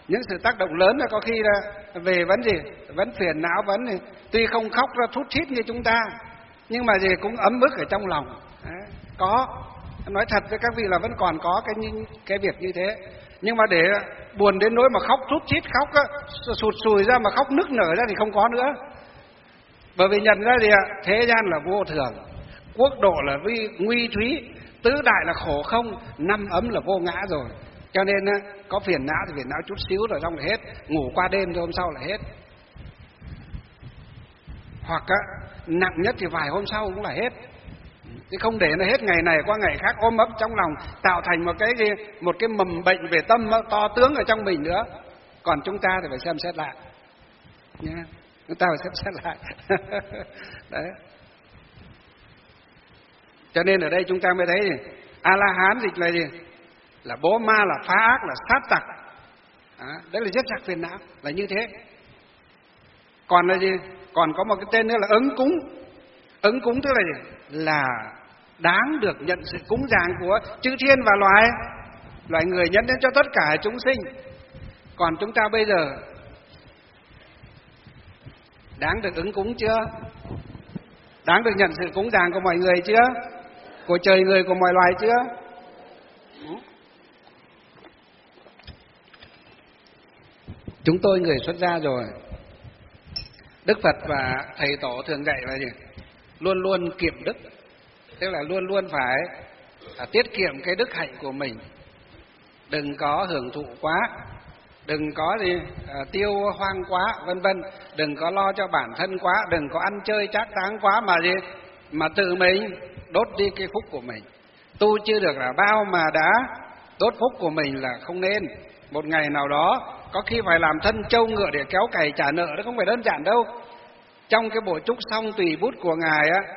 Những sự tác động lớn là có khi là về vấn gì? Vấn phiền não, vấn thì tuy không khóc ra thút thít như chúng ta, nhưng mà gì cũng ấm ức ở trong lòng. Đấy, có. Nói thật với các vị là vẫn còn có cái cái việc như thế. Nhưng mà để buồn đến nỗi mà khóc thút thít, khóc á, sụt sùi ra mà khóc nức nở ra thì không có nữa. Bởi vì nhận ra gì ạ? Thế gian là vô thường, quốc độ là vi, nguy thúy, tứ đại là khổ không, năm ấm là vô ngã rồi. Cho nên có phiền não thì phiền não chút xíu rồi xong là hết, ngủ qua đêm rồi hôm sau là hết. Hoặc á, nặng nhất thì vài hôm sau cũng là hết. Chứ không để nó hết ngày này qua ngày khác ôm ấp trong lòng, tạo thành một cái gì, một cái mầm bệnh về tâm to tướng ở trong mình nữa. Còn chúng ta thì phải xem xét lại nhé. Chúng ta phải xem xét lại. Đấy. Cho nên ở đây chúng ta mới thấy gì? A-la-hán dịch là gì? Là bố ma, là phá ác, là sát tặc. À, đấy là rất sạch phiền não, là như thế. Còn là gì? Còn có một cái tên nữa là ứng cúng. Ứng cúng tức là gì? Là đáng được nhận sự cúng dường của chư thiên và loài loài người, nhân đến cho tất cả chúng sinh. Còn chúng ta bây giờ đáng được ứng cúng chưa? Đáng được nhận sự cúng dường của mọi người chưa? Của trời người, của mọi loài chưa? Chúng tôi người xuất gia rồi. Đức Phật và Thầy Tổ thường dạy là gì? Luôn luôn kiệm đức. Tức là luôn luôn phải à, tiết kiệm cái đức hạnh của mình. Đừng có hưởng thụ quá, đừng có gì à, tiêu hoang quá, vân vân. Đừng có lo cho bản thân quá, đừng có ăn chơi trác táng quá mà gì mà tự mình đốt đi cái phúc của mình. Tu chưa được là bao mà đã đốt phúc của mình là không nên. Một ngày nào đó có khi phải làm thân trâu ngựa để kéo cày trả nợ, đó không phải đơn giản đâu. Trong cái bộ trúc song tùy bút của ngài á,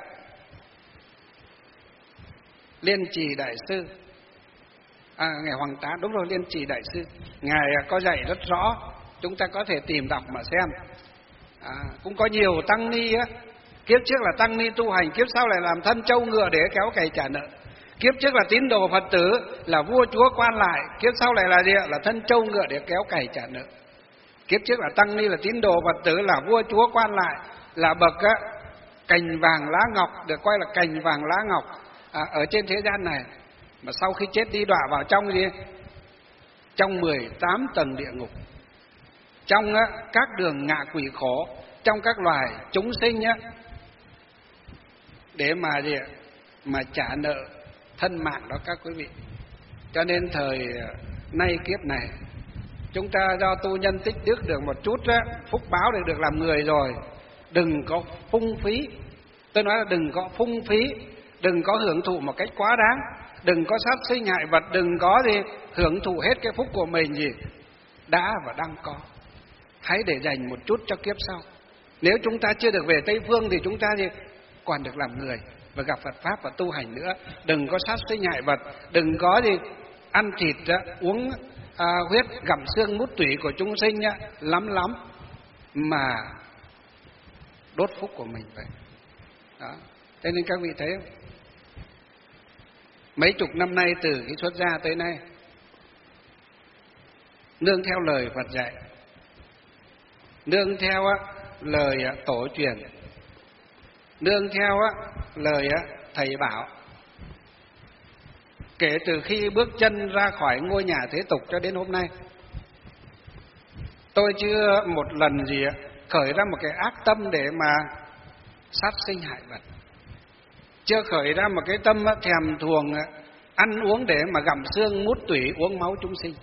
Liên Trì Đại Sư, à, ngài Hoàng Tá, đúng rồi, Liên Trì Đại Sư, ngài có dạy rất rõ, chúng ta có thể tìm đọc mà xem. À, cũng có nhiều tăng ni á, kiếp trước là tăng ni tu hành, kiếp sau lại làm thân trâu ngựa để kéo cày trả nợ. Kiếp trước là tín đồ Phật tử, là vua chúa quan lại, kiếp sau lại là gì ạ? Là thân trâu ngựa để kéo cày trả nợ. Kiếp trước là tăng ni, là tín đồ Phật tử, là vua chúa quan lại, là bậc á, cành vàng lá ngọc, được coi là cành vàng lá ngọc à, ở trên thế gian này. Mà sau khi chết đi đọa vào trong gì? Trong mười tám tầng địa ngục, trong á, các đường ngạ quỷ khổ, trong các loài chúng sinh á, để mà gì ạ? Mà trả nợ thân mạng đó các quý vị. Cho nên thời nay kiếp này, chúng ta do tu nhân tích đức được một chút á, phúc báo để được làm người rồi, đừng có phung phí. Tôi nói là đừng có phung phí, đừng có hưởng thụ một cách quá đáng, đừng có sát sinh hại vật, đừng có gì hưởng thụ hết cái phúc của mình gì đã và đang có. Hãy để dành một chút cho kiếp sau. Nếu chúng ta chưa được về Tây Phương thì chúng ta gì còn được làm người và gặp Phật Pháp và tu hành nữa. Đừng có sát sinh hại vật, đừng có gì ăn thịt, uống à, huyết, gặm xương mút tủy của chúng sinh nhá, lắm lắm mà đốt phúc của mình vậy. Đó. Thế nên các vị thấy không? Mấy chục năm nay từ cái xuất gia tới nay, nương theo lời Phật dạy, nương theo á, lời tổ truyền, nương theo á, lời á, thầy bảo. Kể từ khi bước chân ra khỏi ngôi nhà thế tục cho đến hôm nay, tôi chưa một lần gì khởi ra một cái ác tâm để mà sát sinh hại vật, chưa khởi ra một cái tâm thèm thuồng ăn uống để mà gặm xương mút tủy, uống máu chúng sinh.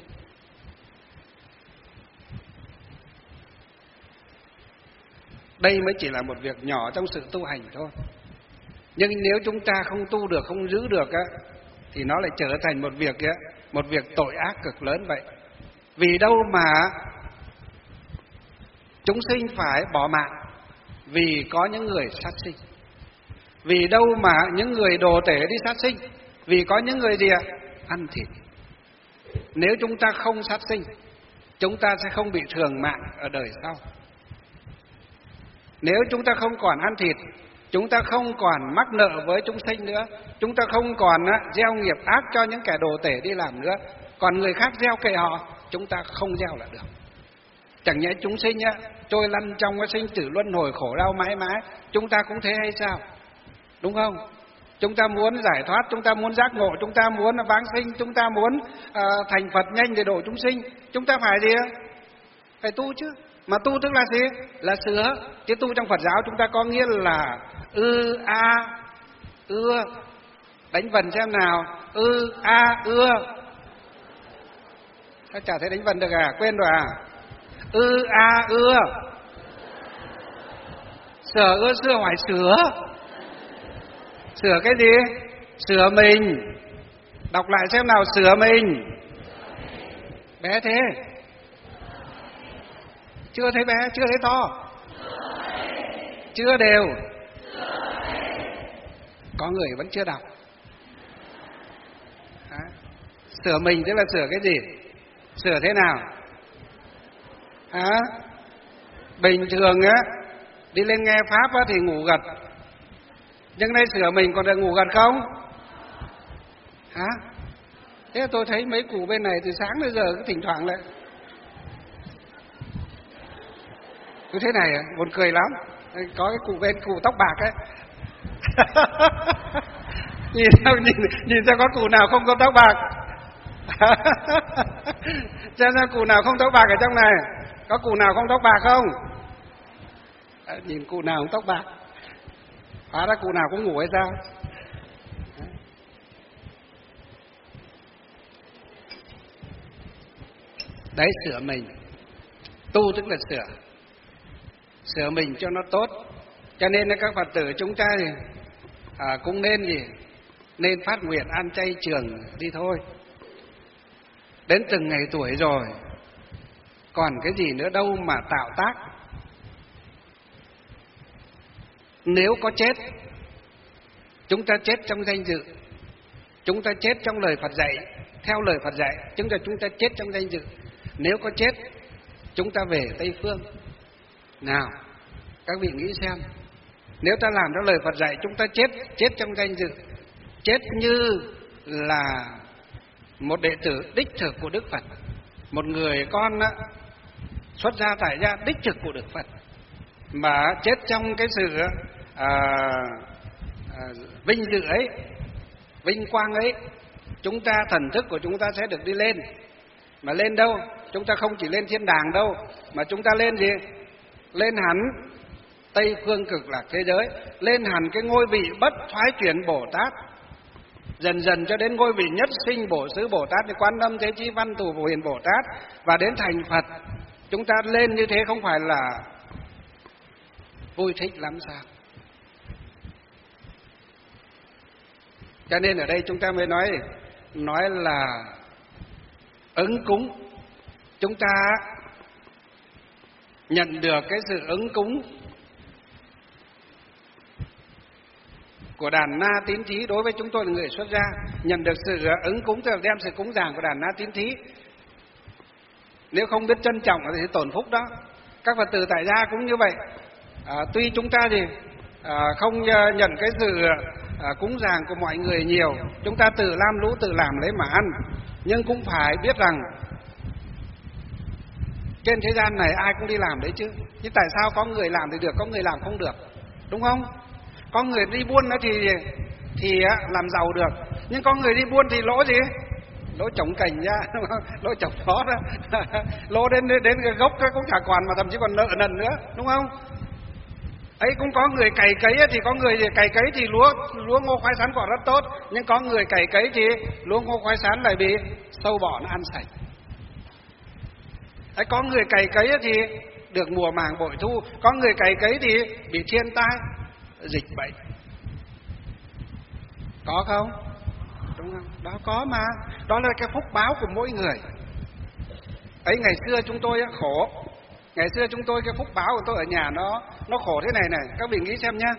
Đây mới chỉ là một việc nhỏ trong sự tu hành thôi. Nhưng nếu chúng ta không tu được, không giữ được á, thì nó lại trở thành một việc á, một việc tội ác cực lớn vậy. Vì đâu mà chúng sinh phải bỏ mạng? Vì có những người sát sinh. Vì đâu mà những người đồ tể đi sát sinh? Vì có những người gì ạ? Ăn thịt. Nếu chúng ta không sát sinh, chúng ta sẽ không bị thường mạng ở đời sau. Nếu chúng ta không còn ăn thịt, chúng ta không còn mắc nợ với chúng sinh nữa, chúng ta không còn á, gieo nghiệp ác cho những kẻ đồ tể đi làm nữa. Còn người khác gieo kệ họ, chúng ta không gieo là được. Chẳng nhẽ chúng sinh á, trôi lăn trong cái sinh tử luân hồi khổ đau mãi mãi, chúng ta cũng thế hay sao? Đúng không? Chúng ta muốn giải thoát, chúng ta muốn giác ngộ, chúng ta muốn vãng sinh, chúng ta muốn uh, thành Phật nhanh để độ chúng sinh. Chúng ta phải gì? Phải tu chứ. Mà tu tức là gì? Là sửa. Chứ tu trong Phật giáo chúng ta có nghĩa là ư a ưa. Đánh vần xem nào. Ư a ưa. Sao chả thấy đánh vần được à? Quên rồi à? Ư a ưa. Sửa ưa sửa phải sửa. Sửa cái gì? Sửa mình. Đọc lại xem nào. Sửa mình. Bé thế. Chưa thấy bé, chưa thấy to. Chưa đều. Có người vẫn chưa đọc. À, sửa mình tức là sửa cái gì? Sửa thế nào? À, bình thường á, đi lên nghe Pháp á, thì ngủ gật. Nhưng đây sửa mình còn được ngủ gật không? Hả? Thế tôi thấy mấy cụ bên này từ sáng đến giờ cứ thỉnh thoảng lại cứ thế này à, buồn cười lắm. Có cái cụ bên cụ tóc bạc ấy. nhìn sao nhìn nhìn sao có cụ nào không có tóc bạc? Xem ra cụ nào không tóc bạc ở trong này. Có cụ nào không tóc bạc không? À, nhìn cụ nào không tóc bạc. Hóa ra cụ nào cũng ngủ hay sao? Đấy, sửa mình. Tu tức là sửa. Sửa mình cho nó tốt. Cho nên là các Phật tử chúng ta thì à, cũng nên gì? Nên phát nguyện ăn chay trường đi thôi. Đến từng ngày tuổi rồi, còn cái gì nữa đâu mà tạo tác. Nếu có chết, chúng ta chết trong danh dự, chúng ta chết trong lời Phật dạy. Theo lời Phật dạy, chúng ta chúng ta chết trong danh dự. Nếu có chết, chúng ta về Tây Phương. Nào, các vị nghĩ xem. Nếu ta làm theo lời Phật dạy, chúng ta chết, chết trong danh dự. Chết như là một đệ tử đích thực của Đức Phật. Một người con á, xuất gia tại gia đích thực của Đức Phật. Mà chết trong cái sự à, à, vinh dự ấy, vinh quang ấy, chúng ta, thần thức của chúng ta sẽ được đi lên. Mà lên đâu? Chúng ta không chỉ lên thiên đàng đâu, mà chúng ta lên gì? Lên hẳn Tây Phương Cực Lạc thế giới, lên hẳn cái ngôi vị bất thoái chuyển Bồ Tát, dần dần cho đến ngôi vị nhất sinh Bổ Xứ Bồ Tát, như Quan Âm Thế Chí Văn Thù Phổ Hiền Bồ Tát, và đến thành Phật. Chúng ta lên như thế không phải là vui thích lắm sao? Cho nên ở đây chúng ta mới nói nói là ứng cúng. Chúng ta nhận được cái sự ứng cúng của đàn Na Tín Thí. Đối với chúng tôi là người xuất gia, nhận được sự ứng cúng tức là đem sự cúng dường của đàn Na Tín Thí. Nếu không biết trân trọng thì tổn phúc đó. Các Phật tử tại gia cũng như vậy. À, tuy chúng ta thì à, không nhận cái sự à, cúng dường của mọi người nhiều, chúng ta tự lam lũ tự làm lấy mà ăn, nhưng cũng phải biết rằng trên thế gian này ai cũng đi làm đấy chứ. Nhưng tại sao có người làm thì được, có người làm không được? Đúng không? Có người đi buôn đó thì thì làm giàu được, nhưng có người đi buôn thì lỗ gì? Lỗ trồng cành ra, lỗ trồng phó ra, lỗ đến đến cái gốc cũng chả còn, mà thậm chí còn nợ nần nữa, đúng không? Ấy cũng có người cày cấy thì có người cày cấy thì lúa lúa ngô khoai sắn còn rất tốt, nhưng có người cày cấy thì lúa ngô khoai sắn lại bị sâu bọ nó ăn sạch. Ấy có người cày cấy thì được mùa màng bội thu, có người cày cấy thì bị thiên tai, dịch bệnh. Có không? Đúng không? Đó có mà. Đó là cái phúc báo của mỗi người. Ấy ngày xưa chúng tôi khổ. Ngày xưa chúng tôi cái phúc báo của tôi ở nhà nó nó khổ thế này này, các vị nghĩ xem nhá.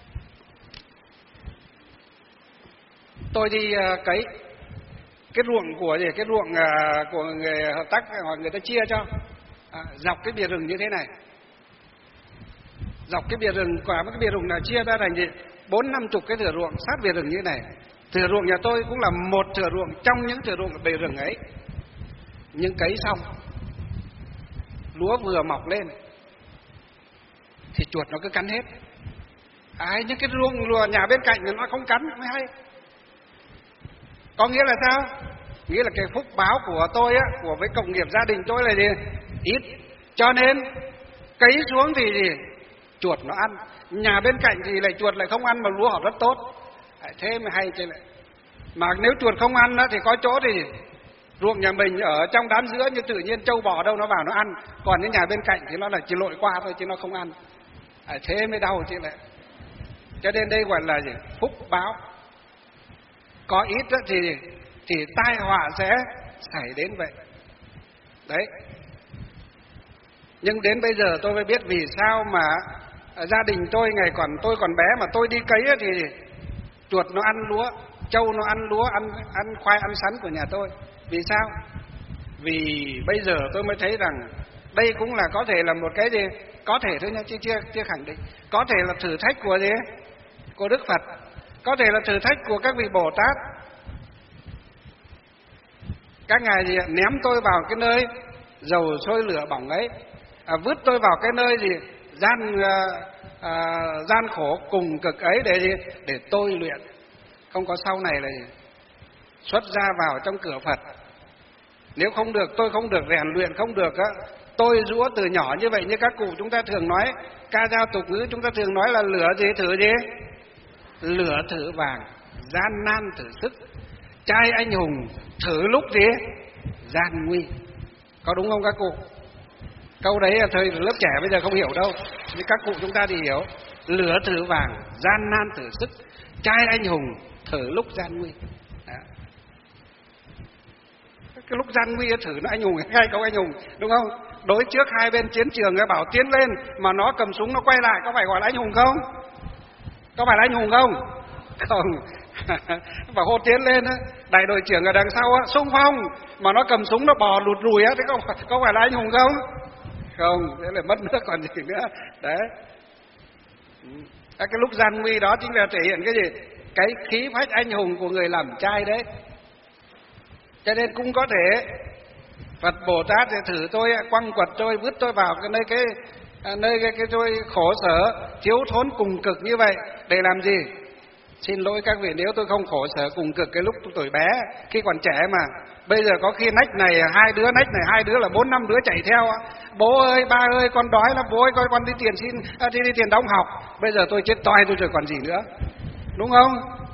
Tôi đi uh, cấy cái ruộng của gì, cái ruộng uh, của người hợp tác hoặc người ta chia cho à, dọc cái bìa rừng như thế này. Dọc cái bìa rừng, quả cái bìa rừng là chia ra thành gì? Bốn năm chục cái thửa ruộng sát bìa rừng như thế này. Thửa ruộng nhà tôi cũng là một thửa ruộng trong những thửa ruộng bìa rừng ấy. Nhưng cấy xong lúa vừa mọc lên thì chuột nó cứ cắn hết. Ai những cái ruộng lúa nhà bên cạnh nó không cắn mới hay. Có nghĩa là sao? Nghĩa là cái phúc báo của tôi á, của với cộng nghiệp gia đình tôi là gì? Ít. Cho nên cấy xuống thì gì? Chuột nó ăn. Nhà bên cạnh thì lại chuột lại không ăn mà lúa họ rất tốt. Thế mới hay chứ lại. Mà nếu chuột không ăn đó, thì có chỗ thì ruộng nhà mình ở trong đám giữa như tự nhiên trâu bò đâu nó vào nó ăn. Còn những nhà bên cạnh thì nó là chỉ lội qua thôi chứ nó không ăn. À, thế mới đau chứ lại. Cho nên đây gọi là gì? Phúc báo. Có ít đó thì thì tai họa sẽ xảy đến vậy. Đấy. Nhưng đến bây giờ tôi mới biết vì sao mà gia đình tôi ngày còn tôi còn bé mà tôi đi cấy thì chuột nó ăn lúa, trâu nó ăn lúa, ăn ăn khoai, ăn sắn của nhà tôi. Vì sao? Vì bây giờ tôi mới thấy rằng đây cũng là có thể là một cái gì, có thể thôi nha, chứ chưa chưa khẳng định. Có thể là thử thách của gì? Của Đức Phật, có thể là thử thách của các vị Bồ Tát. Các ngài gì ném tôi vào cái nơi dầu sôi lửa bỏng ấy, à, vứt tôi vào cái nơi gì gian à, à, gian khổ cùng cực ấy để gì? Để tôi luyện. Không có sau này là gì? Xuất ra vào trong cửa Phật. Nếu không được, tôi không được rèn luyện, không được á, tôi rũa từ nhỏ như vậy, như các cụ chúng ta thường nói, ca dao tục ngữ chúng ta thường nói là lửa gì thử gì? Lửa thử vàng, gian nan thử sức, trai anh hùng thử lúc gì? Gian nguy. Có đúng không các cụ? Câu đấy là thời lớp trẻ bây giờ không hiểu đâu, nhưng các cụ chúng ta thì hiểu. Lửa thử vàng, gian nan thử sức, trai anh hùng thử lúc gian nguy. Đó. Cái lúc gian nguy thử nó anh hùng, hai câu anh hùng, đúng không? Đối trước hai bên chiến trường bảo tiến lên mà nó cầm súng nó quay lại, có phải gọi là anh hùng không? Có phải là anh hùng không? Không. Bảo hô tiến lên á, đại đội trưởng ở đằng sau á, xung phong mà nó cầm súng nó bò lụt lùi á, thế có, có phải là anh hùng không? Không, thế là mất nước còn gì nữa. Đấy. Cái lúc gian nguy đó chính là thể hiện cái gì? Cái khí phách anh hùng của người làm trai đấy. Cho nên cũng có thể Phật Bồ Tát thì thử tôi, quăng quật tôi, vứt tôi vào cái nơi cái nơi cái, cái tôi khổ sở, thiếu thốn cùng cực như vậy để làm gì? Xin lỗi các vị nếu tôi không khổ sở cùng cực cái lúc tôi tuổi bé, khi còn trẻ mà. Bây giờ có khi nách này hai đứa, nách này hai đứa là bốn năm đứa chạy theo. Bố ơi, ba ơi, con đói lắm, bố ơi, con con đi tiền xin, à, đi, đi tiền đóng học. Bây giờ tôi chết toi tôi rồi còn gì nữa, đúng không?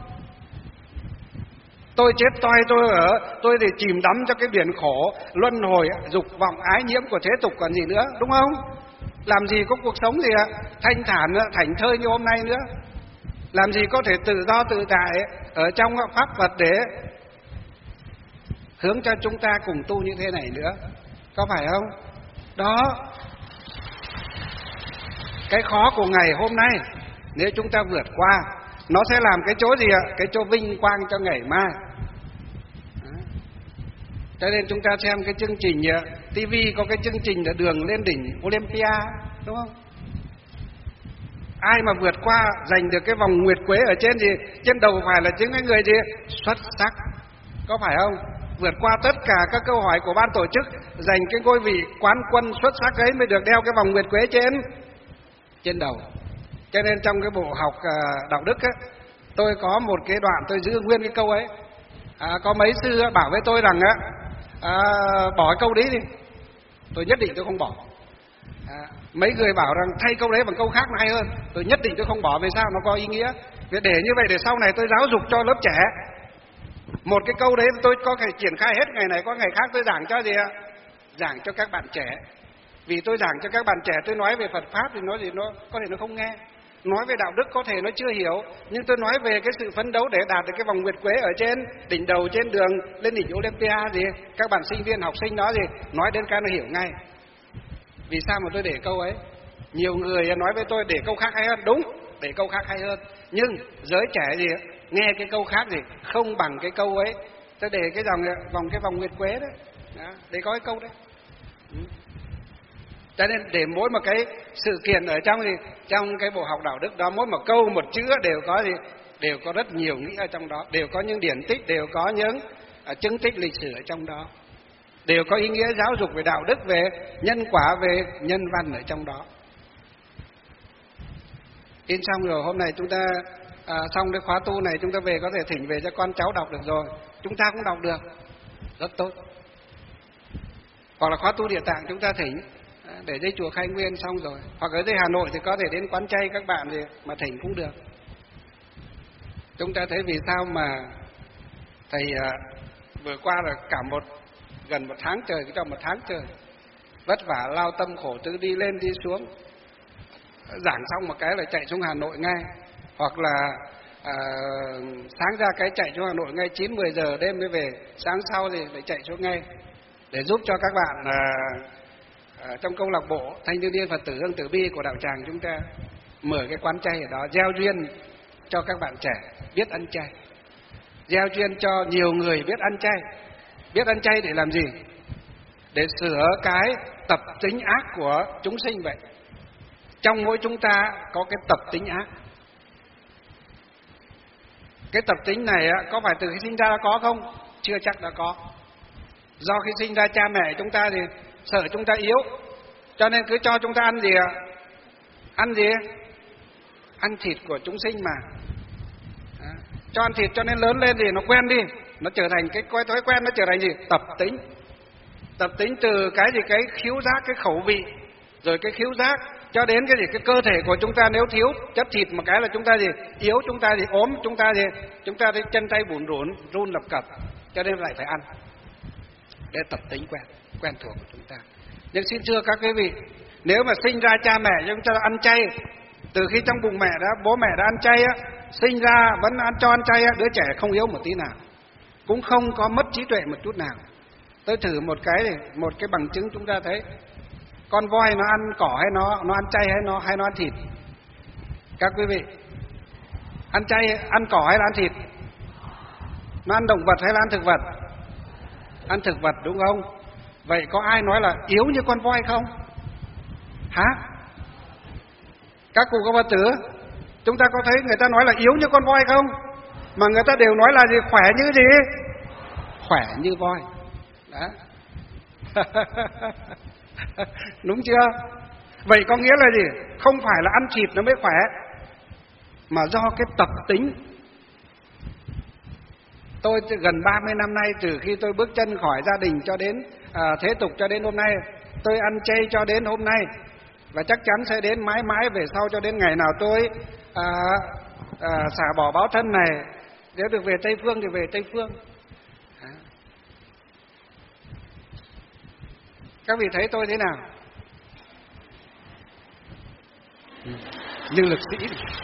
Tôi chết toi tôi ở, tôi thì chìm đắm cho cái biển khổ, luân hồi, dục vọng, ái nhiễm của thế tục còn gì nữa, đúng không? Làm gì có cuộc sống gì ạ? Thanh thản, thảnh thơi như hôm nay nữa. Làm gì có thể tự do tự tại ở trong pháp Phật để hướng cho chúng ta cùng tu như thế này nữa. Có phải không? Đó. Cái khó của ngày hôm nay, nếu chúng ta vượt qua, nó sẽ làm cái chỗ gì ạ? Cái chỗ vinh quang cho ngày mai. Đó. Cho nên chúng ta xem cái chương trình ti vi có cái chương trình là đường lên đỉnh Olympia, đúng không? Ai mà vượt qua giành được cái vòng nguyệt quế ở trên gì trên đầu phải là những cái người gì xuất sắc, có phải không? Vượt qua tất cả các câu hỏi của ban tổ chức, giành cái ngôi vị quán quân xuất sắc ấy mới được đeo cái vòng nguyệt quế trên trên đầu. Cho nên trong cái bộ học đạo đức ấy, tôi có một cái đoạn tôi giữ nguyên cái câu ấy. À, có mấy sư bảo với tôi rằng á, à, bỏ cái câu đấy đi. Tôi nhất định tôi không bỏ. À, mấy người bảo rằng thay câu đấy bằng câu khác hay hơn, tôi nhất định tôi không bỏ. Vì sao? Nó có ý nghĩa. Để như vậy để sau này tôi giáo dục cho lớp trẻ. Một cái câu đấy tôi có thể triển khai hết ngày này, có ngày khác tôi giảng cho gì ạ? Giảng cho các bạn trẻ. Vì tôi giảng cho các bạn trẻ, tôi nói về Phật Pháp thì nói gì nó có thể nó không nghe. Nói về đạo đức có thể nó chưa hiểu, nhưng tôi nói về cái sự phấn đấu để đạt được cái vòng nguyệt quế ở trên đỉnh đầu trên đường lên đỉnh Olympia gì, các bạn sinh viên học sinh đó gì, nói đến cái nó hiểu ngay. Vì sao mà tôi để câu ấy? Nhiều người nói với tôi để câu khác hay hơn, đúng, để câu khác hay hơn. Nhưng giới trẻ gì nghe cái câu khác gì không bằng cái câu ấy. Tôi để cái dòng vòng cái vòng nguyệt quế đấy, đó, để có cái câu đấy. Ừ. Cho nên để mỗi một cái sự kiện ở trong gì trong cái bộ học đạo đức đó, mỗi một câu một chữ đều có gì đều có rất nhiều nghĩa ở trong đó, đều có những điển tích, đều có những uh, chứng tích lịch sử ở trong đó. đều có ý nghĩa giáo dục về đạo đức, về nhân quả, về nhân văn ở trong đó. In xong rồi, hôm nay chúng ta à, xong cái khóa tu này, chúng ta về có thể thỉnh về cho con cháu đọc được rồi. Chúng ta cũng đọc được, rất tốt. Hoặc là khóa tu Địa Tạng chúng ta thỉnh để dưới chùa Khai Nguyên xong rồi. Hoặc ở dưới Hà Nội thì có thể đến quán chay các bạn thì mà thỉnh cũng được. Chúng ta thấy vì sao mà thầy à, vừa qua là cả một gần một tháng trời, cái trong một tháng trời vất vả lao tâm khổ tứ đi lên đi xuống, giảng xong một cái là chạy xuống Hà Nội ngay, hoặc là à, sáng ra cái chạy xuống Hà Nội ngay chín mười giờ đêm mới về, sáng sau thì lại chạy xuống ngay để giúp cho các bạn à, à, trong câu lạc bộ Thanh Thiếu Niên Phật tử Hương Tử Bi của đạo tràng chúng ta mở cái quán chay ở đó, gieo duyên cho các bạn trẻ biết ăn chay, gieo duyên cho nhiều người biết ăn chay. Biết ăn chay để làm gì? Để sửa cái tập tính ác của chúng sinh vậy. Trong mỗi chúng ta có cái tập tính ác. Cái tập tính này có phải từ khi sinh ra đã có không? Chưa chắc đã có. Do khi sinh ra cha mẹ chúng ta thì sợ chúng ta yếu, cho nên cứ cho chúng ta ăn gì ạ? Ăn gì? Ăn thịt của chúng sinh mà. Đó. Cho ăn thịt cho nên lớn lên thì nó quen đi, nó trở thành cái thói quen, nó trở thành gì? Tập tính. Tập tính từ cái gì? Cái khứu giác, cái khẩu vị, rồi cái khứu giác cho đến cái gì? Cái cơ thể của chúng ta nếu thiếu chất thịt một cái là chúng ta gì? Yếu, chúng ta gì? Ốm, chúng ta gì? Chúng ta thấy chân tay bủn rủn, run lập cập, cho nên lại phải ăn. Để tập tính quen, quen thuộc của chúng ta. Nhưng xin thưa các quý vị, nếu mà sinh ra cha mẹ chúng ta ăn chay, từ khi trong bụng mẹ đã bố mẹ đã ăn chay á, sinh ra vẫn ăn cho ăn chay á, đứa trẻ không yếu một tí nào, cũng không có mất trí tuệ một chút nào. Tôi thử một cái này, một cái bằng chứng chúng ta thấy, con voi nó ăn cỏ hay nó nó ăn chay hay nó hay nó ăn thịt? Các quý vị, ăn chay, ăn cỏ hay là ăn thịt? Nó ăn động vật hay là ăn thực vật? Ăn thực vật đúng không? Vậy có ai nói là yếu như con voi không? Hả? Các cụ có Phật tử, chúng ta có thấy người ta nói là yếu như con voi không? Mà người ta đều nói là gì? Khỏe như gì? Khỏe như voi. Đó. Đúng chưa? Vậy có nghĩa là gì? Không phải là ăn thịt nó mới khỏe, mà do cái tập tính. Tôi gần ba mươi năm nay, từ khi tôi bước chân khỏi gia đình cho đến à, thế tục cho đến hôm nay, tôi ăn chay cho đến hôm nay, và chắc chắn sẽ đến mãi mãi về sau, cho đến ngày nào tôi à, à, xả bỏ báo thân này, nếu được về Tây Phương thì về Tây Phương. À. Các vị thấy tôi thế nào? Như lực sĩ.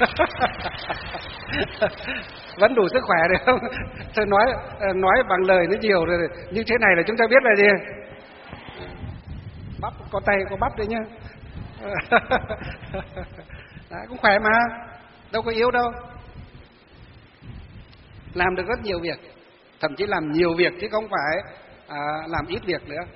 Vẫn đủ sức khỏe được không? Tôi nói nói bằng lời nó nhiều rồi. Như thế này là chúng ta biết là gì? Bắp, có tay có bắp đấy nhá. Đấy, cũng khỏe mà, đâu có yếu đâu. Làm được rất nhiều việc, thậm chí làm nhiều việc chứ không phải à, làm ít việc nữa.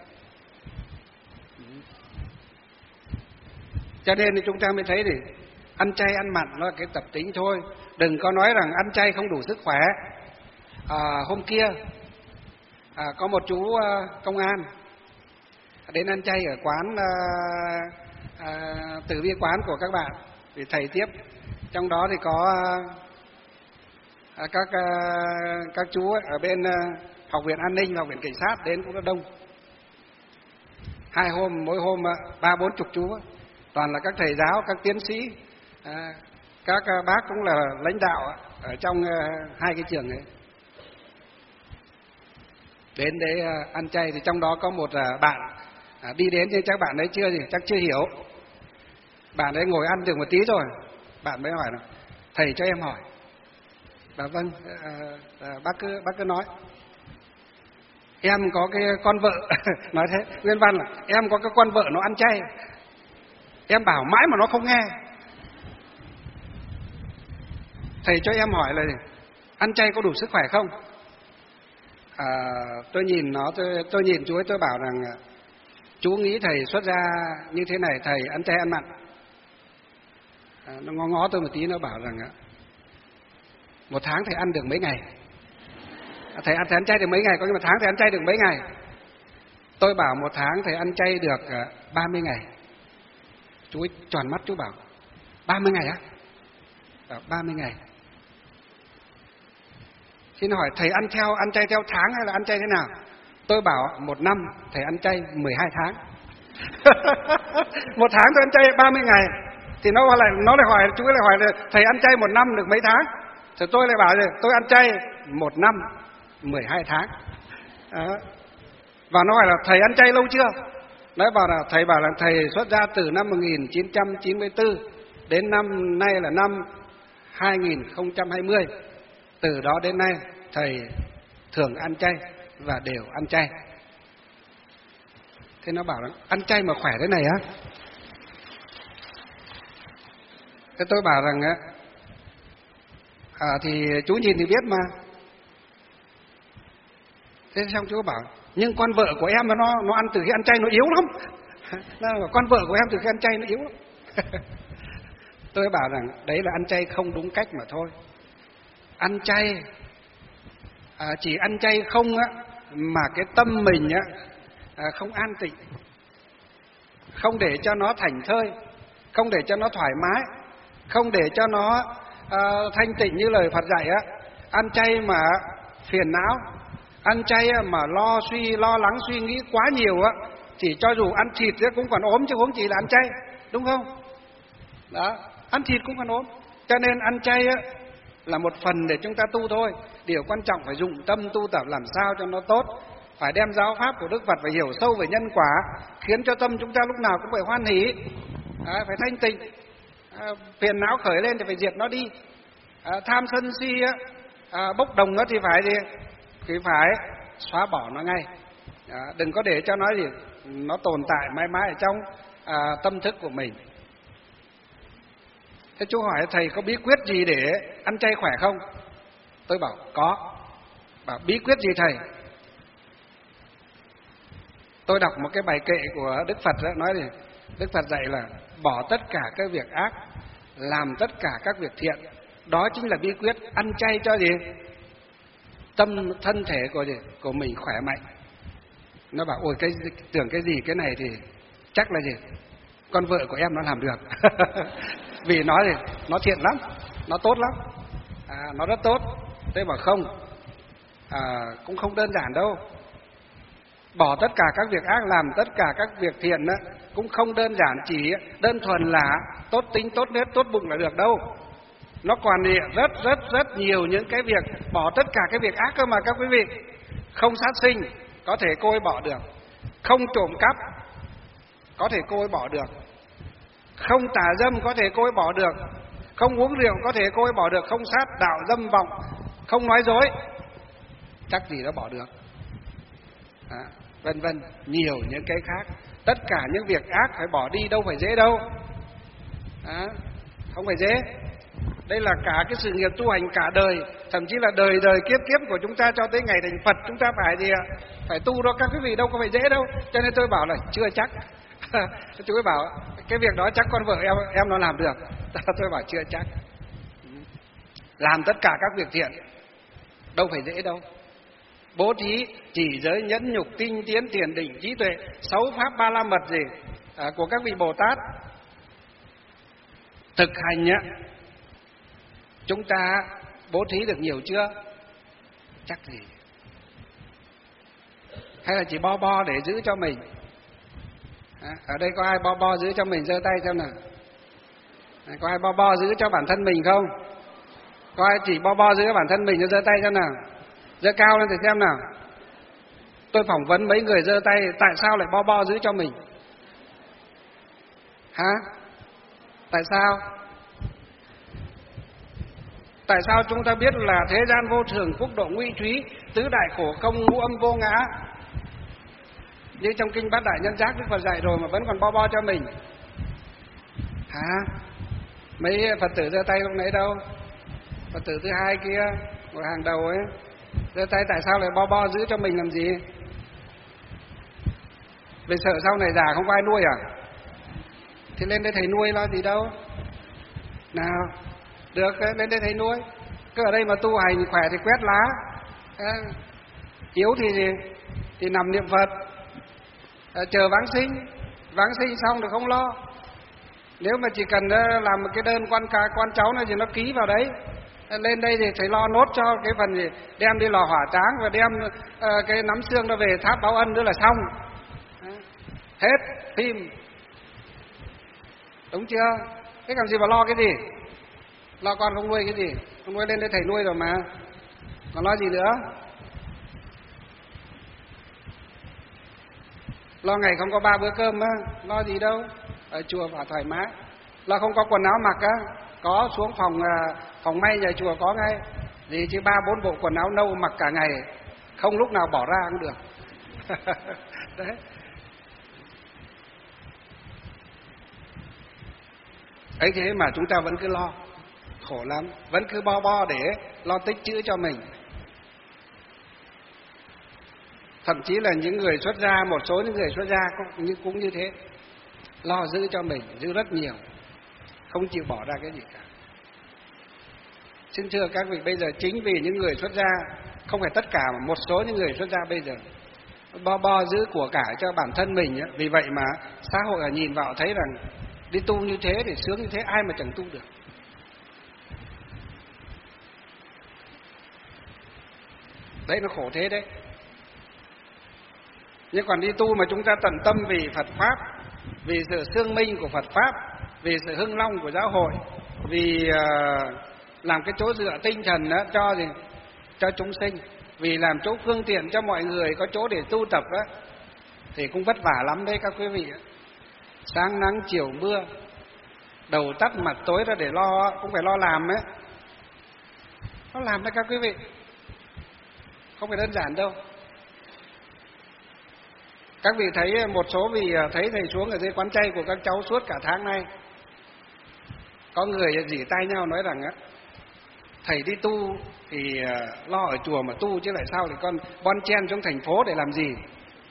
Cho nên thì chúng ta mới thấy thì ăn chay ăn mặn nó là cái tập tính thôi. Đừng có nói rằng ăn chay không đủ sức khỏe. À, hôm kia à, có một chú à, công an đến ăn chay ở quán à, à, Tử Vi quán của các bạn thì thầy tiếp. Trong đó thì có à, các à, các chú ở bên à, Học viện An ninh, Học viện Cảnh sát đến cũng rất đông. Hai hôm, mỗi hôm ba bốn chục chú, toàn là các thầy giáo, các tiến sĩ, à, các bác cũng là lãnh đạo ở trong hai cái trường ấy. Đến để ăn chay thì trong đó có một bạn đi đến, nhưng chắc bạn ấy chưa gì, chắc chưa hiểu. Bạn ấy ngồi ăn được một tí rồi, bạn mới hỏi là thầy cho em hỏi. Bà vâng, à, à, bác cứ bác cứ nói. Em có cái con vợ nói thế, nguyên văn là em có cái con vợ nó ăn chay. Em bảo mãi mà nó không nghe. Thầy cho em hỏi là ăn chay có đủ sức khỏe không? À, tôi nhìn nó, tôi, tôi nhìn chú ấy, tôi bảo rằng chú nghĩ thầy xuất gia như thế này, thầy ăn chay ăn mặn. À, nó ngó ngó tôi một tí, nó bảo rằng một tháng thầy ăn được mấy ngày? À, thầy ăn thầy ăn chay được mấy ngày? Có nghĩa một tháng thầy ăn chay được mấy ngày? Tôi bảo một tháng thầy ăn chay được ba mươi ngày. Chú ấy tròn mắt chú bảo ba mươi ngày á? Bảo ba mươi ngày. Xin hỏi thầy ăn theo ăn chay theo tháng hay là ăn chay thế nào? Tôi bảo một năm thầy ăn chay mười hai tháng. Một tháng tôi ăn chay ba mươi ngày. Thì nó lại nó lại hỏi chú ấy lại hỏi là thầy ăn chay một năm được mấy tháng? Thì tôi lại bảo là tôi ăn chay một năm mười hai tháng. Đó. Và nó hỏi là thầy ăn chay lâu chưa? Nói bảo là thầy bảo là thầy xuất gia từ năm một nghìn chín trăm chín mươi tư đến năm nay là năm hai nghìn không trăm hai mươi. Từ đó đến nay thầy thường ăn chay và đều ăn chay. Thế nó bảo là ăn chay mà khỏe thế này á? Thế tôi bảo rằng á, à, thì chú nhìn thì biết mà. Thế xong chú bảo nhưng con vợ của em nó nó ăn từ khi ăn chay nó yếu lắm. Nó, con vợ của em từ khi ăn chay nó yếu lắm. Tôi bảo rằng đấy là ăn chay không đúng cách mà thôi. Ăn chay à, chỉ ăn chay không á mà cái tâm mình á à, không an tịnh, không để cho nó thảnh thơi, không để cho nó thoải mái, không để cho nó à, thanh tịnh như lời Phật dạy á. Ăn chay mà phiền não, ăn chay mà lo suy lo lắng suy nghĩ quá nhiều á, thì cho dù ăn thịt cũng còn ốm chứ huống chi là ăn chay, đúng không? Đó, ăn thịt cũng còn ốm. Cho nên ăn chay á là một phần để chúng ta tu thôi. Điều quan trọng phải dụng tâm tu tập làm sao cho nó tốt. Phải đem giáo pháp của Đức Phật, phải hiểu sâu về nhân quả, khiến cho tâm chúng ta lúc nào cũng phải hoan hỷ, à, phải thanh tịnh. À, phiền não khởi lên thì phải diệt nó đi. À, tham sân si á, à, bốc đồng á thì phải gì? Thì phải xóa bỏ nó ngay. À, đừng có để cho nó gì nó tồn tại mãi mãi ở trong à, tâm thức của mình. Thế chú hỏi thầy có bí quyết gì để ăn chay khỏe không? Tôi bảo có. Bảo bí quyết gì thầy? Tôi đọc một cái bài kệ của Đức Phật đó, nói thì Đức Phật dạy là bỏ tất cả các việc ác, làm tất cả các việc thiện. Đó chính là bí quyết ăn chay cho gì? Tâm thân thể của gì? Của mình khỏe mạnh. Nó bảo ôi cái tưởng cái gì cái này thì chắc là gì? Con vợ của em nó làm được. Vì nó thì nó thiện lắm, nó tốt lắm, à, nó rất tốt. Tôi bảo không, à, cũng không đơn giản đâu. Bỏ tất cả các việc ác, làm tất cả các việc thiện đó, cũng không đơn giản chỉ đơn thuần là tốt tính, tốt nết, tốt bụng là được đâu. Nó còn rất rất rất nhiều những cái việc bỏ tất cả cái việc ác cơ mà các quý vị. Không sát sinh, có thể cô ấy bỏ được. Không trộm cắp, có thể cô ấy bỏ được. Không tà dâm, có thể cô ấy bỏ được. Không uống rượu, có thể cô ấy bỏ được. Không sát đạo dâm vọng, không nói dối, chắc gì nó bỏ được. Đó, vân vân, nhiều những cái khác. Tất cả những việc ác phải bỏ đi, đâu phải dễ đâu. Đó, không phải dễ. Đây là cả cái sự nghiệp tu hành cả đời, thậm chí là đời đời kiếp kiếp của chúng ta cho tới ngày thành Phật, chúng ta phải gì ạ? Phải tu đó các quý vị, đâu có phải dễ đâu. Cho nên tôi bảo là chưa chắc. Chú ấy bảo cái việc đó chắc con vợ em em nó làm được. Tôi bảo chưa chắc. Làm tất cả các việc thiện đâu phải dễ đâu. Bố thí, chỉ giới, nhẫn nhục, tinh tiến, thiền định, trí tuệ, sáu pháp ba la mật gì à, của các vị Bồ Tát. Thực hành nhá, chúng ta bố thí được nhiều chưa? Chắc gì. Hay là chỉ bo bo để giữ cho mình? À, ở đây có ai bo bo giữ cho mình, giơ tay xem nào. À, có ai bo bo giữ cho bản thân mình không? Có ai chỉ bo bo giữ cho bản thân mình, giơ tay xem nào. Giơ cao lên thì xem nào. Tôi phỏng vấn mấy người giơ tay, tại sao lại bo bo giữ cho mình? Hả? Tại sao? Tại sao chúng ta biết là thế gian vô thường, quốc độ nguy thúy, tứ đại khổ không, ngũ âm vô ngã, như trong kinh Bát Đại Nhân Giác Đức Phật dạy rồi mà vẫn còn bo bo cho mình? Hả? Mấy Phật tử giơ tay lúc nãy đâu? Phật tử thứ hai kia, ngồi hàng đầu ấy, giơ tay tại sao lại bo bo giữ cho mình làm gì? Vì sợ sau này già không có ai nuôi à? Thì lên đây thầy nuôi lo gì đâu. Nào, được, lên đây thầy nuôi. Cứ ở đây mà tu hành khỏe thì quét lá, à, yếu thì thì nằm niệm Phật. à, chờ vãng sinh, vãng sinh xong rồi không lo. Nếu mà chỉ cần làm một cái đơn quan ca quan cháu này thì nó ký vào đấy, lên đây thì phải lo nốt cho cái phần gì đem đi lò hỏa táng và đem uh, cái nắm xương nó về tháp báo ân nữa là xong. Hết phim, đúng chưa? Thế làm gì mà lo cái gì? Lo con không nuôi cái gì? Không nuôi lên đây thầy nuôi rồi mà, còn lo gì nữa? Lo ngày không có ba bữa cơm á, lo gì đâu? Ở chùa phải thoải mái. Lo không có quần áo mặc á, có xuống phòng phòng may nhà chùa có ngay. Gì chứ ba bốn bộ quần áo nâu mặc cả ngày, không lúc nào bỏ ra cũng được. Đấy. Ấy thế mà chúng ta vẫn cứ lo, khổ lắm, vẫn cứ bo bo để lo tích trữ cho mình. Thậm chí là những người xuất gia, một số những người xuất gia cũng như, cũng như thế, lo giữ cho mình, giữ rất nhiều, không chịu bỏ ra cái gì cả. Xin thưa các vị, bây giờ chính vì những người xuất gia, không phải tất cả mà một số những người xuất gia bây giờ bo bo giữ của cải cho bản thân mình ấy. Vì vậy mà xã hội nhìn vào thấy rằng đi tu như thế thì sướng như thế, ai mà chẳng tu được. Đấy, nó khổ thế đấy. Nhưng còn đi tu mà chúng ta tận tâm vì Phật Pháp, vì sự xương minh của Phật Pháp, vì sự hưng long của giáo hội, vì uh, làm cái chỗ dựa tinh thần đó cho gì? Cho chúng sinh, vì làm chỗ phương tiện cho mọi người có chỗ để tu tập đó, thì cũng vất vả lắm đấy các quý vị. Sáng nắng chiều mưa, đầu tắt mặt tối ra để lo, cũng phải lo làm ấy. Nó làm đấy các quý vị, không phải đơn giản đâu. Các vị thấy một số vị thấy thầy xuống ở dưới quán chay của các cháu suốt cả tháng nay, có người dỉ tay nhau nói rằng á, thầy đi tu thì lo ở chùa mà tu chứ lại sao thì con bon chen xuống thành phố để làm gì?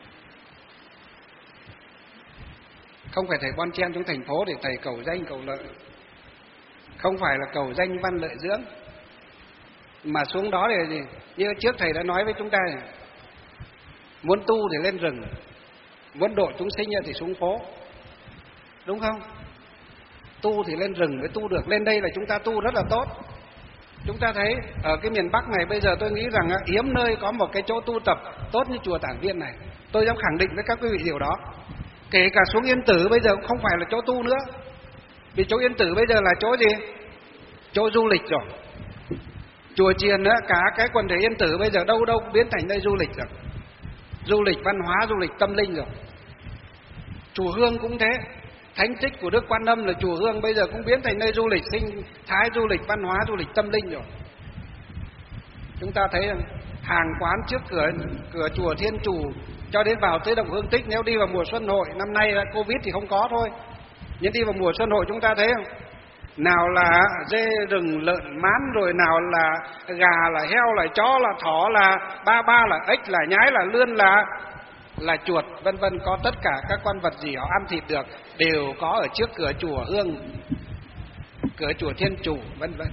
Không phải thầy bon chen xuống thành phố để thầy cầu danh cầu lợi, không phải là cầu danh văn lợi dưỡng, mà xuống đó để gì? Như trước thầy đã nói với chúng ta, muốn tu thì lên rừng, muốn độ chúng sinh thì xuống phố, đúng không? Tu thì lên rừng mới tu được, lên đây là chúng ta tu rất là tốt. Chúng ta thấy ở cái miền Bắc này bây giờ tôi nghĩ rằng hiếm nơi có một cái chỗ tu tập tốt như chùa Tản Viên này. Tôi dám khẳng định với các quý vị điều đó. Kể cả xuống Yên Tử bây giờ cũng không phải là chỗ tu nữa, vì chỗ Yên Tử bây giờ là chỗ gì? Chỗ du lịch rồi. Chùa Chiền á, cả cái quần thể Yên Tử bây giờ đâu đâu biến thành nơi du lịch rồi, du lịch văn hóa, du lịch tâm linh rồi. Chùa Hương cũng thế, thánh tích của Đức Quan Âm là chùa Hương bây giờ cũng biến thành nơi du lịch sinh thái, du lịch văn hóa, du lịch tâm linh rồi. Chúng ta thấy hàng quán trước cửa cửa chùa Thiên Chủ cho đến vào tới Động Hương Tích, nếu đi vào mùa xuân hội, năm nay là Covid thì không có thôi, nhưng đi vào mùa xuân hội chúng ta thấy không? Nào là dê rừng, lợn mán, rồi nào là gà, là heo, là chó, là thỏ, là ba ba, là ếch, là nhái, là lươn, là là chuột, vân vân, có tất cả các con vật gì họ ăn thịt được đều có ở trước cửa chùa Hương, cửa chùa Thiên Chủ, vân vân.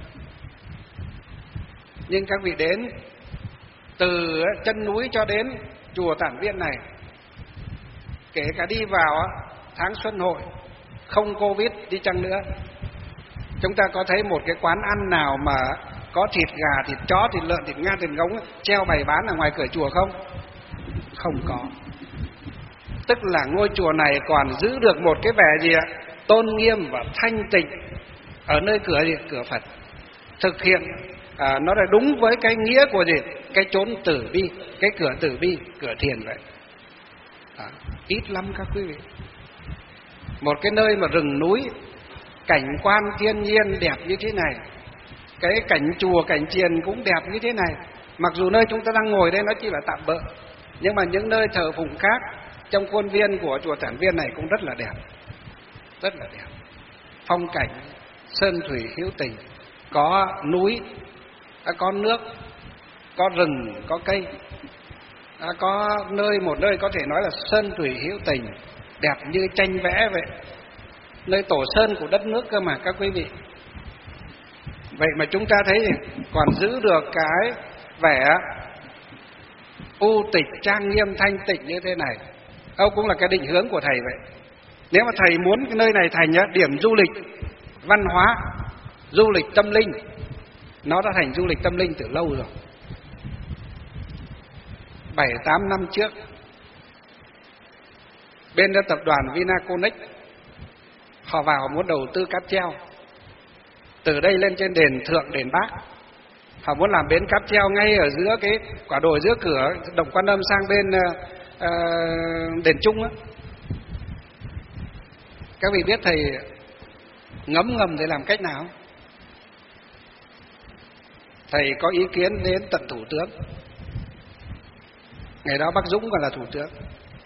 Nhưng các vị đến từ chân núi cho đến chùa Tản Viên này, kể cả đi vào tháng xuân hội không Covid đi chăng nữa, chúng ta có thấy một cái quán ăn nào mà có thịt gà, thịt chó, thịt lợn, thịt ngan, thịt ngỗng treo bày bán ở ngoài cửa chùa không? Không có. Tức là ngôi chùa này còn giữ được một cái vẻ gì ạ? Tôn nghiêm và thanh tịnh ở nơi cửa gì? Cửa Phật. Thực hiện à, nó là đúng với cái nghĩa của gì? Cái chốn tử bi, cái cửa tử bi, cửa thiền vậy. À, ít lắm các quý vị. Một cái nơi mà rừng núi, cảnh quan thiên nhiên đẹp như thế này, cái cảnh chùa, cảnh chiền cũng đẹp như thế này. Mặc dù nơi chúng ta đang ngồi đây nó chỉ là tạm bợ, nhưng mà những nơi thờ phụng khác trong khuôn viên của chùa Tản Viên này cũng rất là đẹp, rất là đẹp. Phong cảnh sơn thủy hữu tình, có núi, có nước, có rừng, có cây, có nơi một nơi có thể nói là sơn thủy hữu tình, đẹp như tranh vẽ vậy, nơi tổ sơn của đất nước cơ mà các quý vị. Vậy mà chúng ta thấy còn giữ được cái vẻ u tịch trang nghiêm thanh tịnh như thế này, Âu cũng là cái định hướng của thầy vậy. Nếu mà thầy muốn cái nơi này thành điểm du lịch văn hóa, du lịch tâm linh, nó đã thành du lịch tâm linh từ lâu rồi. Bảy tám năm trước, bên tập đoàn Vinaconex họ vào muốn đầu tư cáp treo từ đây lên trên đền Thượng, đền Bác. Họ muốn làm bến cáp treo ngay ở giữa cái quả đồi, giữa cửa Đồng Quan Âm sang bên uh, uh, đền Trung á. Các vị biết thầy ngấm ngầm để làm cách nào? Thầy có ý kiến đến tận thủ tướng. Ngày đó bác Dũng còn là thủ tướng,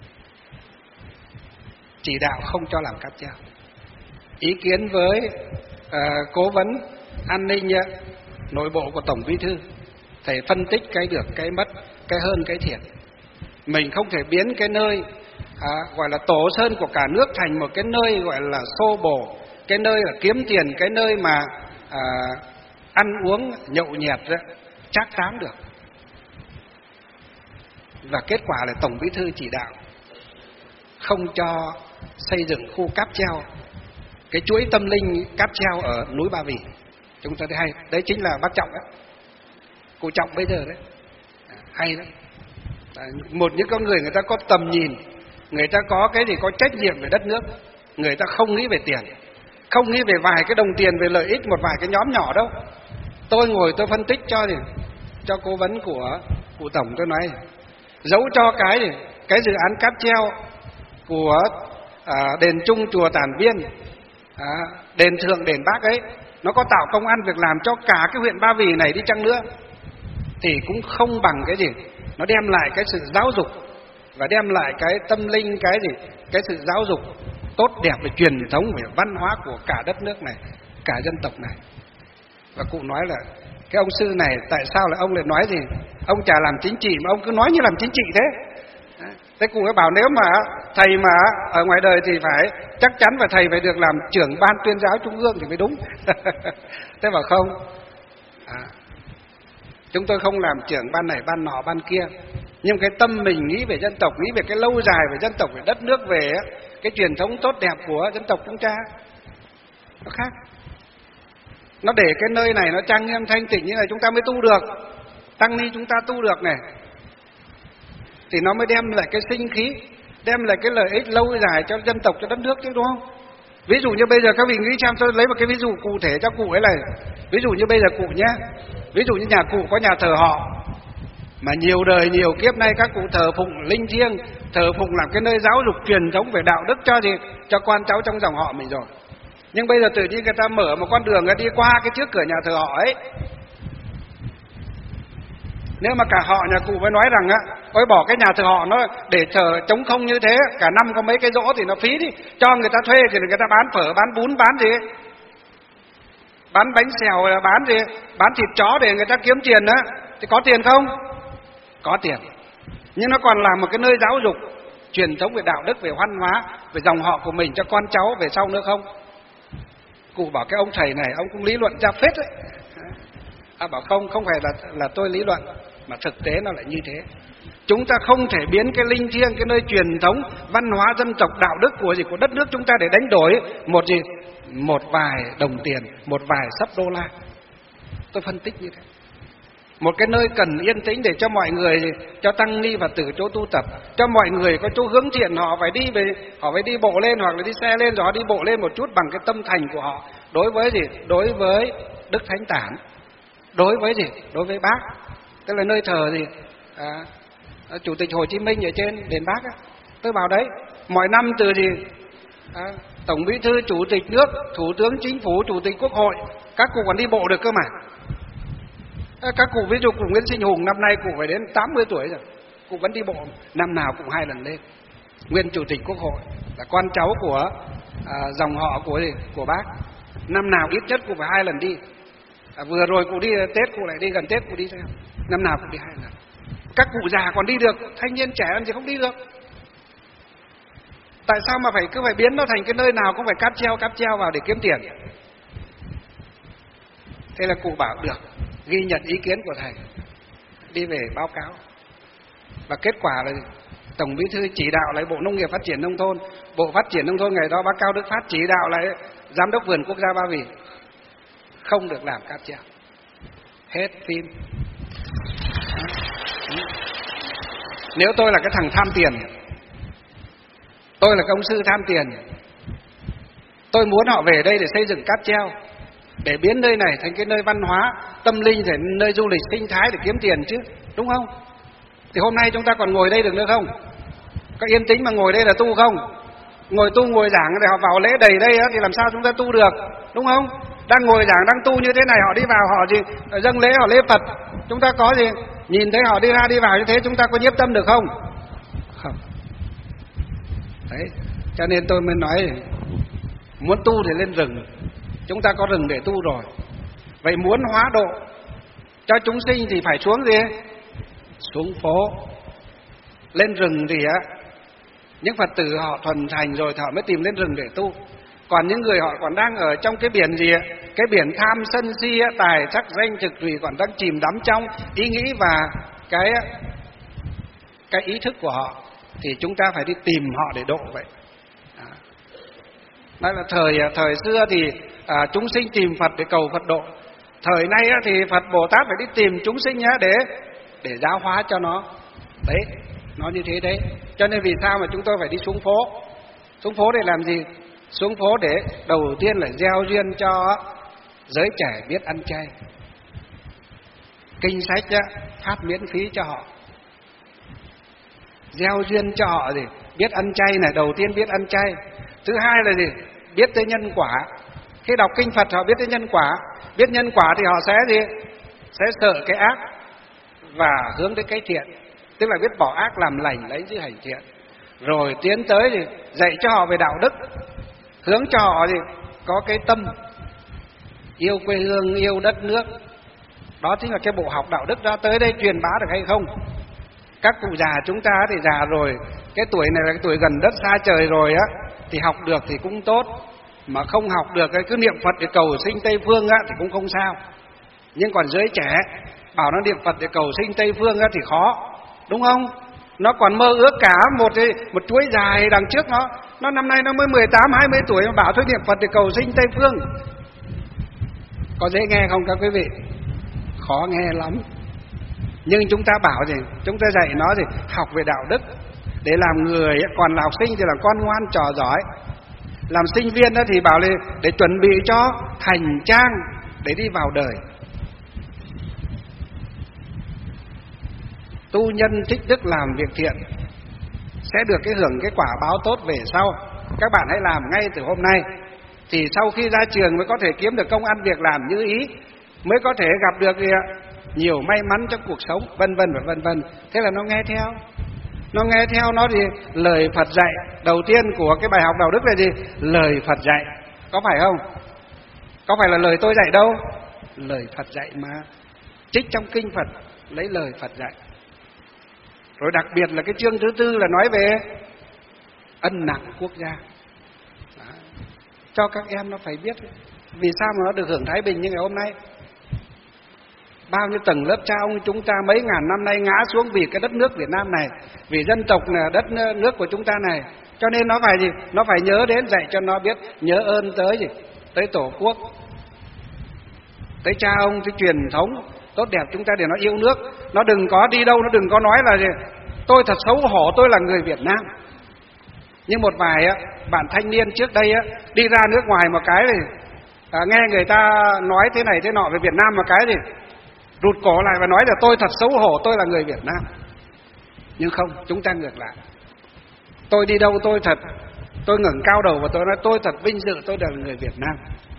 chỉ đạo không cho làm cáp treo. Ý kiến với uh, cố vấn an ninh uh, nội bộ của Tổng Bí thư, thầy phân tích cái được, cái mất, cái hơn, cái thiệt. Mình không thể biến cái nơi à, gọi là tổ sơn của cả nước thành một cái nơi gọi là xô bồ, cái nơi là kiếm tiền, cái nơi mà à, ăn uống nhậu nhẹt đó, trác táng được. Và kết quả là Tổng Bí thư chỉ đạo không cho xây dựng khu cáp treo, cái chuỗi tâm linh cáp treo ở núi Ba Vì. Chúng ta thấy hay, đấy chính là bác Trọng đấy, cụ Trọng bây giờ đấy, hay đấy. Một những con người người ta có tầm nhìn, người ta có cái gì có trách nhiệm về đất nước, người ta không nghĩ về tiền, không nghĩ về vài cái đồng tiền, về lợi ích một vài cái nhóm nhỏ đâu. Tôi ngồi tôi phân tích cho thì cho cố vấn của cụ Tổng, tôi nói giấu cho cái gì, cái dự án cáp treo của à, đền Trung, chùa Tản Viên, à, đền Thượng, đền Bác ấy, nó có tạo công ăn việc làm cho cả cái huyện Ba Vì này đi chăng nữa thì cũng không bằng cái gì nó đem lại cái sự giáo dục và đem lại cái tâm linh, cái gì cái sự giáo dục tốt đẹp về truyền thống, về văn hóa của cả đất nước này, cả dân tộc này. Và cụ nói là cái ông sư này tại sao lại ông lại nói gì, ông chả làm chính trị mà ông cứ nói như làm chính trị thế. Thế cụ ấy bảo nếu mà thầy mà ở ngoài đời thì phải chắc chắn là thầy phải được làm trưởng ban tuyên giáo trung ương thì mới đúng. Thế bảo không, à, chúng tôi không làm trưởng ban này, ban nọ, ban kia, nhưng cái tâm mình nghĩ về dân tộc, nghĩ về cái lâu dài về dân tộc, về đất nước, về cái truyền thống tốt đẹp của dân tộc chúng ta, nó khác. Nó để cái nơi này nó trang nghiêm thanh tịnh như này chúng ta mới tu được, tăng ni chúng ta tu được này, thì nó mới đem lại cái sinh khí, đem lại cái lợi ích lâu dài cho dân tộc, cho đất nước chứ, đúng không? Ví dụ như bây giờ các vị nghĩ xem, tôi lấy một cái ví dụ cụ thể cho cụ ấy này. Ví dụ như bây giờ cụ nhé, ví dụ như nhà cụ có nhà thờ họ, mà nhiều đời nhiều kiếp nay các cụ thờ phụng linh thiêng, thờ phụng làm cái nơi giáo dục truyền thống về đạo đức cho gì, cho con cháu trong dòng họ mình rồi. Nhưng bây giờ tự nhiên người ta mở một con đường đi qua cái trước cửa nhà thờ họ ấy, nếu mà cả họ nhà cụ mới nói rằng á, ôi bỏ cái nhà thờ họ nó để thờ trống không như thế, cả năm có mấy cái giỗ thì nó phí đi, cho người ta thuê thì người ta bán phở, bán bún, bán gì, bán bánh xèo, bán gì, bán thịt chó để người ta kiếm tiền á, thì có tiền không? Có tiền. Nhưng nó còn là một cái nơi giáo dục truyền thống về đạo đức, về văn hóa, về dòng họ của mình cho con cháu về sau nữa không? Cụ bảo cái ông thầy này ông cũng lý luận ra phết đấy. À, bảo không, không phải là là tôi lý luận, mà thực tế nó lại như thế. Chúng ta không thể biến cái linh thiêng, cái nơi truyền thống văn hóa dân tộc đạo đức của gì của đất nước chúng ta để đánh đổi một gì một vài đồng tiền, một vài sấp đô la. Tôi phân tích như thế. Một cái nơi cần yên tĩnh để cho mọi người, cho tăng ni và tử chỗ tu tập, cho mọi người có chỗ hướng thiện, họ phải đi về, họ phải đi bộ lên hoặc là đi xe lên rồi họ đi bộ lên một chút bằng cái tâm thành của họ đối với gì, đối với Đức Thánh Tản, đối với gì, đối với Bác, tức là nơi thờ gì, à, Chủ tịch Hồ Chí Minh ở trên đền Bác á. Tôi bảo đấy, mọi năm từ gì, à, Tổng Bí thư, Chủ tịch nước, Thủ tướng Chính phủ, Chủ tịch Quốc hội, các cụ còn đi bộ được cơ mà. Các cụ ví dụ cụ Nguyễn Sinh Hùng năm nay cụ phải đến tám mươi tuổi rồi, cụ vẫn đi bộ, năm nào cũng hai lần lên. Nguyên Chủ tịch Quốc hội là con cháu của à, dòng họ của gì, của Bác, năm nào ít nhất cụ phải hai lần đi. À, vừa rồi cụ đi Tết cụ lại đi, gần Tết cụ đi theo, năm nào cũng đi hai lần. Các cụ già còn đi được, thanh niên trẻ làm gì không đi được? Tại sao mà phải cứ phải biến nó thành cái nơi nào cũng phải cáp treo cáp treo vào để kiếm tiền? Thế là cụ bảo được, ghi nhận ý kiến của thầy, đi về báo cáo. Và kết quả là Tổng Bí thư chỉ đạo lại Bộ Nông nghiệp Phát triển Nông thôn, Bộ Phát triển Nông thôn ngày đó bác Cao Đức Phát chỉ đạo lại Giám đốc Vườn Quốc gia Ba Vì không được làm cáp treo. Hết phim. Nếu tôi là cái thằng tham tiền, tôi là công sư tham tiền, tôi muốn họ về đây để xây dựng cáp treo, để biến nơi này thành cái nơi văn hóa, tâm linh, thành nơi du lịch sinh thái để kiếm tiền chứ, đúng không? Thì hôm nay chúng ta còn ngồi đây được nữa không? Có yên tĩnh mà ngồi đây là tu không? Ngồi tu ngồi giảng để họ vào lễ đầy đây á, thì làm sao chúng ta tu được, đúng không? Đang ngồi giảng đang tu như thế này, họ đi vào họ gì dâng lễ, họ lễ Phật, chúng ta có gì nhìn thấy họ đi ra đi vào như thế, chúng ta có nhiếp tâm được không? Không. Đấy, cho nên tôi mới nói muốn tu thì lên rừng, chúng ta có rừng để tu rồi. Vậy muốn hóa độ cho chúng sinh thì phải xuống gì? Xuống phố. Lên rừng thì á, những Phật tử họ thuần thành rồi thì họ mới tìm lên rừng để tu. Còn những người họ còn đang ở trong cái biển gì, cái biển tham sân si, tài sắc danh thực thùy, còn đang chìm đắm trong ý nghĩ và cái cái ý thức của họ, thì chúng ta phải đi tìm họ để độ vậy. Đó là thời thời xưa thì à, chúng sinh tìm Phật để cầu Phật độ. Thời nay á, thì Phật Bồ Tát phải đi tìm chúng sinh á, để để giáo hóa cho nó. Đấy, nó như thế đấy. Cho nên vì sao mà chúng tôi phải đi xuống phố? Xuống phố để làm gì? Xuống phố để đầu tiên là gieo duyên cho giới trẻ biết ăn chay. Kinh sách á, phát miễn phí cho họ. Gieo duyên cho họ gì? Biết ăn chay này, đầu tiên biết ăn chay. Thứ hai là gì? Biết tới nhân quả. Khi đọc kinh Phật họ biết tới nhân quả. Biết nhân quả thì họ sẽ gì? Sẽ sợ cái ác và hướng tới cái thiện. Tức là biết bỏ ác làm lành, lấy giữ hành thiện. Rồi tiến tới thì dạy cho họ về đạo đức, hướng cho họ thì có cái tâm yêu quê hương, yêu đất nước. Đó chính là cái bộ học đạo đức đó. Tới đây truyền bá được hay không? Các cụ già chúng ta thì già rồi, cái tuổi này là cái tuổi gần đất xa trời rồi á, thì học được thì cũng tốt, mà không học được cái cứ niệm Phật để cầu sinh Tây Phương á thì cũng không sao. Nhưng còn giới trẻ bảo nó niệm Phật để cầu sinh Tây Phương á thì khó, đúng không? Nó còn mơ ước cả một một chuỗi dài đằng trước nó. Nó năm nay nó mới mười tám hai mươi tuổi mà bảo thôi niệm Phật để cầu sinh Tây Phương. Có dễ nghe không các quý vị? Khó nghe lắm. Nhưng chúng ta bảo gì? Chúng ta dạy nó gì? Học về đạo đức để làm người. Còn là học sinh thì là con ngoan trò giỏi. Làm sinh viên đó thì bảo là để chuẩn bị cho hành trang để đi vào đời. Tu nhân tích đức làm việc thiện sẽ được cái hưởng cái quả báo tốt về sau. Các bạn hãy làm ngay từ hôm nay, thì sau khi ra trường mới có thể kiếm được công ăn việc làm như ý, mới có thể gặp được nhiều may mắn trong cuộc sống, vân vân và vân vân. Thế là nó nghe theo. Nó nghe theo nó thì lời Phật dạy. Đầu tiên của cái bài học đạo đức là gì? Lời Phật dạy. Có phải không? Có phải là lời tôi dạy đâu? Lời Phật dạy mà. Trích trong kinh Phật, lấy lời Phật dạy. Rồi đặc biệt là cái chương thứ tư là nói về ân nặng quốc gia. Đó. Cho các em nó phải biết vì sao mà nó được hưởng thái bình như ngày hôm nay. Bao nhiêu tầng lớp cha ông chúng ta mấy ngàn năm nay ngã xuống vì cái đất nước Việt Nam này, vì dân tộc là đất nước của chúng ta này. Cho nên nó phải gì? Nó phải nhớ đến, dạy cho nó biết nhớ ơn tới gì? Tới Tổ quốc, tới cha ông, tới truyền thống tốt đẹp chúng ta để nó yêu nước. Nó đừng có đi đâu, nó đừng có nói là gì? Tôi thật xấu hổ, tôi là người Việt Nam. Nhưng một vài á, bạn thanh niên trước đây á, đi ra nước ngoài một cái thì à, nghe người ta nói thế này thế nọ về Việt Nam một cái thì rụt cổ lại và nói là tôi thật xấu hổ, tôi là người Việt Nam. Nhưng không, chúng ta ngược lại. Tôi đi đâu tôi thật, tôi ngẩng cao đầu và tôi nói tôi thật vinh dự tôi là người Việt Nam.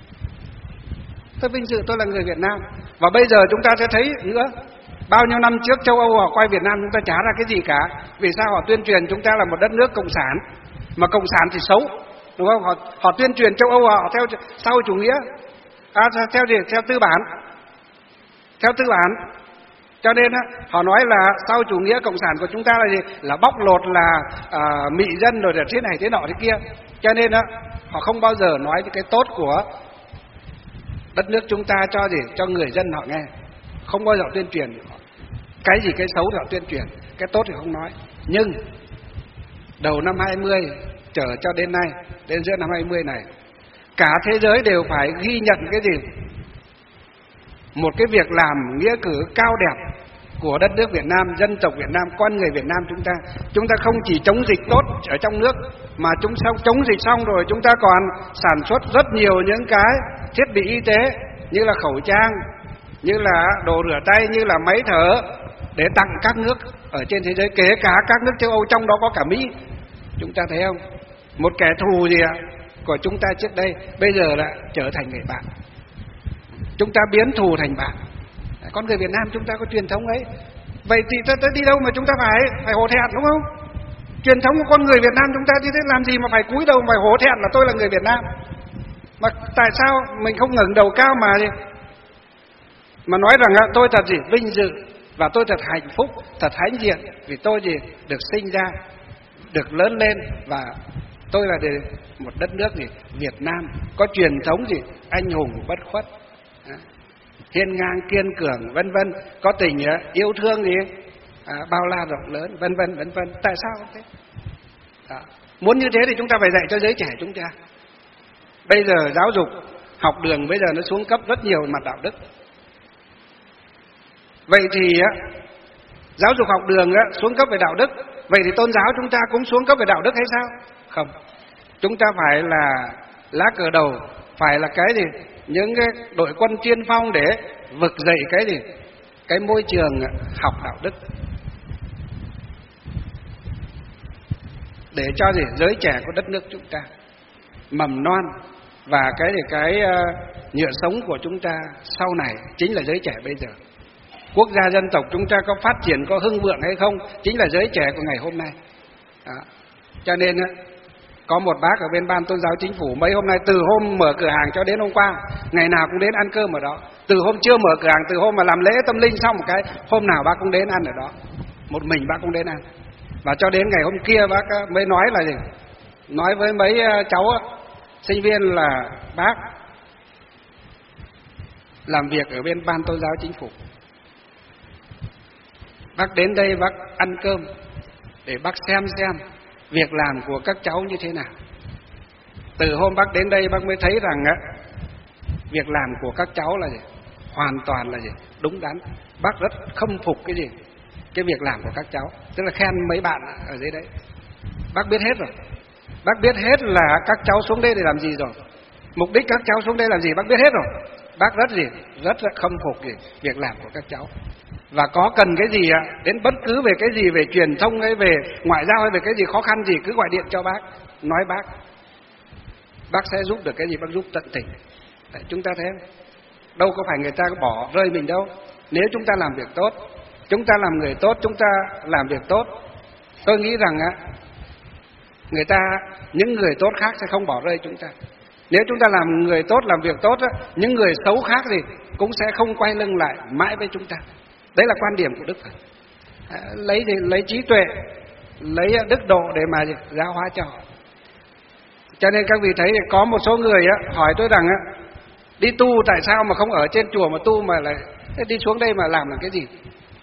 Tôi vinh dự tôi là người Việt Nam. Và bây giờ chúng ta sẽ thấy nữa, bao nhiêu năm trước châu Âu họ quay Việt Nam chúng ta chả ra cái gì cả. Vì sao? Họ tuyên truyền chúng ta là một đất nước cộng sản, mà cộng sản thì xấu, đúng không? Họ, họ tuyên truyền châu Âu họ theo sau chủ nghĩa, à, theo gì? Theo tư bản, theo tư bản. Cho nên á, họ nói là sau chủ nghĩa cộng sản của chúng ta là gì? Là bóc lột, là à, mị dân rồi là thế này thế nọ thế kia. Cho nên á, họ không bao giờ nói cái tốt của đất nước chúng ta cho gì? Cho người dân họ nghe. Không bao giờ tuyên truyền. Cái gì cái xấu thì họ tuyên truyền, cái tốt thì không nói. Nhưng đầu năm hai mươi trở cho đến nay, đến giữa năm hai mươi này, cả thế giới đều phải ghi nhận cái gì? Một cái việc làm nghĩa cử cao đẹp của đất nước Việt Nam, dân tộc Việt Nam, con người Việt Nam chúng ta. Chúng ta không chỉ chống dịch tốt ở trong nước, mà chúng sau chống dịch xong rồi chúng ta còn sản xuất rất nhiều những cái thiết bị y tế, như là khẩu trang, như là đồ rửa tay, như là máy thở, để tặng các nước ở trên thế giới, kể cả các nước châu Âu, trong đó có cả Mỹ. Chúng ta thấy không? Một kẻ thù gì ạ của chúng ta trước đây, bây giờ lại trở thành người bạn. Chúng ta biến thù thành bạn. Con người Việt Nam chúng ta có truyền thống ấy. Vậy thì ta, ta đi đâu mà chúng ta phải phải hổ thẹn, đúng không? Truyền thống của con người Việt Nam chúng ta như thế, làm gì mà phải cúi đầu, phải hổ thẹn là tôi là người Việt Nam? Mà tại sao mình không ngẩng đầu cao mà gì? Mà nói rằng tôi thật gì vinh dự và tôi thật hạnh phúc, thật hãnh diện vì tôi gì được sinh ra, được lớn lên, và tôi là một đất nước gì Việt Nam có truyền thống gì anh hùng bất khuất, hiên ngang kiên cường, vân vân, có tình yêu thương gì à, bao la rộng lớn, vân vân vân vân. Tại sao không thế? À, muốn như thế thì chúng ta phải dạy cho giới trẻ chúng ta. Bây giờ giáo dục học đường bây giờ nó xuống cấp rất nhiều mặt đạo đức. Vậy thì á, giáo dục học đường á, xuống cấp về đạo đức, vậy thì tôn giáo chúng ta cũng xuống cấp về đạo đức hay sao? Không, chúng ta phải là lá cờ đầu, phải là cái gì, những cái đội quân tiên phong để vực dậy cái gì, cái môi trường học đạo đức, để cho gì giới trẻ của đất nước chúng ta mầm non, và cái gì cái uh, nhựa sống của chúng ta sau này chính là giới trẻ bây giờ. Quốc gia dân tộc chúng ta có phát triển, có hưng vượng hay không, chính là giới trẻ của ngày hôm nay. Đó. Cho nên có một bác ở bên ban tôn giáo chính phủ mấy hôm nay, từ hôm mở cửa hàng cho đến hôm qua, ngày nào cũng đến ăn cơm ở đó. Từ hôm chưa mở cửa hàng, từ hôm mà làm lễ tâm linh xong một cái, hôm nào bác cũng đến ăn ở đó, một mình bác cũng đến ăn. Và cho đến ngày hôm kia bác mới nói là gì, nói với mấy cháu sinh viên là bác làm việc ở bên ban tôn giáo chính phủ, bác đến đây bác ăn cơm để bác xem xem việc làm của các cháu như thế nào. Từ hôm bác đến đây bác mới thấy rằng á, việc làm của các cháu là gì, hoàn toàn là gì, đúng đắn. Bác rất khâm phục cái gì, cái việc làm của các cháu, tức là khen mấy bạn ở dưới đấy. Bác biết hết rồi, bác biết hết là các cháu xuống đây để làm gì rồi, mục đích các cháu xuống đây làm gì bác biết hết rồi. Bác rất gì, rất là khâm phục gì việc làm của các cháu. Và có cần cái gì ạ, đến bất cứ về cái gì, về truyền thông hay về ngoại giao hay về cái gì khó khăn gì, cứ gọi điện cho bác, nói bác, bác sẽ giúp được cái gì bác giúp tận tình. Đấy, chúng ta thấy không? Đâu có phải người ta bỏ rơi mình đâu. Nếu chúng ta làm việc tốt, chúng ta làm người tốt, chúng ta làm việc tốt, tôi nghĩ rằng á, người ta, những người tốt khác sẽ không bỏ rơi chúng ta. Nếu chúng ta làm người tốt, làm việc tốt á, những người xấu khác thì cũng sẽ không quay lưng lại mãi với chúng ta. Đấy là quan điểm của Đức Phật. À, lấy gì, lấy trí tuệ, lấy đức độ để mà giáo hóa cho họ. Cho nên các vị thấy có một số người á, hỏi tôi rằng á, đi tu tại sao mà không ở trên chùa mà tu, mà lại đi xuống đây mà làm là cái gì?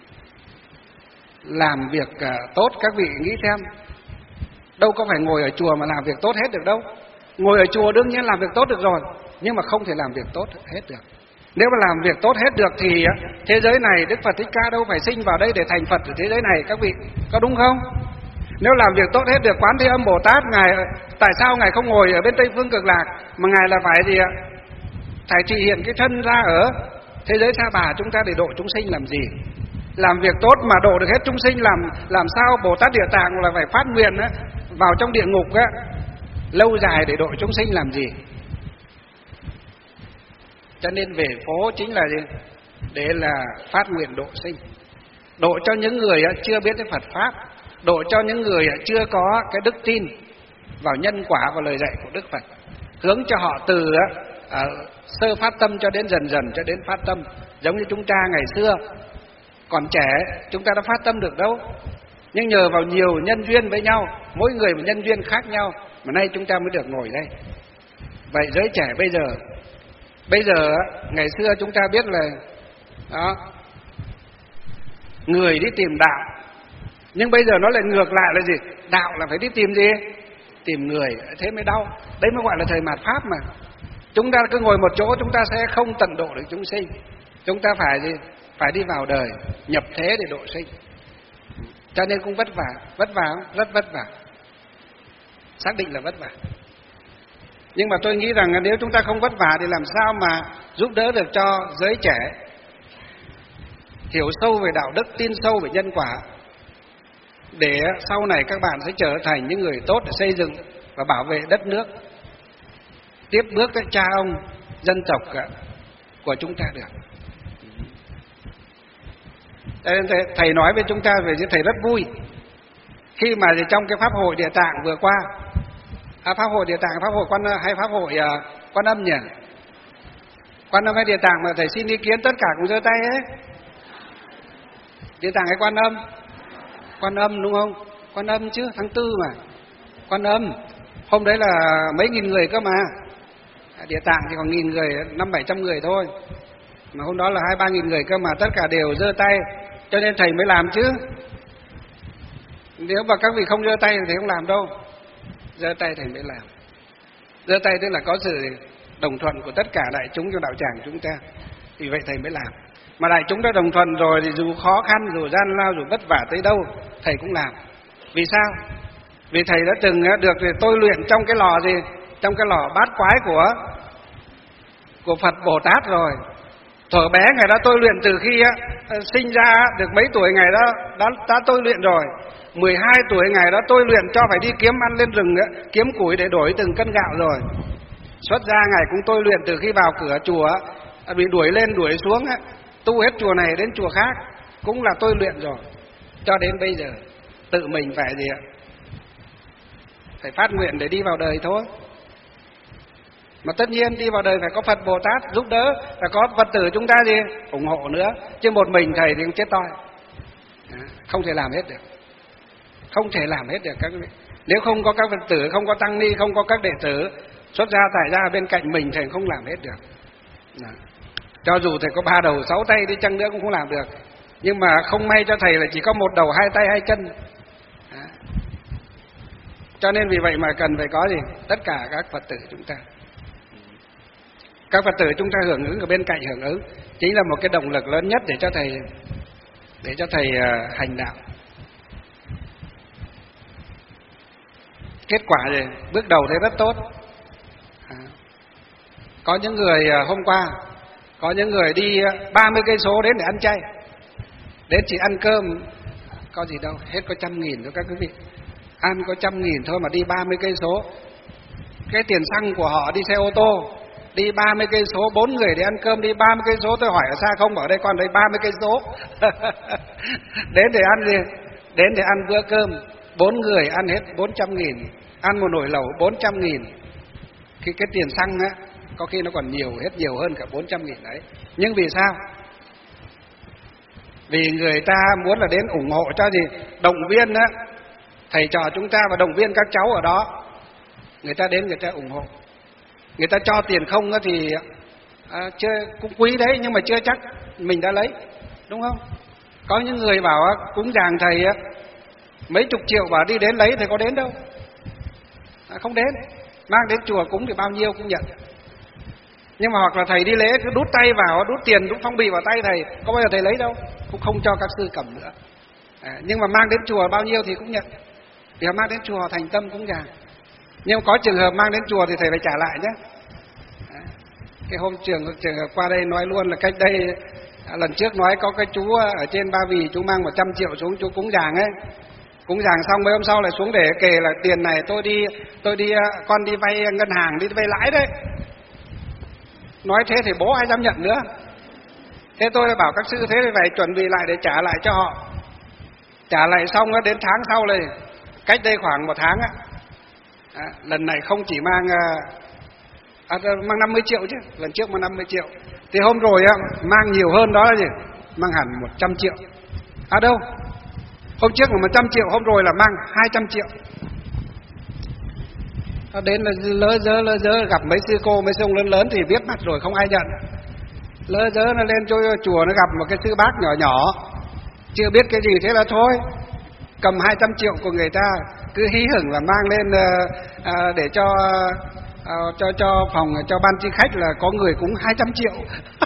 Làm việc uh, tốt các vị nghĩ xem, đâu có phải ngồi ở chùa mà làm việc tốt hết được đâu. Ngồi ở chùa đương nhiên làm việc tốt được rồi, nhưng mà không thể làm việc tốt hết được. Nếu mà làm việc tốt hết được thì thế giới này Đức Phật Thích Ca đâu phải sinh vào đây để thành Phật ở thế giới này, các vị có đúng không? Nếu làm việc tốt hết được, Quán Thế Âm Bồ Tát ngài tại sao ngài không ngồi ở bên Tây Phương Cực Lạc, mà ngài là phải gì ạ? Phải thể hiện cái thân ra ở thế giới Sa Bà chúng ta để độ chúng sinh làm gì? Làm việc tốt mà độ được hết chúng sinh, làm làm sao Bồ Tát Địa Tạng là phải phát nguyện á, vào trong địa ngục á, lâu dài để độ chúng sinh làm gì? Cho nên về phố chính là gì? Để là phát nguyện độ sinh, độ cho những người chưa biết cái Phật Pháp, độ cho những người chưa có cái đức tin vào nhân quả và lời dạy của Đức Phật, hướng cho họ từ à, sơ phát tâm cho đến dần dần cho đến phát tâm. Giống như chúng ta ngày xưa còn trẻ, chúng ta đã phát tâm được đâu, nhưng nhờ vào nhiều nhân duyên với nhau, mỗi người một nhân duyên khác nhau, mà nay chúng ta mới được ngồi đây. Vậy giới trẻ bây giờ, bây giờ ngày xưa chúng ta biết là đó, người đi tìm đạo, Nhưng bây giờ nó lại ngược lại là gì? Đạo là phải đi tìm gì? Tìm người, thế mới đau. Đấy mới gọi là thời mạt Pháp mà. Chúng ta cứ ngồi một chỗ chúng ta sẽ không tận độ được chúng sinh. Chúng ta phải gì? Phải đi vào đời, nhập thế để độ sinh. Cho nên cũng vất vả. Vất vả không? Rất vất vả. Xác định là vất vả. Nhưng mà tôi nghĩ rằng nếu chúng ta không vất vả thì làm sao mà giúp đỡ được cho giới trẻ hiểu sâu về đạo đức, tin sâu về nhân quả, để sau này các bạn sẽ trở thành những người tốt để xây dựng và bảo vệ đất nước, tiếp bước các cha ông dân tộc của chúng ta được. Thầy nói với chúng ta về chứ thầy rất vui khi mà trong cái pháp hội Địa Tạng vừa qua, à, pháp hội Địa Tạng, pháp hội quan hay pháp hội uh, Quan Âm nhỉ? Quan Âm hay Địa Tạng mà thầy xin ý kiến tất cả cùng giơ tay ấy. Địa Tạng hay Quan Âm? Quan Âm đúng không? Quan Âm chứ, tháng tư mà. Quan Âm. Hôm đấy là mấy nghìn người cơ mà. Địa Tạng thì còn nghìn người, năm bảy trăm người thôi. Mà hôm đó là hai ba nghìn người cơ mà, tất cả đều giơ tay, cho nên thầy mới làm chứ. Nếu mà các vị không giơ tay thì thầy không làm đâu. Giơ tay thầy mới làm. Giơ tay tức là có sự đồng thuận của tất cả đại chúng trong đạo tràng chúng ta. Vì vậy thầy mới làm. Mà đại chúng đã đồng thuận rồi thì dù khó khăn, dù gian lao, dù vất vả tới đâu, thầy cũng làm. Vì sao? Vì thầy đã từng được tôi luyện trong cái lò gì? Trong cái lò bát quái của của Phật Bồ Tát rồi. Thuở bé ngày đó tôi luyện từ khi á, sinh ra được mấy tuổi ngày đó đã, đã tôi luyện rồi. mười hai tuổi ngày đó tôi luyện cho phải đi kiếm ăn lên rừng á, kiếm củi để đổi từng cân gạo rồi. Xuất ra ngày cũng tôi luyện từ khi vào cửa chùa bị đuổi lên đuổi xuống á, tu hết chùa này đến chùa khác cũng là tôi luyện rồi. Cho đến bây giờ tự mình phải gì ạ? Phải phát nguyện để đi vào đời thôi. Mà tất nhiên đi vào đời phải có Phật Bồ Tát giúp đỡ, phải có Phật tử chúng ta gì ủng hộ nữa, chứ một mình thầy thì cũng chết toi. Không thể làm hết được. Không thể làm hết được các vị. Nếu không có các Phật tử, không có tăng ni, không có các đệ tử xuất gia tại gia bên cạnh mình, thầy không làm hết được. Đó. Cho dù thầy có ba đầu sáu tay đi chăng nữa cũng không làm được. Nhưng mà không may cho thầy là chỉ có một đầu hai tay hai chân. Đó. Cho nên vì vậy mà cần phải có gì? Tất cả các Phật tử chúng ta. Các Phật tử chúng ta hưởng ứng ở bên cạnh hưởng ứng chính là một cái động lực lớn nhất để cho thầy để cho thầy uh, hành đạo. Kết quả gì? Bước đầu thấy rất tốt. À, có những người uh, hôm qua có những người đi uh, ba mươi cây số đến để ăn chay, đến chỉ ăn cơm có gì đâu, hết có trăm nghìn thôi các quý vị. Ăn có trăm nghìn thôi mà đi ba mươi cây số. Cái tiền xăng của họ đi xe ô tô đi ba mươi cây số, bốn người để ăn cơm đi ba mươi cây số, tôi hỏi ở xa không, ở đây con đây ba mươi cây số. Đến để ăn gì? Đến để ăn bữa cơm, bốn người ăn hết bốn trăm nghìn, ăn một nồi lẩu bốn trăm nghìn. Khi cái tiền xăng á, có khi nó còn nhiều, hết nhiều hơn cả bốn trăm nghìn đấy. Nhưng vì sao? Vì người ta muốn là đến ủng hộ cho gì? Động viên á, thầy trò chúng ta và động viên các cháu ở đó. Người ta đến người ta ủng hộ. Người ta cho tiền không thì à, chưa, cũng quý đấy, nhưng mà chưa chắc mình đã lấy, đúng không? Có những người bảo cúng dường thầy mấy chục triệu bảo đi đến lấy, thầy có đến đâu? À, không đến. Mang đến chùa cúng thì bao nhiêu cũng nhận. Nhưng mà hoặc là thầy đi lễ cứ đút tay vào, đút tiền, đút phong bì vào tay thầy, có bao giờ thầy lấy đâu? Cũng không cho các sư cầm nữa. À, nhưng mà mang đến chùa bao nhiêu thì cũng nhận. Vì mang đến chùa thành tâm cúng dường. Nhưng có trường hợp mang đến chùa thì thầy phải trả lại nhé. Cái hôm trường trường hợp qua đây nói luôn là cách đây lần trước nói có cái chú ở trên Ba Vì, chú mang một trăm triệu xuống chú cúng dường ấy. Cúng dường xong mấy hôm sau lại xuống để kể là tiền này tôi đi tôi đi con đi vay ngân hàng, đi vay lãi đấy. Nói thế thì bố ai dám nhận nữa. Thế tôi bảo các sư thế thì phải chuẩn bị lại để trả lại cho họ. Trả lại xong đến tháng sau này, cách đây khoảng một tháng á, à, lần này không chỉ mang à, mang năm mươi triệu chứ, lần trước mang năm mươi triệu. Thì hôm rồi á, mang nhiều hơn đó là gì? Mang hẳn một trăm triệu. À đâu? Hôm trước là một trăm triệu, hôm rồi là mang hai trăm triệu. À, đến là lỡ dớ lỡ dớ gặp mấy sư cô, mấy sư ông lớn lớn thì biết mặt rồi không ai nhận. Lỡ dớ nó lên cho chùa nó gặp một cái sư bác nhỏ nhỏ, chưa biết cái gì thế là thôi. cầm hai trăm triệu của người ta cứ hí hửng là mang lên uh, uh, để cho uh, cho cho phòng, cho ban chi khách là có người cúng hai trăm triệu.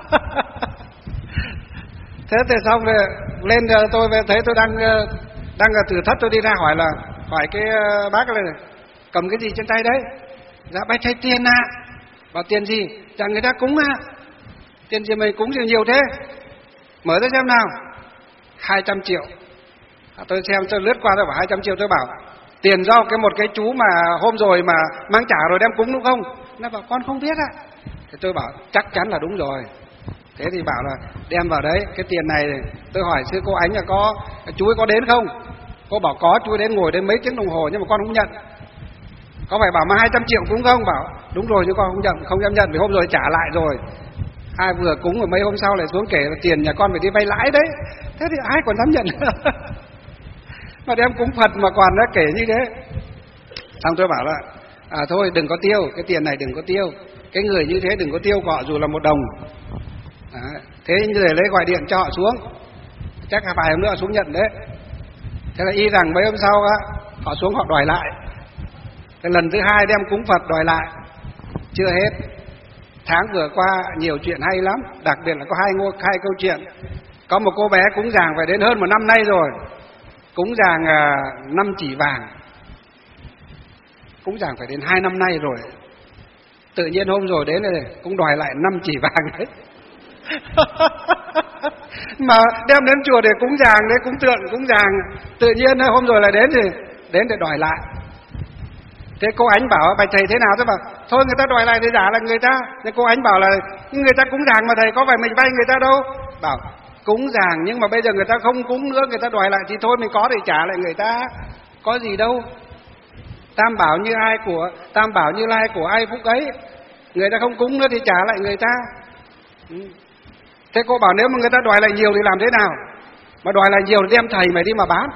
Thế thì xong rồi lên tôi về thấy tôi đang đang ở từ thất, tôi đi ra hỏi là hỏi cái bác này cầm cái gì trên tay đấy. Dạ bác thấy tiền ạ. À. Bảo tiền gì? Dạ người ta cúng ạ. À. Tiền gì mày cúng gì nhiều thế? Mở ra xem nào. hai trăm triệu. À, tôi xem, tôi lướt qua tôi bảo hai trăm triệu, tôi bảo tiền do cái một cái chú mà hôm rồi mà mang trả rồi đem cúng đúng không? Nó bảo con không biết ạ. À. Thì tôi bảo chắc chắn là đúng rồi. Thế thì bảo là đem vào đấy, cái tiền này tôi hỏi sư cô Ánh là có chú ấy có đến không? Cô bảo có, chú ấy đến ngồi đến mấy tiếng đồng hồ nhưng mà con không nhận. Có phải bảo mà hai trăm triệu cúng không? Bảo đúng rồi nhưng con không nhận, không dám nhận vì hôm rồi trả lại rồi. Ai vừa cúng rồi mấy hôm sau lại xuống kể là tiền nhà con phải đi vay lãi đấy. Thế thì ai còn dám nhận nữa. Mà đem cúng Phật mà còn nó kể như thế. Xong tôi bảo là à, thôi đừng có tiêu, cái tiền này đừng có tiêu. Cái người như thế đừng có tiêu cọ dù là một đồng. À, thế người lấy gọi điện cho họ xuống, chắc là vài hôm nữa xuống nhận đấy. Thế là y rằng mấy hôm sau á, họ xuống họ đòi lại. Cái lần thứ hai đem cúng Phật đòi lại, chưa hết. Tháng vừa qua nhiều chuyện hay lắm, đặc biệt là có hai ngôi hai câu chuyện. Có một cô bé cúng giàng phải đến hơn một năm nay rồi, cúng giàng à, năm chỉ vàng, cúng giàng phải đến hai năm nay rồi. Tự nhiên hôm rồi đến này cũng đòi lại năm chỉ vàng đấy. Mà đem đến chùa để cúng giàng đấy, cúng tượng cúng giàng, tự nhiên hôm rồi lại đến thì đến để đòi lại. Thế cô Ánh bảo bài thầy thế nào? Tôi bảo thôi người ta đòi lại thì giả là người ta. Thế cô Ánh bảo là người ta cúng giàng mà thầy có phải mình vay người ta đâu. Bảo cúng giàng nhưng mà bây giờ người ta không cúng nữa, người ta đòi lại thì thôi mình có để trả lại người ta, có gì đâu. Tam bảo như ai của Tam bảo Như Lai của ai phúc ấy, người ta không cúng nữa thì trả lại người ta. Ừ. Thế cô bảo nếu mà người ta đòi lại nhiều thì làm thế nào? Mà đòi lại nhiều thì đem thầy mày đi mà bán.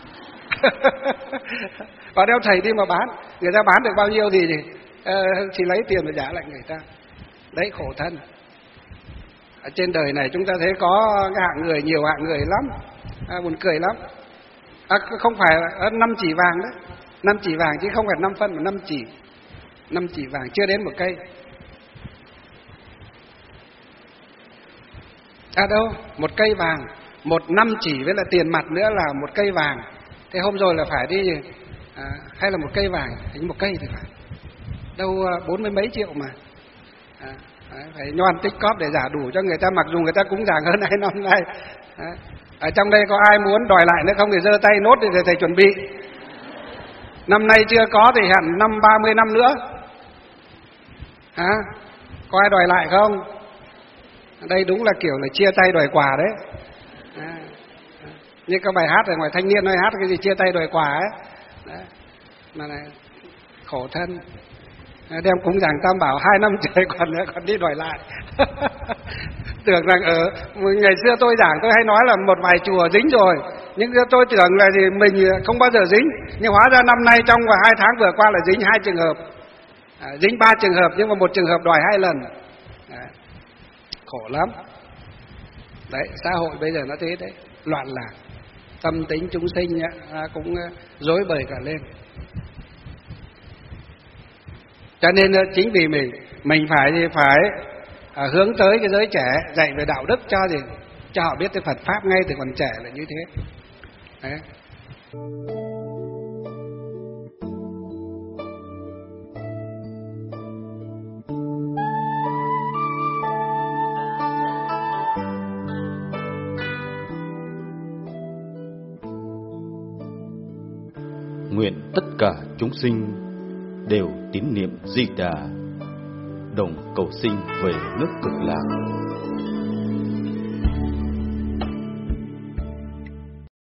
Và đem thầy đi mà bán, người ta bán được bao nhiêu thì uh, chỉ lấy tiền mà trả lại người ta. Đấy khổ thân. Ở trên đời này chúng ta thấy có hạng người, nhiều hạng người lắm, à, buồn cười lắm. À, không phải năm chỉ vàng đấy, năm chỉ vàng chứ không phải năm phân mà năm chỉ, năm chỉ vàng chưa đến một cây. À đâu, một cây vàng, một năm chỉ với là tiền mặt nữa là một cây vàng. Thế hôm rồi là phải đi à, hay là một cây vàng, hình một cây thì phải. Đâu bốn mươi mấy triệu mà. À, phải nhoan tích cóp để giả đủ cho người ta, mặc dù người ta cúng giàng hơn hai năm nay. À, ở trong đây có ai muốn đòi lại nữa không thì giơ tay nốt để thầy, thầy chuẩn bị. Năm nay chưa có thì hẳn năm ba mươi năm nữa. À, có ai đòi lại không? Đây đúng là kiểu là chia tay đòi quà đấy. À, như các bài hát ở ngoài thanh niên nói hát cái gì chia tay đòi quà ấy. Đấy. Mà này khổ thân, đem cúng giàng Tam Bảo hai năm trời còn nữa còn đi đòi lại. Tưởng rằng ở ngày xưa tôi giảng tôi hay nói là một vài chùa dính rồi, nhưng tôi tưởng là gì mình không bao giờ dính, nhưng hóa ra năm nay trong và hai tháng vừa qua là dính hai trường hợp, à, dính ba trường hợp nhưng mà một trường hợp đòi hai lần. À, khổ lắm. Đấy, xã hội bây giờ nó thế đấy, loạn lạc, tâm tính chúng sinh á, cũng rối bời cả lên. Cho nên chính vì mình mình phải phải à, hướng tới cái giới trẻ, dạy về đạo đức cho gì cho họ biết cái Phật pháp ngay từ còn trẻ là như thế. Đấy. Nguyện tất cả chúng sinh đều tín niệm Di Đà, đồng cầu sinh về nước Cực Lạc.